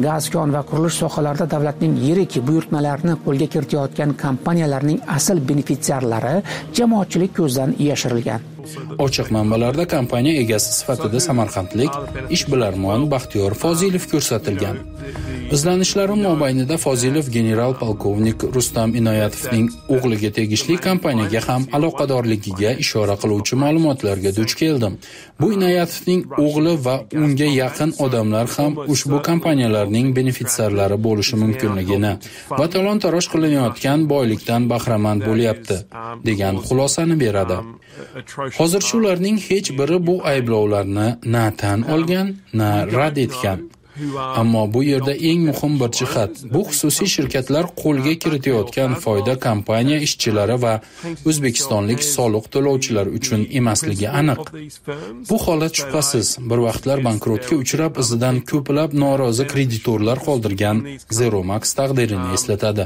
S7: gaz, kon va qurilish sohalarida davlatning yirik buyurtmalarini qo'lga kiritayotgan kompaniyalarning asl benefitsiarlari jamoatchilik ko'zdan yashirilgan.
S24: Ochiq manbalarda kompaniya egasi sifatida samarqandlik ishbilarmon Baxtiyor Fozilov ko'rsatilgan. Izlanishlarim mobaynida Fozilov general polkovnik Rustam Inoyatovning o'g'liga tegishli kompaniyaga ham aloqadorligiga ishora qiluvchi ma'lumotlarga duch keldim. Bu Inoyatovning o'g'li va unga yaqin odamlar ham ushbu kompaniyalarning benefitsiarlari bo'lishi mumkinligini va talon-taroj qilinayotgan boylikdan bahramand bo'lyapti degan xulosani beradi. Hozircha ularning hech biri bu ayblovlarni na tan olgan, na rad etgan. Ammo bu yerda eng muhim bir jihat, bu xususiy shirkatlar qo'lga kiritayotgan foyda kompaniya ishchilari va o'zbekistonlik soliq to'lovchilar uchun emasligi aniq. Bu holat shubhasiz bir vaqtlar bankrotga uchrab izidan ko'plab norozi kreditorlar qoldirgan Zeromax taqdirini eslatadi.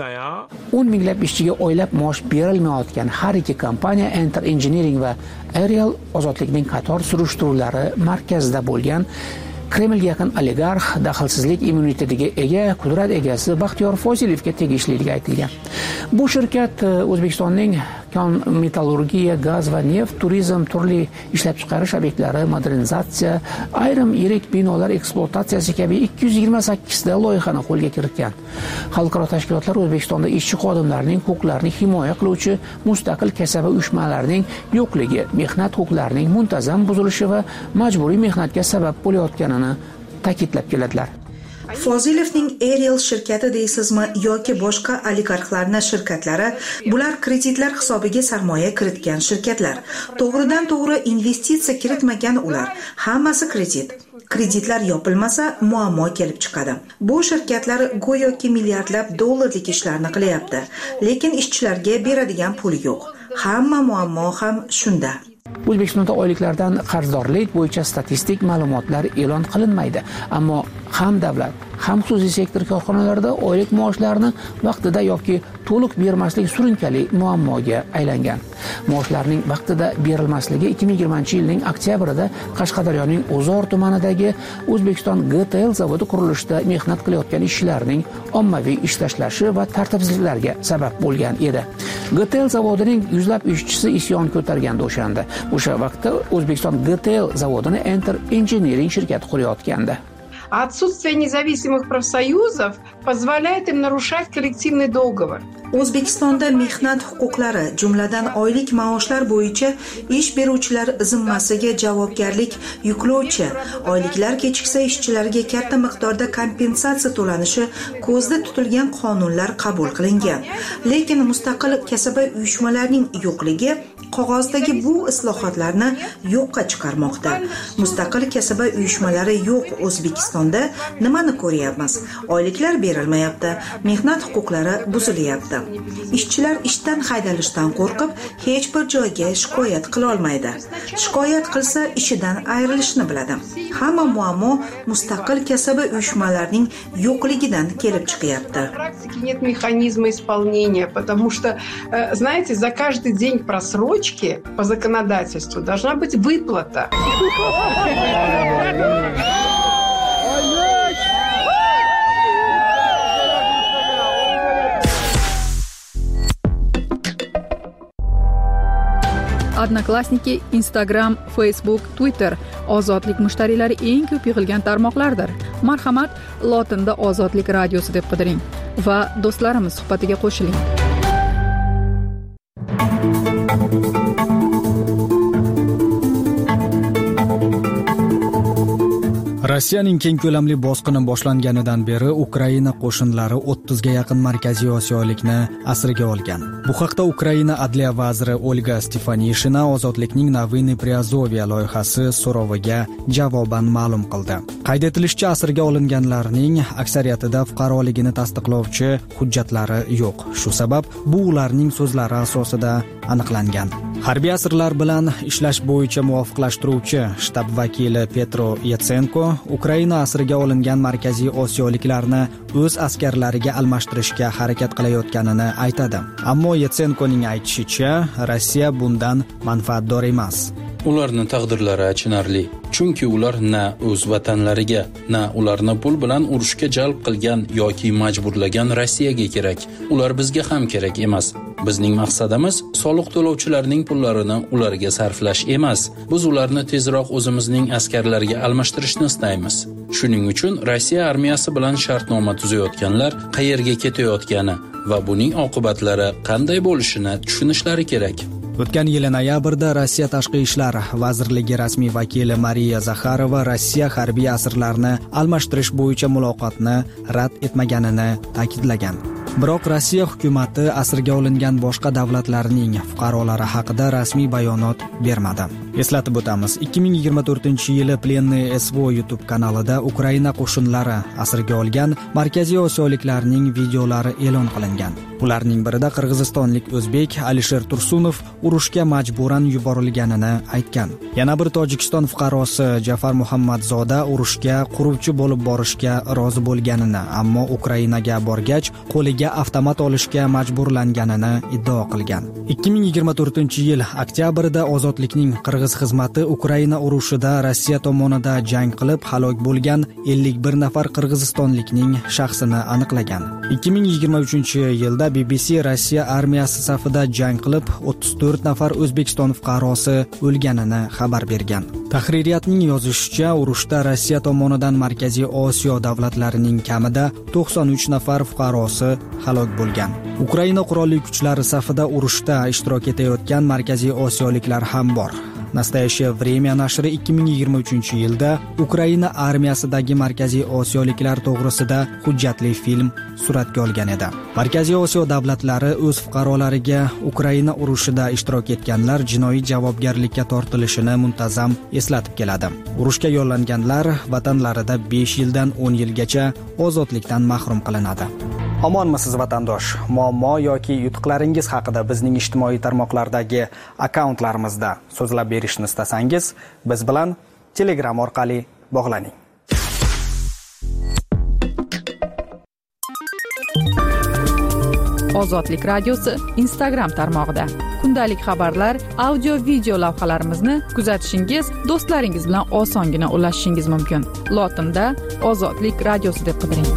S7: o'n minglab ishchiga oylab maosh berilmayotgan har ikki kompaniya Enter Engineering va Aerial ozodlikning qator surishtiruvlari markazida bo'lgan Kremlga yaqin oligarx daxlsizlik immunitetiga ega qudrat egasi Baxtiyor Fozilovga tegishliligi aytilgan. Bu shirkat O'zbekistonning kon metallurgiya, gaz va neft, turizm, turli ishlab chiqarish obyektlari, modernizatsiya, ayrim yirik binolar ekspluatatsiyasi kabi ikki yuz yigirma sakkiz ta loyihani qo'lga kiritgan. Xalqaro tashkilotlar O'zbekistonda ishchi xodimlarning huquqlarini himoya qiluvchi mustaqil kasaba uyushmalarining yo'qligi, mehnat huquqlarining muntazam buzilishi va majburiy mehnatga sabab bo'layotganini ta'kidlab keladilar.
S14: Fozilovning Aerial shirkati deysizmi yoki boshqa oligarxlarning shirkatlari, bular kreditlar hisobiga sarmoya kiritgan shirkatlar. To'g'ridan to'g'ri investitsiya kiritmagan ular. Hammasi kredit. Kreditlar yopilmasa muammo kelib chiqadi. Bu shirkatlar go'yoki milliardlab dollarlik ishlarni qilyapti, lekin ishchilarga beradigan pul yo'q. Hamma muammo ham shunda.
S7: O'zbekistonda oyliklardan qarzdorlik bo'yicha statistik ma'lumotlar e'lon qilinmaydi, ammo ham davlat, ham xususiy sektor korxonalarida oylik maoshlarini vaqtida yoki to'liq bermaslik surunkali muammoga aylangan. Maoshlarning vaqtida berilmasligi ikki ming yigirmanchi yilning oktyabrida Qashqadaryoning O'zor tumanidagi O'zbekiston G T L zavodi qurilishida mehnat qilayotgan ishchilarning ommaviy ish tashlashi va tartibsizliklarga sabab bo'lgan edi. G T L zavodining yuzlab ishchisi isyon ko'targandi o'shanda. O'sha vaqtda O'zbekiston G T L zavodini Enter Engineering shirkati qurayotgandi.
S17: Отсутствие независимых профсоюзов позволяет им нарушать коллективный договор.
S14: O'zbekistonda mehnat huquqlari, jumladan oylik maoshlar bo'yicha ish beruvchilar zimmasiga javobgarlik yuklovchi, oyliklar kechiksa ishchilarga katta miqdorda kompensatsiya to'lanishi ko'zda tutilgan qonunlar qabul qilingan. Lekin mustaqil kasaba uyushmalarining yo'qligi qog'ozdagi bu islohotlarni yo'qqa chiqarmoqda. Mustaqil kasaba uyushmalari yo'q O'zbekistonda nimani ko'ryapmiz? Oyliklar berilmayapti, mehnat huquqlari buzilyapti. Ishchilar ishdan haydalishdan qo'rqib hech bir joyga shikoyat qila olmaydi. Shikoyat qilsa ishidan ayrilishni biladi. Hamma muammo mustaqil kasaba uyushmalarining yo'qligidan kelib chiqyapti.
S17: Нет механизма исполнения, потому что, знаете, за каждый день просрочки по законодательству должна быть выплата.
S2: Odnoklassniki, Instagram, Facebook, Twitter ozodlik mushtariylari eng ko'p yig'ilgan tarmoqlardir. Marhamat, lotinda Ozodlik radiosi deb qidiring va do'stlarimiz suhbatiga qo'shiling.
S18: Rossiyaning keng ko'lamli bosqini boshlanganidan beri Ukraina qo'shinlari o'ttizga yaqin Markaziy Osiyolikni asirga olgan. Bu haqda Ukraina adliya vaziri Olga Stefanishina Ozodlikning Navyny Priazovye loyihasi so'roviga javoban ma'lum qildi. Qayd etilishicha, asirga olinganlarning aksariyatida fuqaroligini tasdiqlovchi hujjatlari yo'q. Shu sabab bu ularning so'zlari asosida aniqlangan. Harbiy asirlar bilan ishlash bo'yicha muvofiqlashtiruvchi shtab vakili Petro Yetsenko Ukraina asirga olingan Markaziy Osiyoliklarni o'z askarlariga almashtirishga harakat qilayotganini aytadi. Ammo Yetsenkoning aytishicha, Rossiya bundan manfaatdor emas.
S24: Ularning taqdirlari achinarli, chunki ular na o'z vatanlariga, na ularni pul bilan urushga jalb qilgan yoki majburlagan Rossiyaga kerak. Ular bizga ham kerak emas. Bizning maqsadimiz soliq to'lovchilarning pullarini ularga sarflash emas. Biz ularni tezroq o'zimizning askarlarga almashtirishni istaymiz. Shuning uchun Rossiya armiyasi bilan shartnoma tuzayotganlar qayerga ketayotgani va buning oqibatlari qanday bo'lishini tushunishlari kerak.
S18: O'tgan yil noyabrda Rossiya Tashqi ishlar vazirligi rasmiy vakili Mariya Zakharova Rossiya harbiy asirlarni almashtirish bo'yicha muloqotni rad etmaganini ta'kidlagan. Biroq Rossiya hukumatı asirga olingan boshqa davlatlarning fuqarolari haqida rasmiy bayonot bermadi. Eslatib o'tamiz, ikki ming yigirma to'rtinchi yili Plenniy S V O YouTube kanalida Ukraina qo'shinlari asirga olgan Markaziy Osiyoliklarning videolari e'lon qilingan. Ularning birida qirg'izistonlik o'zbek Alisher Tursunov urushga majburan yuborilganini aytgan. Yana bir Tojikiston fuqarosi Jafar Muhammadzoda urushga quruvchi bo'lib borishga rozi bo'lganini, ammo Ukrainaga borgach qo'liga avtomat olishga majburlanganini iddao qilgan. ikki ming yigirma to'rtinchi yil oktyabrda Ozodlikning Qirg'iz xizmati Ukraina urushida Rossiya tomonida jang qilib halok bo'lgan ellik bir nafar qirg'izistonlikning shaxsini aniqlagan. ikki ming yigirma uchinchi yilda B B C Rossiya armiyasi safida jang qilib o'ttiz to'rt nafar O'zbekiston fuqarosi o'lganini xabar bergan. Tahririyatning yozishicha, urushda Rossiya tomonidan Markaziy Osiyo davlatlarining kamida to'qson uch nafar fuqarosi halok bo'lgan. Ukraina qurolli kuchlari safida urushda ishtirok etayotgan Markaziy Osiyoliklar ham bor. Nastoyashye время nashri ikki ming yigirma uchinchi yilda Ukraina armiyasidagi Markaziy Osiyoliklar to'g'risida hujjatli film suratga olgan edi. Markaziy Osiyo davlatlari o'z fuqarolariga Ukraina urushida ishtirok etganlar jinoiy javobgarlikka tortilishini muntazam eslatib keladi. Urushga yo'llanganlar vatanlarida besh yildan o'n yilgacha ozodlikdan mahrum qilinadi. Omonmisiz vatandosh? Muammo yoki yutuqlaringiz haqida bizning ijtimoiy tarmoqlardagi akkauntlarimizda so'zlab berishni istasangiz, biz bilan Telegram orqali bog'laning.
S2: Ozodlik radiosi Instagram tarmog'ida kundalik xabarlar, audio video lavhalarimizni kuzatishingiz, do'stlaringiz bilan osongina ulashishingiz mumkin. Lotinda Ozodlik radiosi deb qidiring.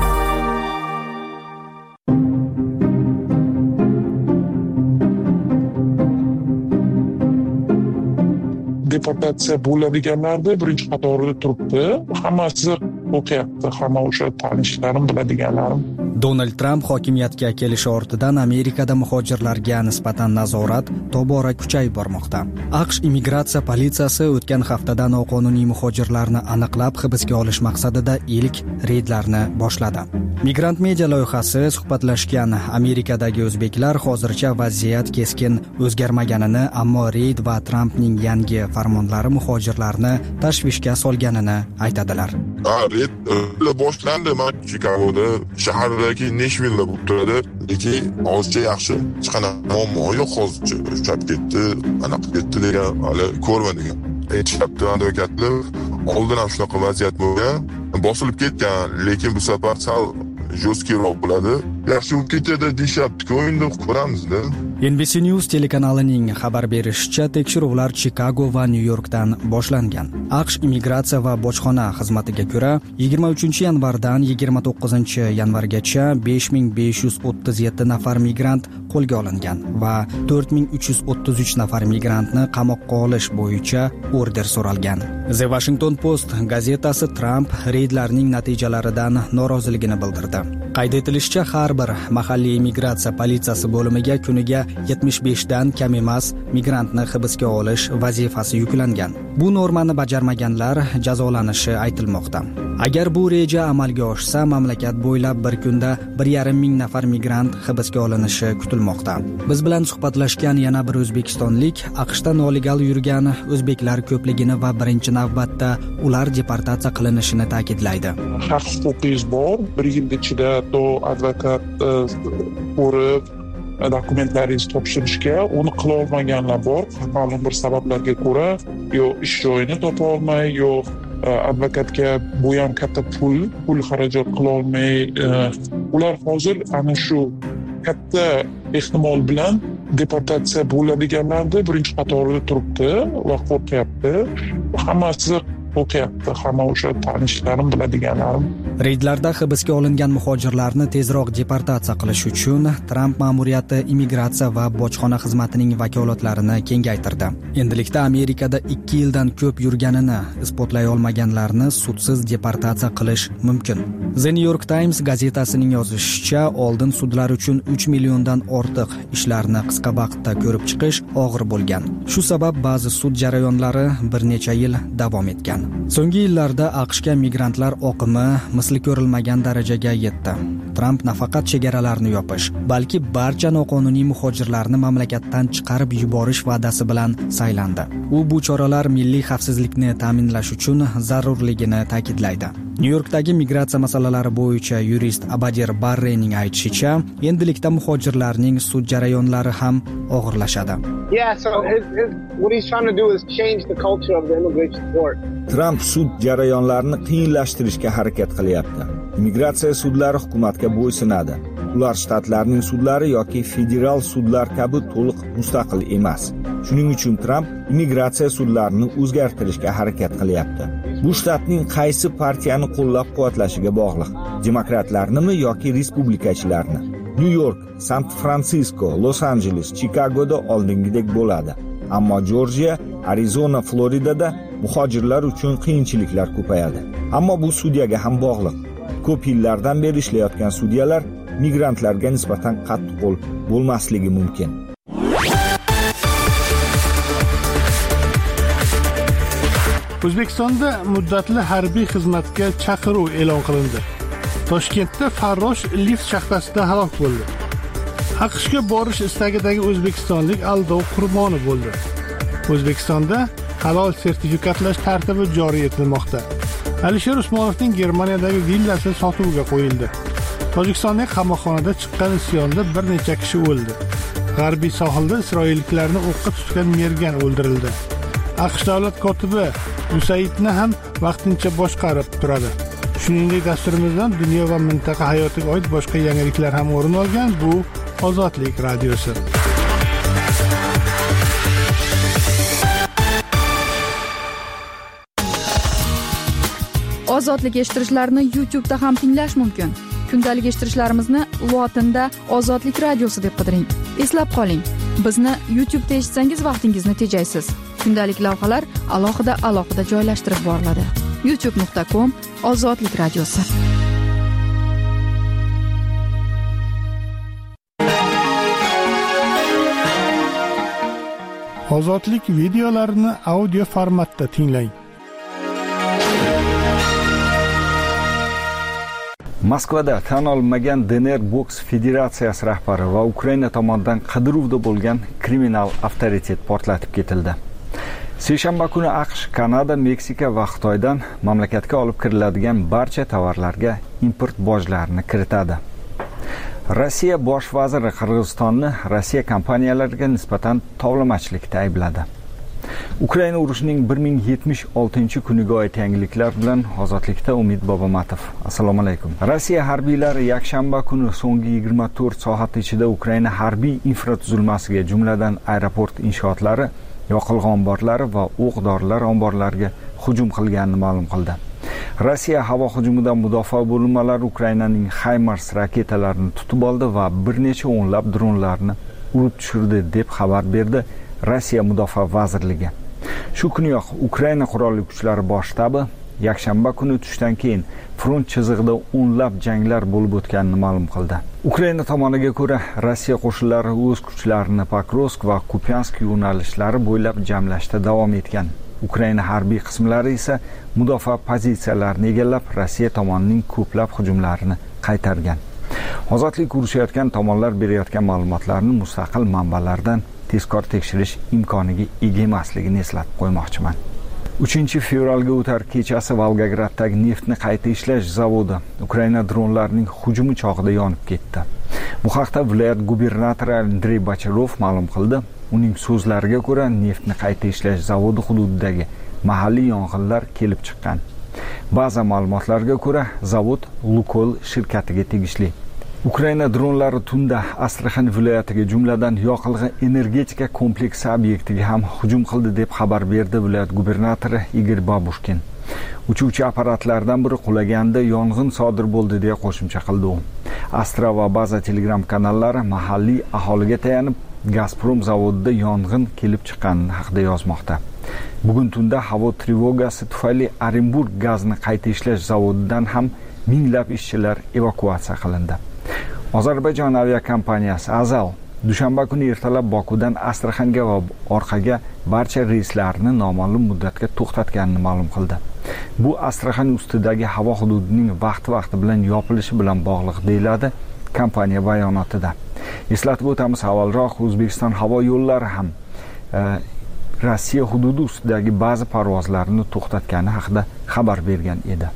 S15: Deportatsiya bo'ladiganlarda birinchi qatorda turibdi. Hammasi o'qiyapti, hamma o'sha tanishlarim, biladiganlarim.
S18: Donald Trump hokimiyatga kelishi ortidan Amerikada muhojirlarga nisbatan nazorat tobora kuchayib bormoqda. AQSh immigratsiya politsiyasi o'tgan haftada noqonuniy muhojirlarni aniqlab hibsga olish maqsadida ilk reydlarni boshladi. Migrant media loyihasi suhbatlashgan Amerikadagi o'zbeklar hozircha vaziyat keskin o'zgarmaganini, ammo reyd va Trumpning yangi farmonlari muhojirlarni tashvishga solganini aytadilar.
S16: Ha, reyd boshlandi. Men Chicagoda shahardagi Nashville bo'lib turadi. Lekin hozircha yaxshi hech qanaqa muammo yo'q hozircha. Chap ketdi, anaqa ketdi degan hali ko'rmadim. Aytishyapti advokatlar, oldin ham shunaqa vaziyat bo'lgan, bosilib ketgan, lekin bu safar sal jo'skiroq bo'ladi. Yaxshi bo'lib ketadi deyapti-ku, endi ko'ramizda.
S18: N B C News telekanalining xabar berishicha, tekshiruvlar Chicago va Nyu-Yorkdan boshlangan. AQSh immigratsiya va bojxona xizmatiga ko'ra, yigirma uchinchi yanvardan yigirma to'qqizinchi yanvargacha besh ming besh yuz o'ttiz yetti nafar migrant qo'lga olingan va to'rt ming uch yuz o'ttiz uch nafar migrantni qamoqqa olish bo'yicha order so'ralgan. The Washington Post gazetasi Trump reydlarning natijalaridan noroziligini bildirdi. Qayd etilishicha, har bir mahalliy immigratsiya politsiyasi bo'limiga kuniga yetmish besh dan kam emas migrantni hibsga olish vazifasi yuklangan. Bu normani bajarmaganlar jazolanishi aytilmoqda. Agar bu reja amalga oshsa, mamlakat bo'ylab bir kunda bir yarim ming nafar migrant hibsga olinishi kutilmoqda. Biz bilan suhbatlashgan yana bir o'zbekistonlik AQShda nolegal yurgan o'zbeklar ko'pligini va birinchi navbatda ular deportatsiya qilinishini ta'kidlaydi.
S15: Haq huquqingiz bor. Bir yil ichida to advokat ko'rib dokumentlaringizni topshirishga, uni qila olmaganlar bor. Ma'lum bir sabablarga ko'ra, yo ish joyini topa olmay, yo advokatga bu ham katta pul, pul xarajat qila olmay, ular hozir ana shu katta ehtimol bilan deportatsiya bo'ladiganlarni birinchi qatorida turibdi va qo'rqyapti. Hammasi o'qiyapti, hamma o'sha tanishlarim, biladiganlarim.
S18: Reydlarda hibsga olingan muhojirlarni tezroq deportatsiya qilish uchun Tramp ma'muriyati immigratsiya va bojxona xizmatining vakolatlarini kengaytirdi. Endilikda Amerikada ikki yildan ko'p yurganini isbotlay olmaganlarni sudsiz deportatsiya qilish mumkin. The New York Times gazetasining yozishicha, oldin sudlar uchun uch milliondan ortiq ishlarni qisqa vaqtda ko'rib chiqish og'ir bo'lgan. Shu sabab ba'zi sud jarayonlari bir necha yil davom etgan. So'nggi yillarda AQShga migrantlar oqimi misli ko'rilmagan darajaga yetdi. Tramp nafaqat chegaralarni yopish, balki barcha noqonuniy muhojirlarni mamlakatdan chiqarib yuborish va'dasi bilan saylandi. U bu choralar milliy xavfsizlikni ta'minlash uchun zarurligini ta'kidlaydi. New Yorkdagi migratsiya masalalari bo'yicha yurist Abadir Barrening aytishicha, endilikda muhojirlarning sud jarayonlari ham og'irlashadi.
S12: Yeah, so his, his, what he's trying to do is change the culture of the immigration court.
S5: Tramp sud jarayonlarini qiyinlashtirishga harakat qilyapti. Immigratsiya sudlari hukumatga bo'ysunadi. Ular shtatlarning sudlari yoki federal sudlar kabi to'liq mustaqil emas. Shuning uchun Tramp immigratsiya sudlarini o'zgartirishga harakat qilyapti. Bu shtatning qaysi partiyani qo'llab-quvvatlashiga bog'liq. Demokratlarnimi yoki respublikachilarni? New York, San Fransisko, Los Angeles, Chicagoda oldingidek bo'ladi. Ammo Georgia, Arizona, Floridada muhojirlar uchun qiyinchiliklar ko'payadi. Ammo bu sudyaga ham bog'liq. Ko'p yillardan beri ishlayotgan sudyalar migrantlarga nisbatan qattiqqo'l bo'lmasligi mumkin.
S8: O'zbekistonda muddatli harbiy xizmatga chaqiruv e'lon qilindi. Toshkentda farrosh lift shaxtasida halok bo'ldi. AQShga borish istagidagi o'zbekistonlik aldov qurboni bo'ldi. O'zbekistonda halol sertifikatlash tartibi joriy etilmoqda. Alisher Usmonovning Germaniyadagi villasi sotuvga qo'yildi. Tojikistonning qamoqxonada chiqqan isyonda bir necha kishi o'ldi. G'arbiy sohilda isroilliklarni o'qqa tutgan mergan o'ldirildi. AQSh davlat kotibi Usaidni ham vaqtincha boshqarib turadi. Shuningdek, dasturimizdan dunyo va mintaqa hayotiga oid boshqa yangiliklar ham o'rin olgan. Bu Ozodlik radiosi.
S2: Ozodlik eshittirishlarni YouTube da ham tinglash mumkin. Kundalik eshittirishlarimizni lotinda Ozodlik radiosi deb qidiring. Eslab qoling, bizni YouTube da eshitsangiz vaqtingizni tejaysiz. Kundalik lavhalar alohida alohida joylashtirib boriladi. youtube nuqta com Ozodlik radiosi.
S8: Ozodlik videolarini audio formatda tinglang.
S5: Moskvada tan olmagan D N R boks federatsiyasi rahbari va Ukraina tomonidan qidiruvda bo'lgan kriminal avtoritet portlatib ketildi. Seshanba kuni AQSh, Kanada, Meksika va Xitoydan mamlakatga olib kiriladigan barcha tovarlarga import bojlarini kiritadi. Rossiya bosh vaziri Qirg'izistonni Rossiya kompaniyalariga nisbatan tovlamachilikda aybladi. Ukraina urushining bir ming yetmish oltinchi kuniga oid yangiliklar bilan Ozodlikda Umid Bobomatov. Assalomu alaykum. Rossiya harbiylari yakshanba kuni so'nggi yigirma to'rt soat ichida Ukraina harbiy infratuzilmasiga, jumladan aeroport inshootlari, yoqilg'i omborlari va o'q-dorilar omborlariga hujum qilganini ma'lum qildi. Rossiya havo hujumidan mudofaa bo'linmalari Ukrainaning HIMARS raketalarini tutib oldi va bir necha o'nlab dronlarni urib tushirdi deb xabar berdi Rossiya Mudofaa vazirligi. Shu kuniyoq Ukraina qurolli kuchlari bosh shtabi yakshanba kuni tushdan keyin front chizig'ida o'nlab janglar bo'lib o'tganini ma'lum qildi. Ukraina tomoniga ko'ra, Rossiya qo'shinlari o'z kuchlarini Pokrovsk va Kupiansk yo'nalishlari bo'ylab jamlashda davom etgan. Ukraina harbiy qismlari esa mudofaa pozitsiyalarini egallab, Rossiya tomonining ko'plab hujumlarini qaytargan. Ozodlik urushayotgan tomonlar berayotgan ma'lumotlarni mustaqil manbalardan tezkor tekshirish imkoniga ega emasligini eslatib qo'ymoqchiman. uchinchi fevralga o'tar kechasi Volgograddagi neftni qayta ishlash zavodi Ukraina dronlarining hujumi chog'ida yonib ketdi. Bu haqda viloyat gubernatori Andrey Bacharov ma'lum qildi. Uning so'zlariga ko'ra, neftni qayta ishlash zavodi hududidagi mahalliy yong'inlar kelib chiqqan. Ba'zi ma'lumotlarga ko'ra, zavod Lukoil shirkatiga tegishli. Ukraina dronlari tunda Astraxan viloyatiga, jumladan yoqilg'i energetika kompleksi obyektiga ham hujum qildi deb xabar berdi viloyat gubernatori Igor Babushkin. Uchuvchi apparatlardan biri qulaganda yong'in sodir bo'ldi deya qo'shimcha qildi u. Astra va Baza Telegram kanallari mahalliy aholiga tayanib, Gazprom zavodida yong'in kelib chiqqanini haqida yozmoqda. Bugun tunda havo trevogasi tufayli Orenburg gazni qayta ishlash zavodidan ham minglab ishchilar evakuatsiya qilindi. Ozarbayjon aviakompaniyasi Azal dushanba kuni ertalab Bokudan Astraxanga va orqaga barcha reyslarni noma'lum muddatga to'xtatganini ma'lum qildi. Bu Astraxan ustidagi havo hududining vaqti-vaqti bilan yopilishi bilan bog'liq deyiladi kompaniya bayonotida. Eslatib o'tamiz, avvalroq O'zbekiston havo yo'llari ham e, Rossiya hududi ustidagi ba'zi parvozlarni to'xtatgani haqida xabar bergan edi.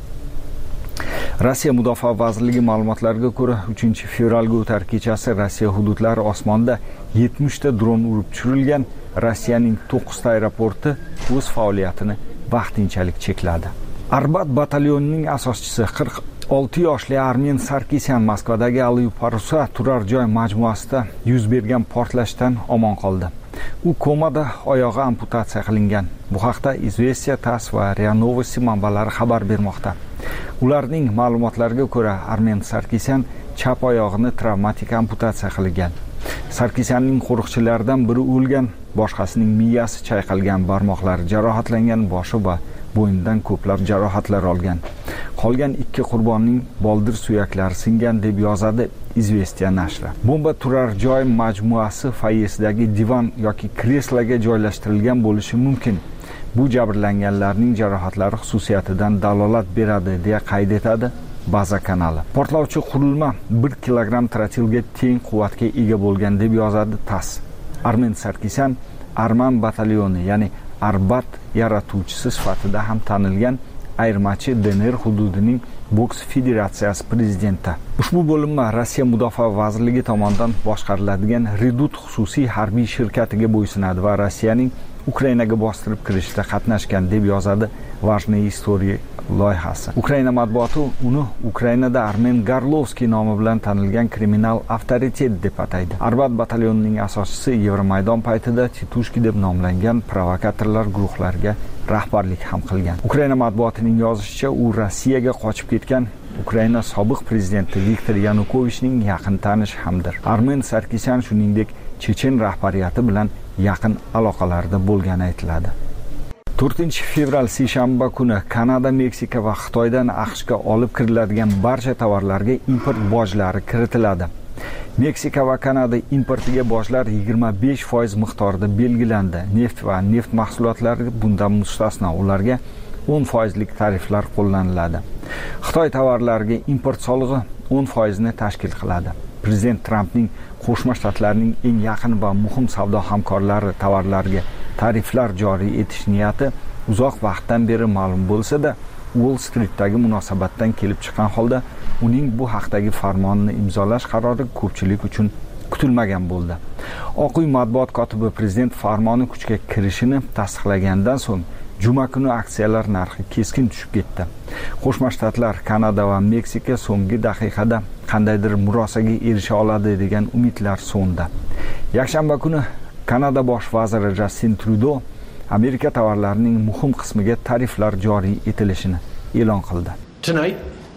S5: Rossiya Mudofaa vazirligi ma'lumotlariga ko'ra, uchinchi fevralga o'tar kechasi Rossiya hududlari osmonida yetmish ta dron urib tushirilgan. Rossiyaning to'qqizta aeroporti o'z faoliyatini vaqtinchalik chekladi. Arbat batalyonining asoschisi qirq olti yoshli Armen Sarkisyan Moskvadagi Alyuparusa turar joy majmuasida yuz bergan portlashdan omon qoldi. U komada, oyog'i amputatsiya qilingan. Bu haqda Izvestiya, TASS va RIA Novosti manbalari xabar bermoqda. Ularning ma'lumotlariga ko'ra, Armen Sarkisyan chap oyog'ini travmatik amputatsiya qilgan. Sarkisyanning qo'riqchilaridan biri o'lgan, boshqasining miyasi chayqalgan, barmoqlari jarohatlangan, boshi va bo'ynidan ko'plab jarohatlar olgan. Qolgan ikki qurbonning boldir suyaklari singan deb yozadi Izvestiya nashri. Bomba turar joy majmuasi foyesidagi divan yoki kresloga joylashtirilgan bo'lishi mumkin. Bu jabrlanganlarning jarohatlari xususiyatidan dalolat beradi deya qayd etadi Baza kanali. Portlovchi qurilma bir kilogramm trotilga teng quvvatga ega bo'lgan deb yozadi TASS. Armen Sarkisyan Arman batalyoni, ya'ni Arbat yaratuvchisi sifatida ham tanilgan ayirmachi D N R hududining boks federatsiyasi prezidenti. Ushbu bo'linma Rossiya Mudofaa vazirligi tomonidan boshqariladigan Redut xususiy harbiy shirkatiga bo'ysunadi va Rossiyaning Ukrainaga bostirib kirishda qatnashgan deb yozadi Vajniy Istoriya loyihasi. Ukraina matbuoti uni Ukrainada Armen Garlovskiy nomi bilan tanilgan kriminal avtoritet deb ataydi. Arbat batalyonining asoschisi Yevromaydon paytida Titushki deb nomlangan provokatorlar guruhlariga rahbarlik ham qilgan. Ukraina matbuotining yozishicha, u Rossiyaga qochib ketgan Ukraina sobiq prezidenti Viktor Yanukovichning yaqin tanishi hamdir. Armen Sarkisyan shuningdek Chechen rahbariyati bilan yaqin aloqalarda bo'lgani aytiladi. to'rtinchi fevral seshanba kuni Kanada, Meksika va Xitoydan AQShga olib kiriladigan barcha tovarlarga import bojlari kiritiladi. Meksika va Kanada importiga bojlar yigirma besh foiz miqdorida belgilandi. Neft va neft mahsulotlari bundan mustasno, ularga o'n foizlik tariflar qo'llaniladi. Xitoy tovarlariga import solig'i o'n foizni tashkil qiladi. Prezident Trampning Qo'shma Shtatlarning eng yaqin va muhim savdo hamkorlari tovarlarga tariflar joriy etish niyati uzoq vaqtdan beri ma'lum bo'lsa-da, Wall Streetdagi munosabatdan kelib chiqqan holda uning bu haqdagi farmonni imzolash qarori ko'pchilik uchun kutilmagan bo'ldi. Oq uy matbuot kotibi prezident farmoni kuchga kirishini tasdiqlagandan so'ng juma kuni aksiyalar narxi keskin tushib ketdi. Qo'shma Shtatlar, Kanada va Meksika so'nggi daqiqada qandaydir murosaga erisha oladi degan umidlar so'ndi. Yakshanba kuni Kanada bosh vaziri Justin Trudeau Amerika tovarlarining muhim qismiga tariflar joriy etilishini e'lon qildi.
S4: Tonight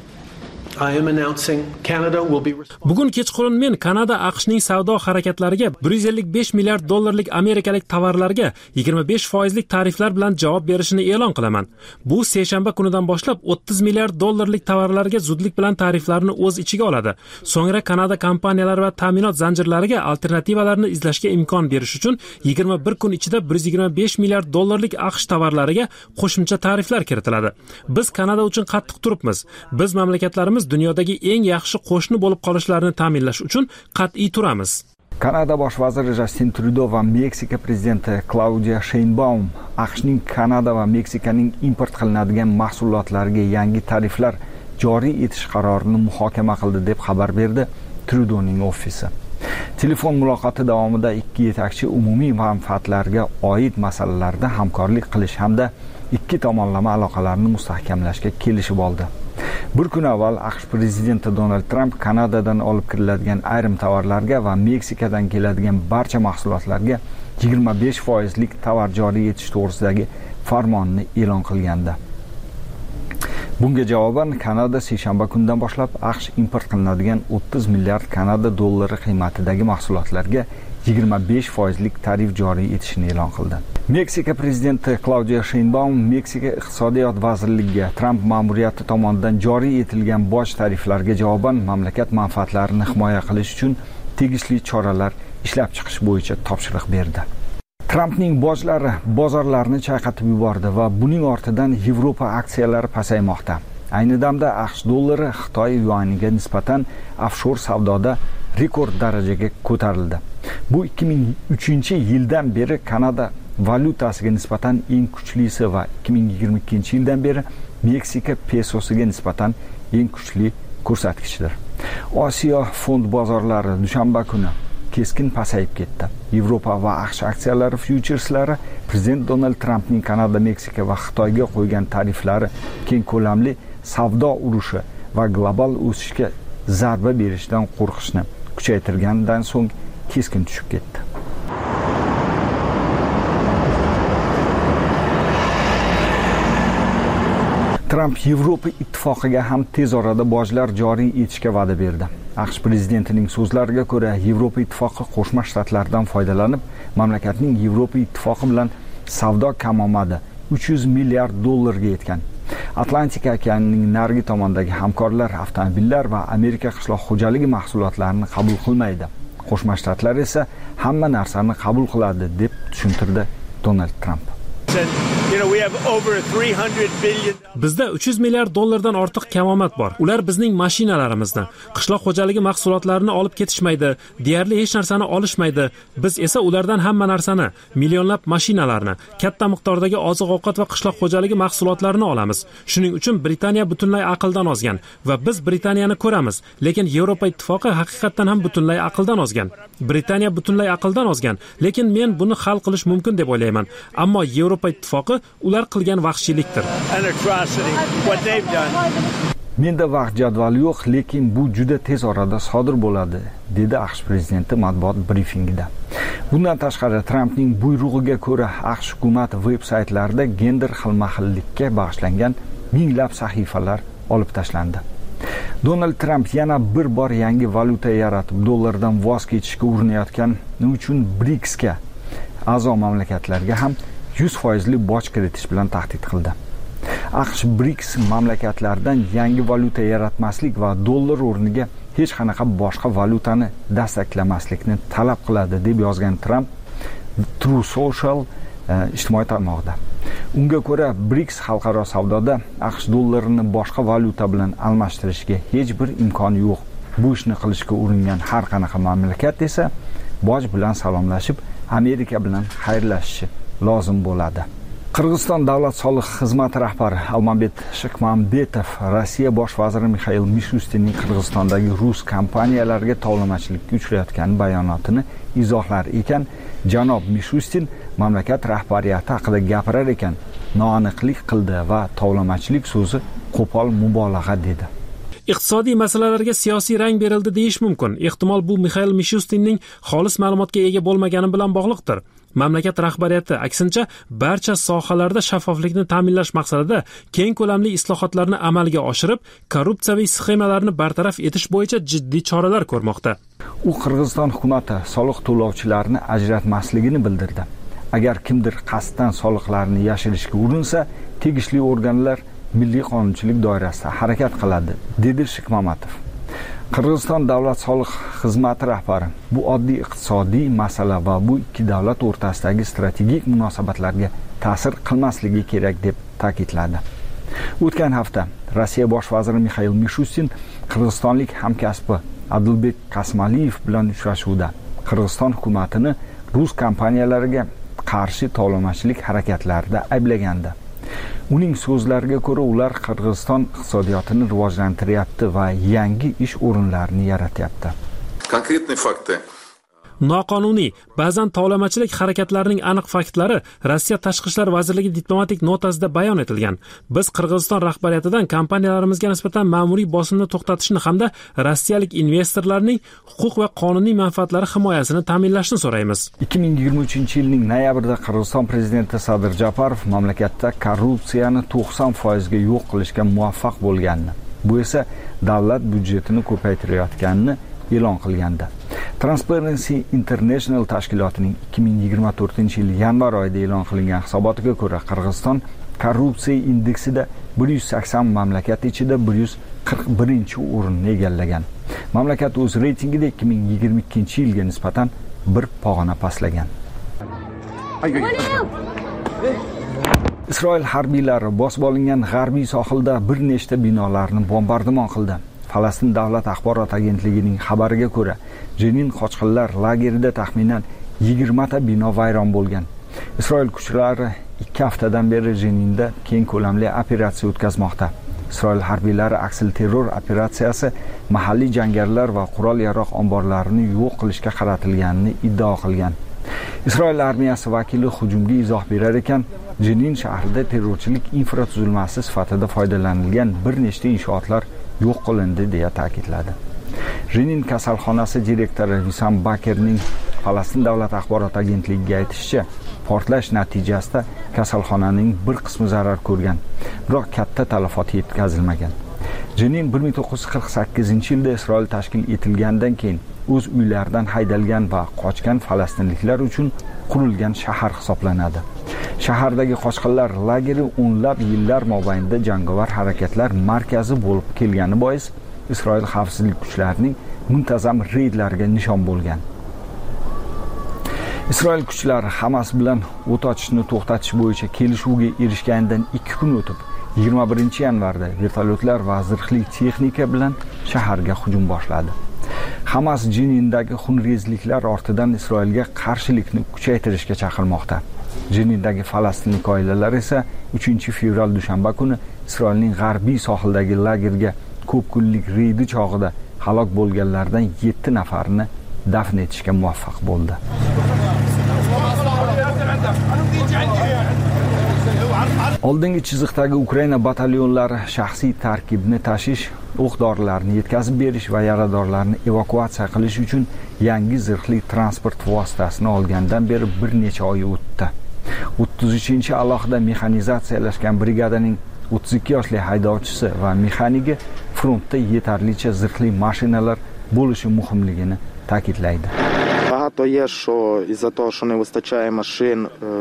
S4: I am announcing Canada will be
S3: Bugun kechqurun men Kanada AQShning savdo harakatlariga bir yuz ellik besh milliard dollarlik amerikalik tovarlarga yigirma besh foizlik tariflar bilan javob berishini e'lon qilaman. Bu seshanba kunidan boshlab o'ttiz milliard dollarlik tovarlarga zudlik bilan tariflarni o'z ichiga oladi. So'ngra Kanada kompaniyalari va ta'minot zanjirlariga alternativalarni izlashga imkon berish uchun yigirma bir kun ichida bir yuz yigirma besh milliard dollarlik AQSh tovarlariga qo'shimcha tariflar kiritiladi. Biz Kanada uchun qattiq turibmiz. Biz mamlakatlarimiz dunyodagi eng yaxshi qo'shni bo'lib qolishlarini ta'minlash uchun qat'iy turamiz.
S5: Kanada bosh vaziri Justin Trudeau va Meksika prezidenti Claudia Sheinbaum AQShning Kanada va Meksikaning import qilinadigan mahsulotlariga yangi tariflar joriy etish qarorini muhokama qildi deb xabar berdi Trudeauning ofisi. Telefon muloqoti davomida ikki yetakchi umumiy manfaatlarga oid masalalarda hamkorlik qilish hamda ikki tomonlama aloqalarni mustahkamlashga kelishib oldi. Bir kun avval AQSh prezidenti Donald Trump Kanadadan olib kiriladigan ayrim tovarlarga va Meksikadan keladigan barcha mahsulotlarga yigirma besh foizlik tovar joriy etish to'g'risidagi farmonni e'lon qilgandi. Bunga javoban Kanada seshanba kunidan boshlab AQSh import qilinadigan o'ttiz milliard Kanada dollari qiymatidagi mahsulotlarga yigirma besh foizlik tarif joriy etishini e'lon qildi. Meksika prezidenti Claudia Sheinbaum Meksika iqtisodiyot vazirligiga Trump ma'muriyati tomonidan joriy etilgan boj tariflariga javoban mamlakat manfaatlarini himoya qilish uchun tegishli choralar ishlab chiqish bo'yicha topshiriq berdi. Trumpning bojlari bozorlarni chayqatib yubordi va buning ortidan Yevropa aksiyalari pasaymoqda. Ayni damda AQSh dollari Xitoy yuaniga nisbatan offshor savdoda rekord darajaga ko'tarildi. Bu ikki ming uchinchi yildan beri Kanada valyutasiga nisbatan eng kuchlisi va ikki ming yigirma ikkinchi yildan beri Meksika pesosiga nisbatan eng kuchli ko'rsatkichdir. Osiyo fond bozorlari dushanba kuni keskin pasayib ketdi. Yevropa va AQSh aksiyalari futureslari prezident Donald Trampning Kanada, Meksika va Xitoyga qo'ygan tariflari keng ko'lamli savdo urushi va global o'sishga zarba berishdan qo'rqishni kuchaytirgandan so'ng keskin tushib ketdi. Trump Yevropa ittifoqiga ham tez orada bojlar joriy etishga va'da berdi. AQSh prezidentining so'zlariga ko'ra, Yevropa ittifoqi Qo'shma Shtatlardan foydalanib, mamlakatning Yevropa ittifoqi bilan savdo kamomadi uch yuz milliard dollarga yetgan. Atlantika okeanining narigi tomonidagi hamkorlar avtomobillar va Amerika qishloq xo'jaligi mahsulotlarini qabul qilmaydi. Qo'shma Shtatlar esa hamma narsani qabul qiladi deb tushuntirdi Donald Trump.
S3: Bizda uch yuz milliard dollardan ortiq kamomad bor. Ular bizning mashinalarimizni, qishloq xo'jaligi mahsulotlarini olib ketishmaydi, deyarli hech narsani olishmaydi. Biz esa ulardan hamma narsani, millionlab mashinalarni, katta miqdordagi oziq-ovqat va qishloq xo'jaligi mahsulotlarini olamiz. Shuning uchun Britaniya butunlay aqldan ozgan va biz Britaniyani ko'ramiz, lekin Yevropa ittifoqi haqiqatan ham butunlay aqldan ozgan. Britaniya butunlay aqldan ozgan, lekin men buni hal qilish mumkin deb o'ylayman. Ammo Yevropa ittifoqi ular qilgan vahshiylikdir.
S5: Menda vaqt jadvali yo'q, lekin bu juda tez orada sodir bo'ladi, dedi AQSh prezidenti matbuot brifingida. Bundan tashqari Trampning buyrug'iga ko'ra AQSh hukumati veb-saytlarida gender xilma-xillikka bag'ishlangan minglab sahifalar olib tashlandi. Donald Trump yana bir bor yangi valyuta yaratib, dollardan voz kechishga urinayotgani uchun BRICSga a'zo mamlakatlarga ham yuz foizli boj kiritish bilan tahdid qildi. AQSh BRICS mamlakatlaridan yangi valyuta yaratmaslik va dollar o'rniga hech qanaqa boshqa valyutani dastaklamaslikni talab qiladi deb yozgan Trump Truth Social ijtimoiy tarmog'ida. Unga ko'ra BRICS xalqaro savdoda AQSh dollarini boshqa valyuta bilan almashtirishga hech bir imkoni yo'q. Bu ishni qilishga uringan har qanaqa mamlakat esa boj bilan salomlashib, Amerika bilan xayrlashishi lozim bo'ladi. Qirg'iziston davlat soliq xizmati rahbari Almambet Shikmambetov Rossiya bosh vaziri Mixail Mishustinning Qirg'izistondagi rus kompaniyalariga tovlamachilikka uchrayotgan bayonotini izohlar ekan, janob Mishustin mamlakat rahbariyati haqida gapirar ekan, noaniqlik qildi va tovlamachilik so'zi qo'pol mubolag'a dedi.
S3: Iqtisodiy masalalarga siyosiy rang berildi deyish mumkin. Ehtimol bu Mixail Mishustinning xolis ma'lumotga ega bo'lmagani bilan bog'liqdir. Mamlakat rahbariyati aksincha barcha sohalarda shaffoflikni ta'minlash maqsadida keng ko'lamli islohotlarni amalga oshirib, korrupsiyaviy sxemalarni bartaraf etish bo'yicha jiddiy choralar ko'rmoqda.
S5: U Qirg'iziston hukumati soliq to'lovchilarini ajratmasligini bildirdi. Agar kimdir qasddan soliqlarni yashirishga urinsa, tegishli organlar milliy qonunchilik doirasida harakat qiladi, dedi Shikmamatov. Qirg'iziston davlat soliq xizmati rahbari bu oddiy iqtisodiy masala va bu ikki davlat o'rtasidagi strategik munosabatlarga ta'sir qilmasligi kerak deb ta'kidladi. O'tgan hafta Rossiya bosh vaziri Mixail Mishustin qirg'izistonlik hamkasbi Adilbek Qasmaliyev bilan uchrashuvda Qirg'iziston hukumatini rus kompaniyalariga qarshi tovlamachilik harakatlarida ayblagandi. Uning so'zlariga ko'ra, ular Qirg'iziston iqtisodiyotini rivojlantiryapti va yangi ish o'rinlarini yaratyapti.
S3: Konkretные fakты. noqonuniy, ba'zan tovlamachilik harakatlarining aniq faktlari Rossiya Tashqi ishlar vazirligi diplomatik notasida bayon etilgan. Biz Qirg'iziston rahbariyatidan kompaniyalarimizga nisbatan ma'muriy bosimni to'xtatishni hamda rossiyalik investorlarning huquq va qonuniy manfaatlari himoyasini ta'minlashni so'raymiz.
S5: ikki ming yigirma uchinchi yilning noyabrida Qirg'iziston prezidenti Sadir Japarov mamlakatda korrupsiyani to'qson foiz ga yo'q qilishga muvaffaq bo'lganini, bu esa davlat budjetini ko'paytirayotganini e'lon qilgandi. Transparency International tashkilotining ikki ming yigirma to'rtinchi yil yanvar oyida e'lon qilingan hisobotiga ko'ra, Qirg'iziston korrupsiya indeksida bir yuz sakson mamlakat ichida bir yuz qirq birinchi o'rinni egallagan. Mamlakat o'z reytingida ikki ming yigirma ikkinchi yilga nisbatan bir pog'ona pastlagan. Isroil harbiylari bosib olingan g'arbiy sohilda bir nechta binolarni bombardimon qildi. Falastin davlat axborot agentligining xabariga ko'ra, Jenin qochqinlar lagerida taxminan yigirma ta bino vayron bo'lgan. Isroil kuchlari ikki haftadan beri Jeninda keng ko'lamli operatsiya o'tkazmoqda. Isroil harbiylari aksil terror operatsiyasi mahalliy jangarilar va qurol-yarog' omborlarini yo'q qilishga qaratilganini iddao qilgan. Isroil armiyasi vakili hujumga izoh berar ekan, Jenin shahrida terrorchilik infratuzilmasi sifatida foydalanilgan bir nechta inshootlar yo'q qilindi deya ta'kidladi. Jenin kasalxonasi direktori Visam Bakerning Falastin davlat axborot agentligiga aytishicha, portlash natijasida kasalxonaning bir qismi zarar ko'rgan, biroq katta talafot yetkazilmagan. Jenin bir ming to'qqiz yuz qirq sakkizinchi yilda Isroil tashkil etilgandan keyin o'z uylaridan haydalgan va qochgan falastinliklar uchun qurilgan shahar hisoblanadi. Shahardagi qochqinlar lageri o'nlab yillar mobaynida jangovar harakatlar markazi bo'lib kelgani bois Isroil xavfsizlik kuchlarining muntazam reydlariga nishon bo'lgan. Isroil kuchlari Hamas bilan o't ochishni to'xtatish bo'yicha kelishuvga erishgandan ikki kun o'tib, yigirma birinchi yanvarda vertolyotlar va zirhli texnika bilan shaharga hujum boshladi. Hamas Jenindagi xunrezliklar ortidan Isroilga qarshilikni kuchaytirishga chaqirmoqda. Jenindagi falastinlik oilalar esa uchinchi fevral dushanba kuni Isroilning g'arbiy sohildagi lagerga ko'p kunlik reydi chog'ida halok bo'lganlardan yetti nafarini dafn etishga muvaffaq bo'ldi. Oldingi chiziqdagi Ukraina batalyonlari shaxsiy tarkibni tashish, o'q-dorilarni yetkazib berish va yaradorlarni evakuatsiya qilish uchun yangi zirhli transport vositasini olgandan beri bir necha oy o'tdi. o'ttiz uchinchi alohida mexanizatsiyalashgan brigadaning o'ttiz ikki yoshli haydovchisi va mexanigi frontda yetarlicha zirhli mashinalar bo'lishi muhimligini ta'kidlaydi.
S19: Багато є, що із-за того, що не вистачає машин,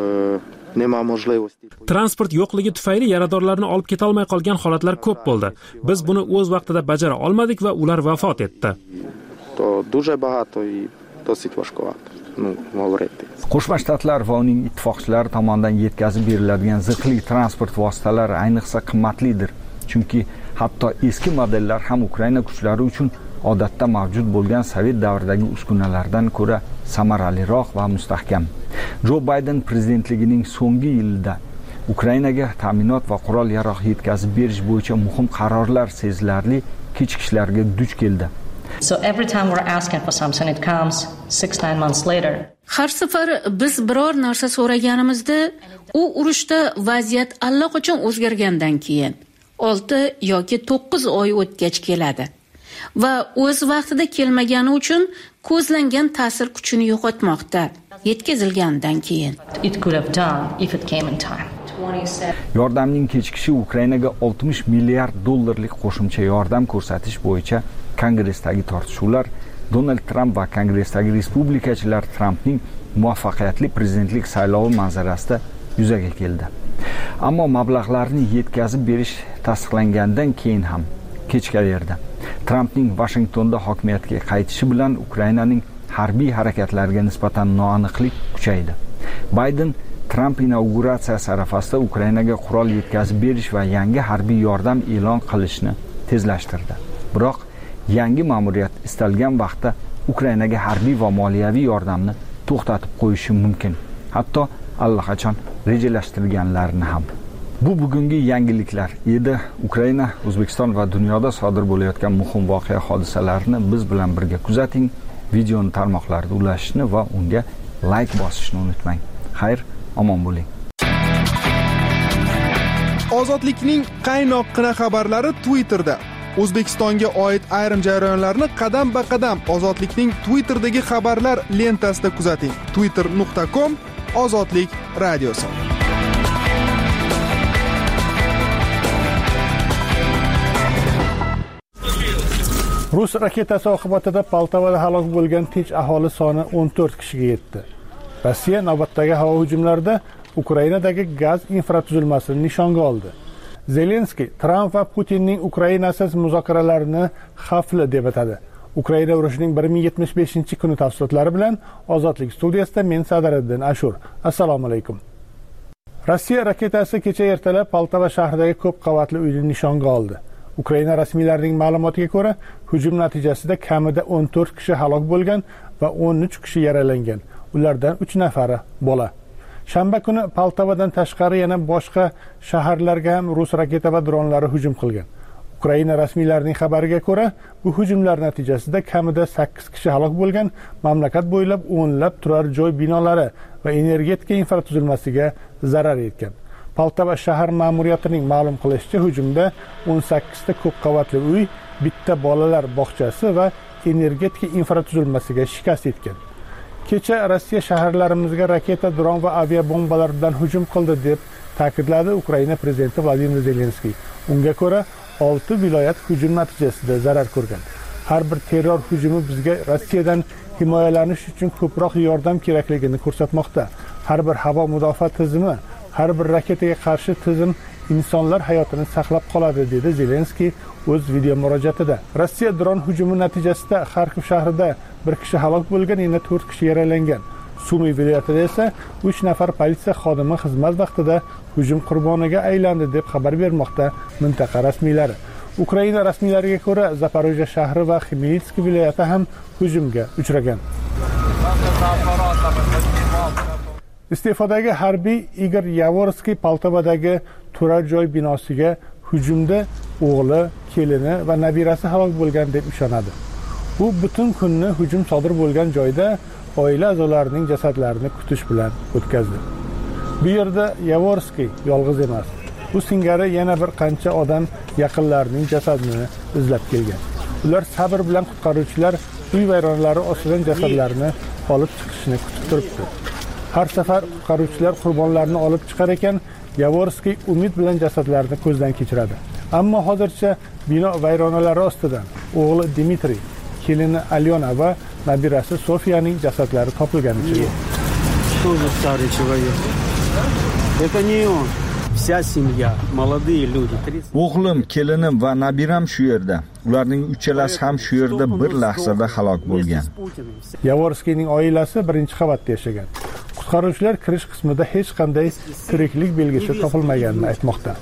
S19: nima можливості.
S3: Transport yo'qligi tufayli yaradorlarni olib keta olmay qolgan holatlar ko'p bo'ldi. Biz buni o'z vaqtida bajara olmadik va ular vafot etdi.
S19: To дуже багато і досить важкувато. Ну, говорити.
S5: Qo'shma Shtatlar va uning ittifoqchilari tomonidan yetkazib beriladigan zirhli transport vositalari ayniqsa qimmatlidir. Chunki hatto eski modellar ham Ukraina kuchlari uchun odatda mavjud bo'lgan Sovet davridagi uskunalardan ko'ra samaraliroq va mustahkam. Jo Bayden prezidentligining so'nggi yilida Ukrainaga ta'minot va qurol-yarog' yetkazib berish bo'yicha muhim qarorlar sezilarli kechikishlarga duch keldi.
S20: So every time we're asking for something, it comes six nine months later.
S21: Har safar biz biror narsa so'raganimizda, u urushda vaziyat allaqachon o'zgargandan keyin olti yoki to'qqiz oy o'tgach keladi va o'z vaqtida kelmagani uchun ko'zlangan ta'sir kuchini yo'qotmoqda. Yetkazilgandan keyin.
S20: It could have done if it came in time.
S5: Yordamning kechikishi Ukrainaga oltmish milliard dollarlik qo'shimcha yordam ko'rsatish bo'yicha Kongressdagi tortishuvlar Donald Trump va Kongressdagi respublikachilar Trumpning muvaffaqiyatli prezidentlik saylovi manzarasida yuzaga keldi. Ammo mablag'larni yetkazib berish tasdiqlangandan keyin ham kechikaverdi. Trumpning Washingtonda hokimiyatga qaytishi bilan Ukrainaning harbiy harakatlariga nisbatan noaniqlik kuchaydi. Bayden Trump inauguratsiyasi arafasida Ukrainaga qurol yetkazib berish va yangi harbiy yordam e'lon qilishni tezlashtirdi. Biroq yangi ma'muriyat istalgan vaqtda Ukrainaga harbiy va moliyaviy yordamni to'xtatib qo'yishi mumkin. Hatto allaqachon rejalashtirganlarini ham. Bu bugungi yangiliklar edi. Ukraina, O'zbekiston va dunyoda sodir bo'layotgan muhim voqea hodisalarni biz bilan birga kuzating. videoni tarmoqlarda ulashishni va unga like bosishni unutmang. Xayr, omon bo'ling.
S1: Ozodlikning qaynoqqina xabarlari Twitterda. O'zbekistonga oid ayrim jarayonlarni qadam-ba-qadam Ozodlikning Twitterdagi xabarlar lentasida kuzating. twitter nuqta com Ozodlik radiosi.
S8: Rus raketasi oqibatida Poltavada halok bo'lgan tinch aholi soni o'n to'rt kishiga yetdi. Rossiya navbatdagi havo hujumlarida Ukrainadagi gaz infratuzilmasini nishonga oldi. Zelenskiy Tramp va Putinning Ukrainasiz muzokaralarini xavfli deb atadi. Ukraina urushining bir ming yetmish beshinchi kuni tafsilotlari bilan Ozodlik studiyasida men Sadariddin Ashur. Assalomu alaykum. Rossiya raketasi kecha ertalab Poltava shahridagi ko'p qavatli uyni nishonga oldi. Ukraina rasmiylarining ma'lumotiga ko'ra, hujum natijasida kamida o'n to'rt kishi halok bo'lgan va o'n uch kishi yaralangan. Ulardan uch nafari bola. Shanba kuni Poltavadan tashqari yana boshqa shaharlarga ham rus raketa va dronlari hujum qilgan. Ukraina rasmiylarining xabariga ko'ra, bu hujumlar natijasida kamida sakkiz kishi halok bo'lgan, mamlakat bo'ylab o'nlab turar joy binolari va energetika infratuzilmasiga zarar yetgan. Poltava shahar ma'muriyatining ma'lum qilishicha, hujumda o'n sakkizta ko'p qavatli uy, bitta bolalar bog'chasi va energetika infratuzilmasiga shikast yetgan. Kecha Rossiya shaharlarimizga raketa, dron va aviabombalar bilan hujum qildi deb ta'kidladi Ukraina prezidenti Vladimir Zelenskiy. Unga ko'ra, olti viloyat hujum natijasida zarar ko'rgan. Har bir terror hujumi bizga Rossiyadan himoyalanish uchun ko'proq yordam kerakligini ko'rsatmoqda. Har bir havo mudofaa tizimi, har bir raketaga qarshi tizim insonlar hayotini saqlab qoladi, dedi Zelenskiy o'z video murojaatida. Rossiya dron hujumi natijasida Xarkov shahrida bir kishi halok bo'lgan, yana to'rt kishi yaralangan. Sumi viloyatida esa uch nafar politsiya xodimi xizmat vaqtida hujum qurboniga aylandi deb xabar bermoqda mintaqa rasmiylari. Ukraina rasmiylariga ko'ra, Zaporojye shahri va Xmelnytskiy viloyati ham hujumga uchragan. Iste'fodagi harbiy Igor Yavorskiy Poltavadagi turar joy binosiga hujumda o'g'li, kelini va nabirasi halok bo'lgan deb ishonadi. U butun kunni hujum sodir bo'lgan joyda oila a'zolarining jasadlarini kutish bilan o'tkazdi. Bu yerda Yavorskiy yolg'iz emas. Bu singari yana bir qancha odam yaqinlarining jasadini izlab kelgan. Ular sabr bilan qutqaruvchilar uy vayronlari ostidan jasadlarini olib chiqishni kutib turibdi. Har safar qutqaruvchilar qurbonlarni olib chiqar ekan, Yavorskiy umid bilan jasadlarni ko'zdan kechiradi. Ammo hozircha bino vayronalari ostidan o'g'li Dmitriy, kelini Alyona va nabirasi Sofiyaning jasadlari topilganicha yo'q.
S10: Тоже старый человек. Это не он. Вся семья, молодые люди.
S5: O'g'lim, kelinim va nabiram shu yerda. Ularning uchalasi ham shu yerda bir lahzada halok bo'lgan.
S8: Yavorskiyning oilasi birinchi qavatda yashagan. Qutqaruvchilar kirish qismida hech qanday tiriklik belgisi topilmaganini aytmoqda.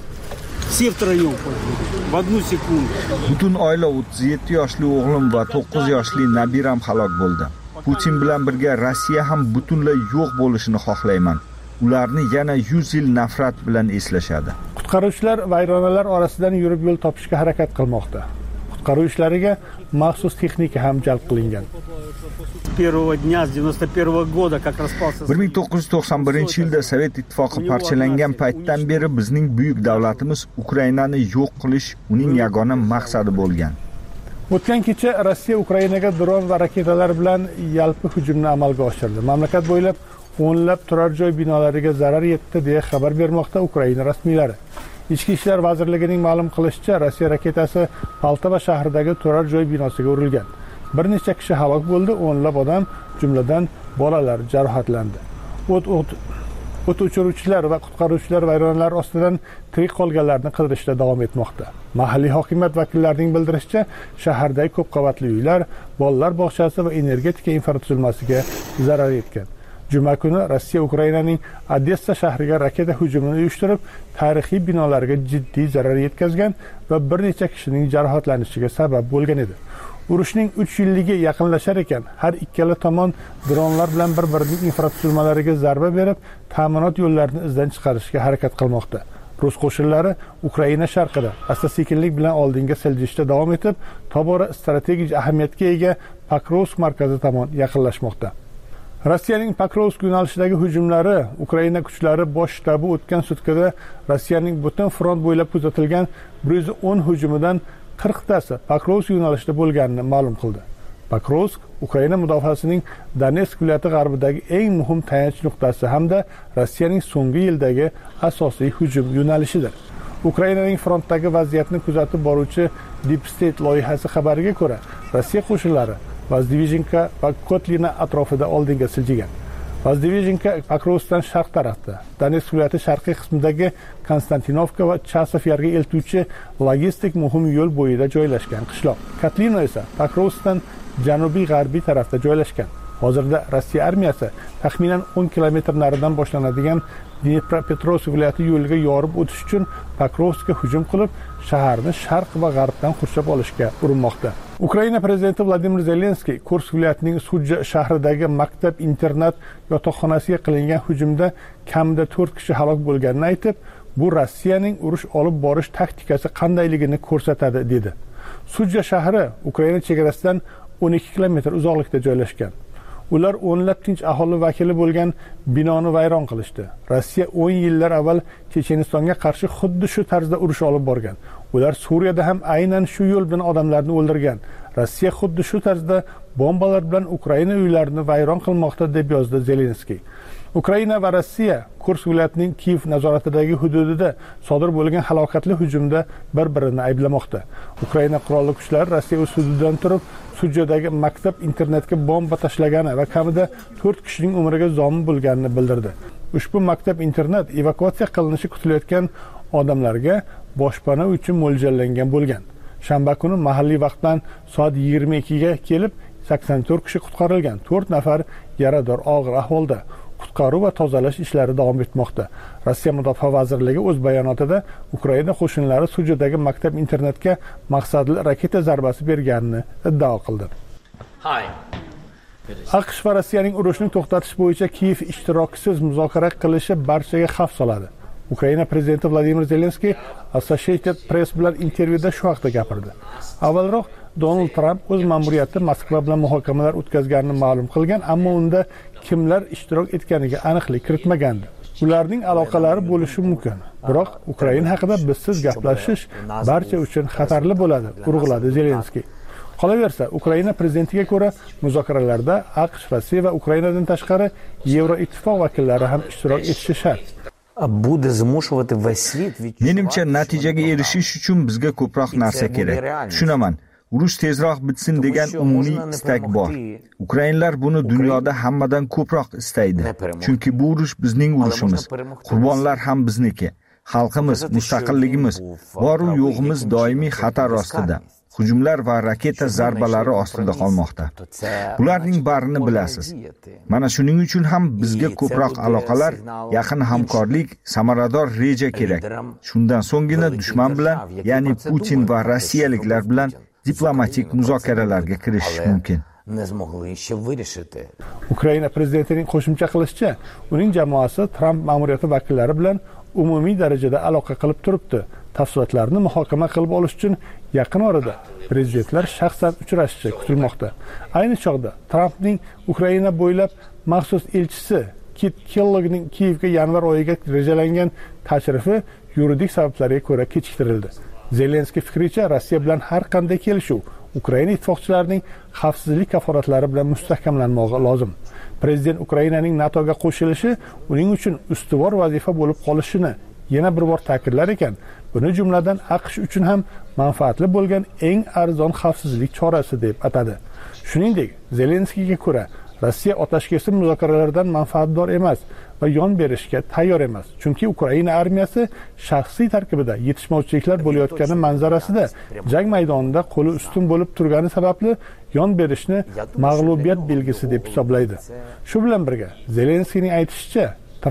S5: Butun oila o'ttiz yetti yoshli o'g'lim va to'qqiz yoshli nabiram halok bo'ldi. Putin bilan birga Rossiya ham butunlay yo'q bo'lishini xohlayman. Ularni yana yuz yil nafrat bilan eslashadi.
S8: Qutqaruvchilar vayronalar orasidan yurib yo'l topishga harakat qilmoqda. Qutqaruv ishlariga maxsus texnika ham jalb qilingan.
S5: bir ming to'qqiz yuz to'qson birinchi yilda Sovet ittifoqi parchalangan paytdan beri bizning buyuk davlatimiz Ukrainani yo'q qilish uning yagona maqsadi bo'lgan.
S8: O'tgan kecha Rossiya Ukrainaga dron va raketalar bilan yalpi hujumni amalga oshirdi. Mamlakat bo'ylab o'nlab turar joy binolariga zarar yetdi deya xabar bermoqda Ukraina rasmiylari. Ichki ishlar vazirligining ma'lum qilishicha, Rossiya raketasi Poltava shahridagi turar joy binosiga urilgan. Bir necha kishi halok bo'ldi, o'nlab odam, jumladan bolalar jarohatlandi. O't o't o'chiruvchilar va qutqaruvchilar vayronalar ostidan tirik qolganlarni qidirishda davom etmoqda. Mahalliy hokimiyat vakillarining bildirishicha, shahardagi ko'p qavatli uylar, bolalar bog'chasi va energetika infratuzilmasiga zarar yetgan. Juma kuni Rossiya Ukrainaning Odessa shahriga raketa hujumini uyushtirib, tarixiy binolarga jiddiy zarar yetkazgan va bir necha kishining jarohatlanishiga sabab bo'lgan edi. Urushning uch yilligi yaqinlashar ekan, har ikkala tomon dronlar bilan bir-birining infratuzilmalariga zarba berib, ta'minot yo'llarini izdan chiqarishga harakat qilmoqda. Rus qo'shinlari Ukraina sharqida asta-sekinlik bilan oldinga siljishda davom etib, tobora strategik ahamiyatga ega Pokrovsk markazi tomon yaqinlashmoqda. Rossiyaning Pokrovsk yo'nalishidagi hujumlari Ukraina kuchlari bosh shtabi o'tgan sutkada Rossiyaning butun front bo'ylab kuzatilgan bir yuz o'n hujumidan qirqtasi Pokrovsk yo'nalishida bo'lganini ma'lum qildi. Pokrovsk Ukraina mudofaasining Donetsk viloyati g'arbidagi eng muhim tayanch nuqtasi hamda Rossiyaning so'nggi yildagi asosiy hujum yo'nalishidir. Ukrainaning frontdagi vaziyatni kuzatib boruvchi Deep State loyihasi xabariga ko'ra, Rossiya qo'shinlari Vazdivijenka va Kotlina atrofida oldinga siljigan. Vazdivijenka Pokrovskdan sharq tarafda, Donetsk viloyati sharqiy qismidagi Konstantinovka va Chasov yarga eltuvchi logistik muhim yo'l bo'yida joylashgan qishloq. Kotlina esa Pokrovskdan janubiy g'arbiy tarafda joylashgan. Hozirda Rossiya armiyasi taxminan o'n kilometr naridan boshlanadigan Dnepropetrovsk viloyati yo'liga yorib o'tish uchun Pokrovskka hujum qilib, shaharni sharq va g'arbdan qurshab olishga urinmoqda. Ukraina prezidenti Vladimir Zelenskiy Kursk viloyatining Sudja shahridagi maktab-internat yotoqxonasiga qilingan hujumda kamida to'rt kishi halok bo'lganini aytib, bu Rossiyaning urush olib borish taktikasi qandayligini ko'rsatadi dedi. Sudja shahri Ukraina chegarasidan o'n ikki kilometr uzoqlikda joylashgan. Ular o'nlab tinch aholi vakili bo'lgan binoni vayron qilishdi. Rossiya o'n yillar avval Chechenistonga qarshi xuddi shu tarzda urush olib borgan. Ular Suriyada ham aynan shu yo'l bilan odamlarni o'ldirgan. Rossiya xuddi shu tarzda bombalar bilan Ukraina uylarini vayron qilmoqda deb yozdi Zelenskiy. Ukraina va Rossiya Kursk viloyatining Kiyev nazoratidagi hududida sodir bo'lgan halokatli hujumda bir-birini ayblamoqda. Ukraina qurolli kuchlari Rossiya o'z hududidan turib Sudjadagi maktab internetga bomba tashlagani va kamida to'rt kishining umriga zomin bo'lganini bildirdi. Ushbu maktab internet evakuatsiya qilinishi kutilayotgan odamlarga boshpana uchun mo'ljallangan bo'lgan. Shanba kuni mahalliy vaqt bilan soat yigirma ikkiga kelib sakson to'rt kishi qutqarilgan. to'rt nafar yarador og'ir ahvolda. Qutqaruv va tozalash ishlari davom etmoqda. Rossiya Mudofaa vazirligi o'z bayonotida Ukraina qo'shinlari Sudjadagi maktab internetga maqsadli raketa zarbasi berganini iddao qildi. AQSh va Rossiyaning urushni to'xtatish bo'yicha Kiyev ishtirokisiz muzokara qilishi barchaga xavf soladi. Ukraina prezidenti Vladimir Zelenskiy Associated Press bilan intervyuda shu haqda gapirdi. Avvalroq Donald Trump o'z ma'muriyati Moskva bilan muhokamalar o'tkazganini ma'lum qilgan, ammo unda kimlar ishtirok etganiga aniqlik kiritmagandi. Ularning aloqalari bo'lishi mumkin, biroq Ukraina haqida bizsiz gaplashish barcha uchun xatarli bo'ladi, urg'uladi Zelenskiy. Qolaversa, Ukraina prezidentiga ko'ra, muzokaralarda AQSh, Rossiya va Ukrainadan tashqari Yevroittifoq vakillari ham ishtirok etishi shart.
S5: Menimcha, natijaga erishish uchun bizga ko'proq narsa kerak. Tushunaman. Urush tezroq bitsin degan umumiy istak bor. Ukrainlar buni dunyoda hammadan ko'proq istaydi. Chunki bu urush bizning urushimiz. Qurbonlar ham bizniki. Xalqimiz, mustaqilligimiz, bor-u yo'g'imiz doimiy xatar ostida. Hujumlar va raketa zarbalari ostida qolmoqda. Bularning barini bilasiz. Mana shuning uchun ham bizga ko'proq aloqalar, yaqin hamkorlik, samarador reja kerak. Shundan so'nggina dushman bilan, ya'ni Putin va rossiyaliklar bilan diplomatik muzokaralarga kirishish mumkin.
S8: Ukraina prezidentining qo'shimcha qilishicha, uning jamoasi Trump ma'muriyati vakillari bilan umumiy darajada aloqa qilib turibdi. Tafsilotlarni muhokama qilib olish uchun yaqin orada prezidentlar shaxsan uchrashishi kutilmoqda. Ayni chog'da Trumpning Ukraina bo'ylab maxsus elchisi Kit Kellogning Kiyevga yanvar oyiga rejalangan tashrifi yuridik sabablarga ko'ra kechiktirildi. Zelenskiy fikricha, Rossiya bilan har qanday kelishuv Ukraina ittifoqchilarining xavfsizlik kafolatlari bilan mustahkamlanmog'i lozim. Prezident Ukrainaning NATOga qo'shilishi uning uchun ustuvor vazifa bo'lib qolishini yana bir bor ta'kidlar ekan, buni jumladan AQSh uchun ham manfaatli bo'lgan eng arzon xavfsizlik chorasi deb atadi. Shuningdek, Zelenskiyga ko'ra, Rossiya otashkesir muzokaralardan manfaatdor emas va yon berishga tayyor emas. Chunki Ukraina armiyasi shaxsiy tarkibida yetishmovchiliklar bo'layotgani manzarasida jang maydonida qo'li ustun bo'lib turgani sababli yon berishni mag'lubiyat belgisi deb hisoblaydi. Shu bilan birga, Zelenskiyning aytishicha, Trump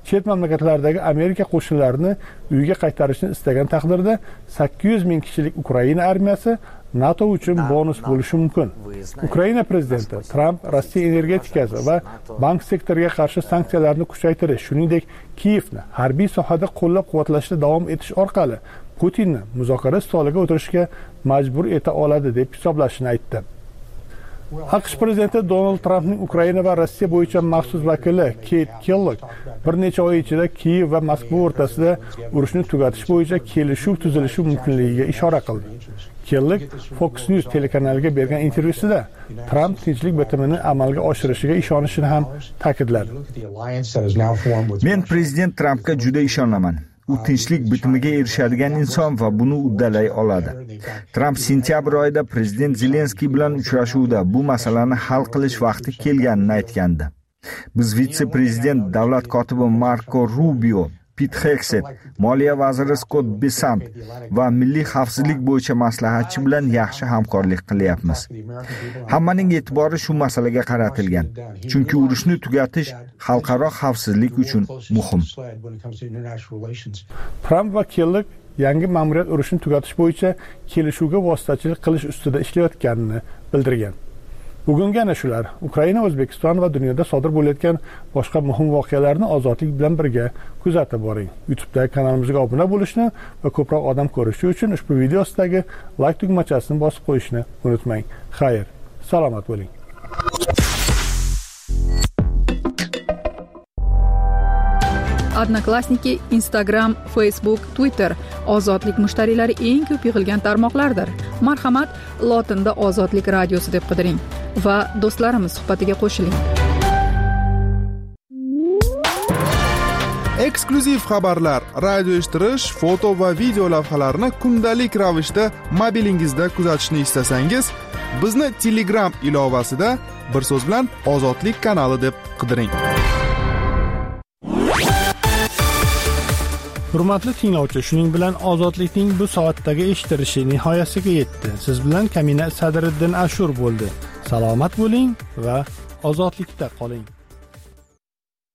S8: chet mamlakatlardagi Amerika qo'shinlarini uyga qaytarishni istagan taqdirda sakkiz yuz ming kishilik Ukraina armiyasi NATO uchun bonus bo'lishi mumkin. Ukraina prezidenti Tramp Rossiya energetikasi va bank sektoriga qarshi sanksiyalarni kuchaytirish, shuningdek Kiyevni harbiy sohada qo'llab-quvvatlashda davom etish orqali Putinni muzokara stoliga o'tirishga majbur eta oladi deb hisoblashini aytdi. AQSh prezidenti Donald Trampning Ukraina va Rossiya bo'yicha maxsus vakili Keyt Kellogg bir necha oy ichida Kiyev va Moskva o'rtasida urushni tugatish bo'yicha kelishuv tuzilishi mumkinligiga ishora qildi. Kellogg Fox News telekanaliga bergan intervyusida Tramp tinchlik bitimini amalga oshirishiga ishonishini ham ta'kidladi.
S5: Men prezident Trampga juda ishonaman. U tinchlik bitimiga erishadigan inson va buni uddalay oladi. Tramp sentyabr oyida prezident Zelenskiy bilan uchrashuvda bu masalani hal qilish vaqti kelganini aytgandi. Biz vitse-prezident davlat kotibi Marko Rubio, Pete Hegseth, moliya vaziri Scott Bessent va milliy xavfsizlik bo'yicha maslahatchi bilan yaxshi hamkorlik qilyapmiz. Hammaning e'tibori shu masalaga qaratilgan, chunki urushni tugatish xalqaro xavfsizlik uchun muhim.
S8: Tramp va Kellogg yangi ma'muriyat urushni tugatish bo'yicha kelishuvga vositachilik qilish ustida ishlayotganini bildirgan. Bugungi ana shular. Ukraina, O'zbekiston va dunyoda sodir bo'layotgan boshqa muhim voqealarni ozodlik bilan birga kuzatib boring. YouTube'dagi kanalimizga obuna bo'lishni va ko'proq odam ko'rishi uchun ushbu video ostidagi like tugmachasini bosib qo'yishni unutmang. Xayr, salomat bo'ling.
S2: Odnoklassniki, Instagram, Facebook, Twitter ozodlik mushtariylari eng ko'p yig'ilgan tarmoqlardir. Marhamat, lotinda Ozodlik radiosi deb qidiring va do'stlarimiz suhbatiga qo'shiling.
S1: Eksklyuziv xabarlar, radio eshittirish, foto va video lavhalarni kundalik ravishda mobilingizda kuzatishni istasangiz, bizni Telegram ilovasida bir so'z bilan Ozodlik kanali deb qidiring.
S8: Hurmatli tinglovchi, shuning bilan Ozodlikning bu soatdagi eshittirishi nihoyasiga yetdi. Siz bilan Kamina Sadriddin Ashur bo'ldi. Salomat bo'ling va ozodlikda qoling.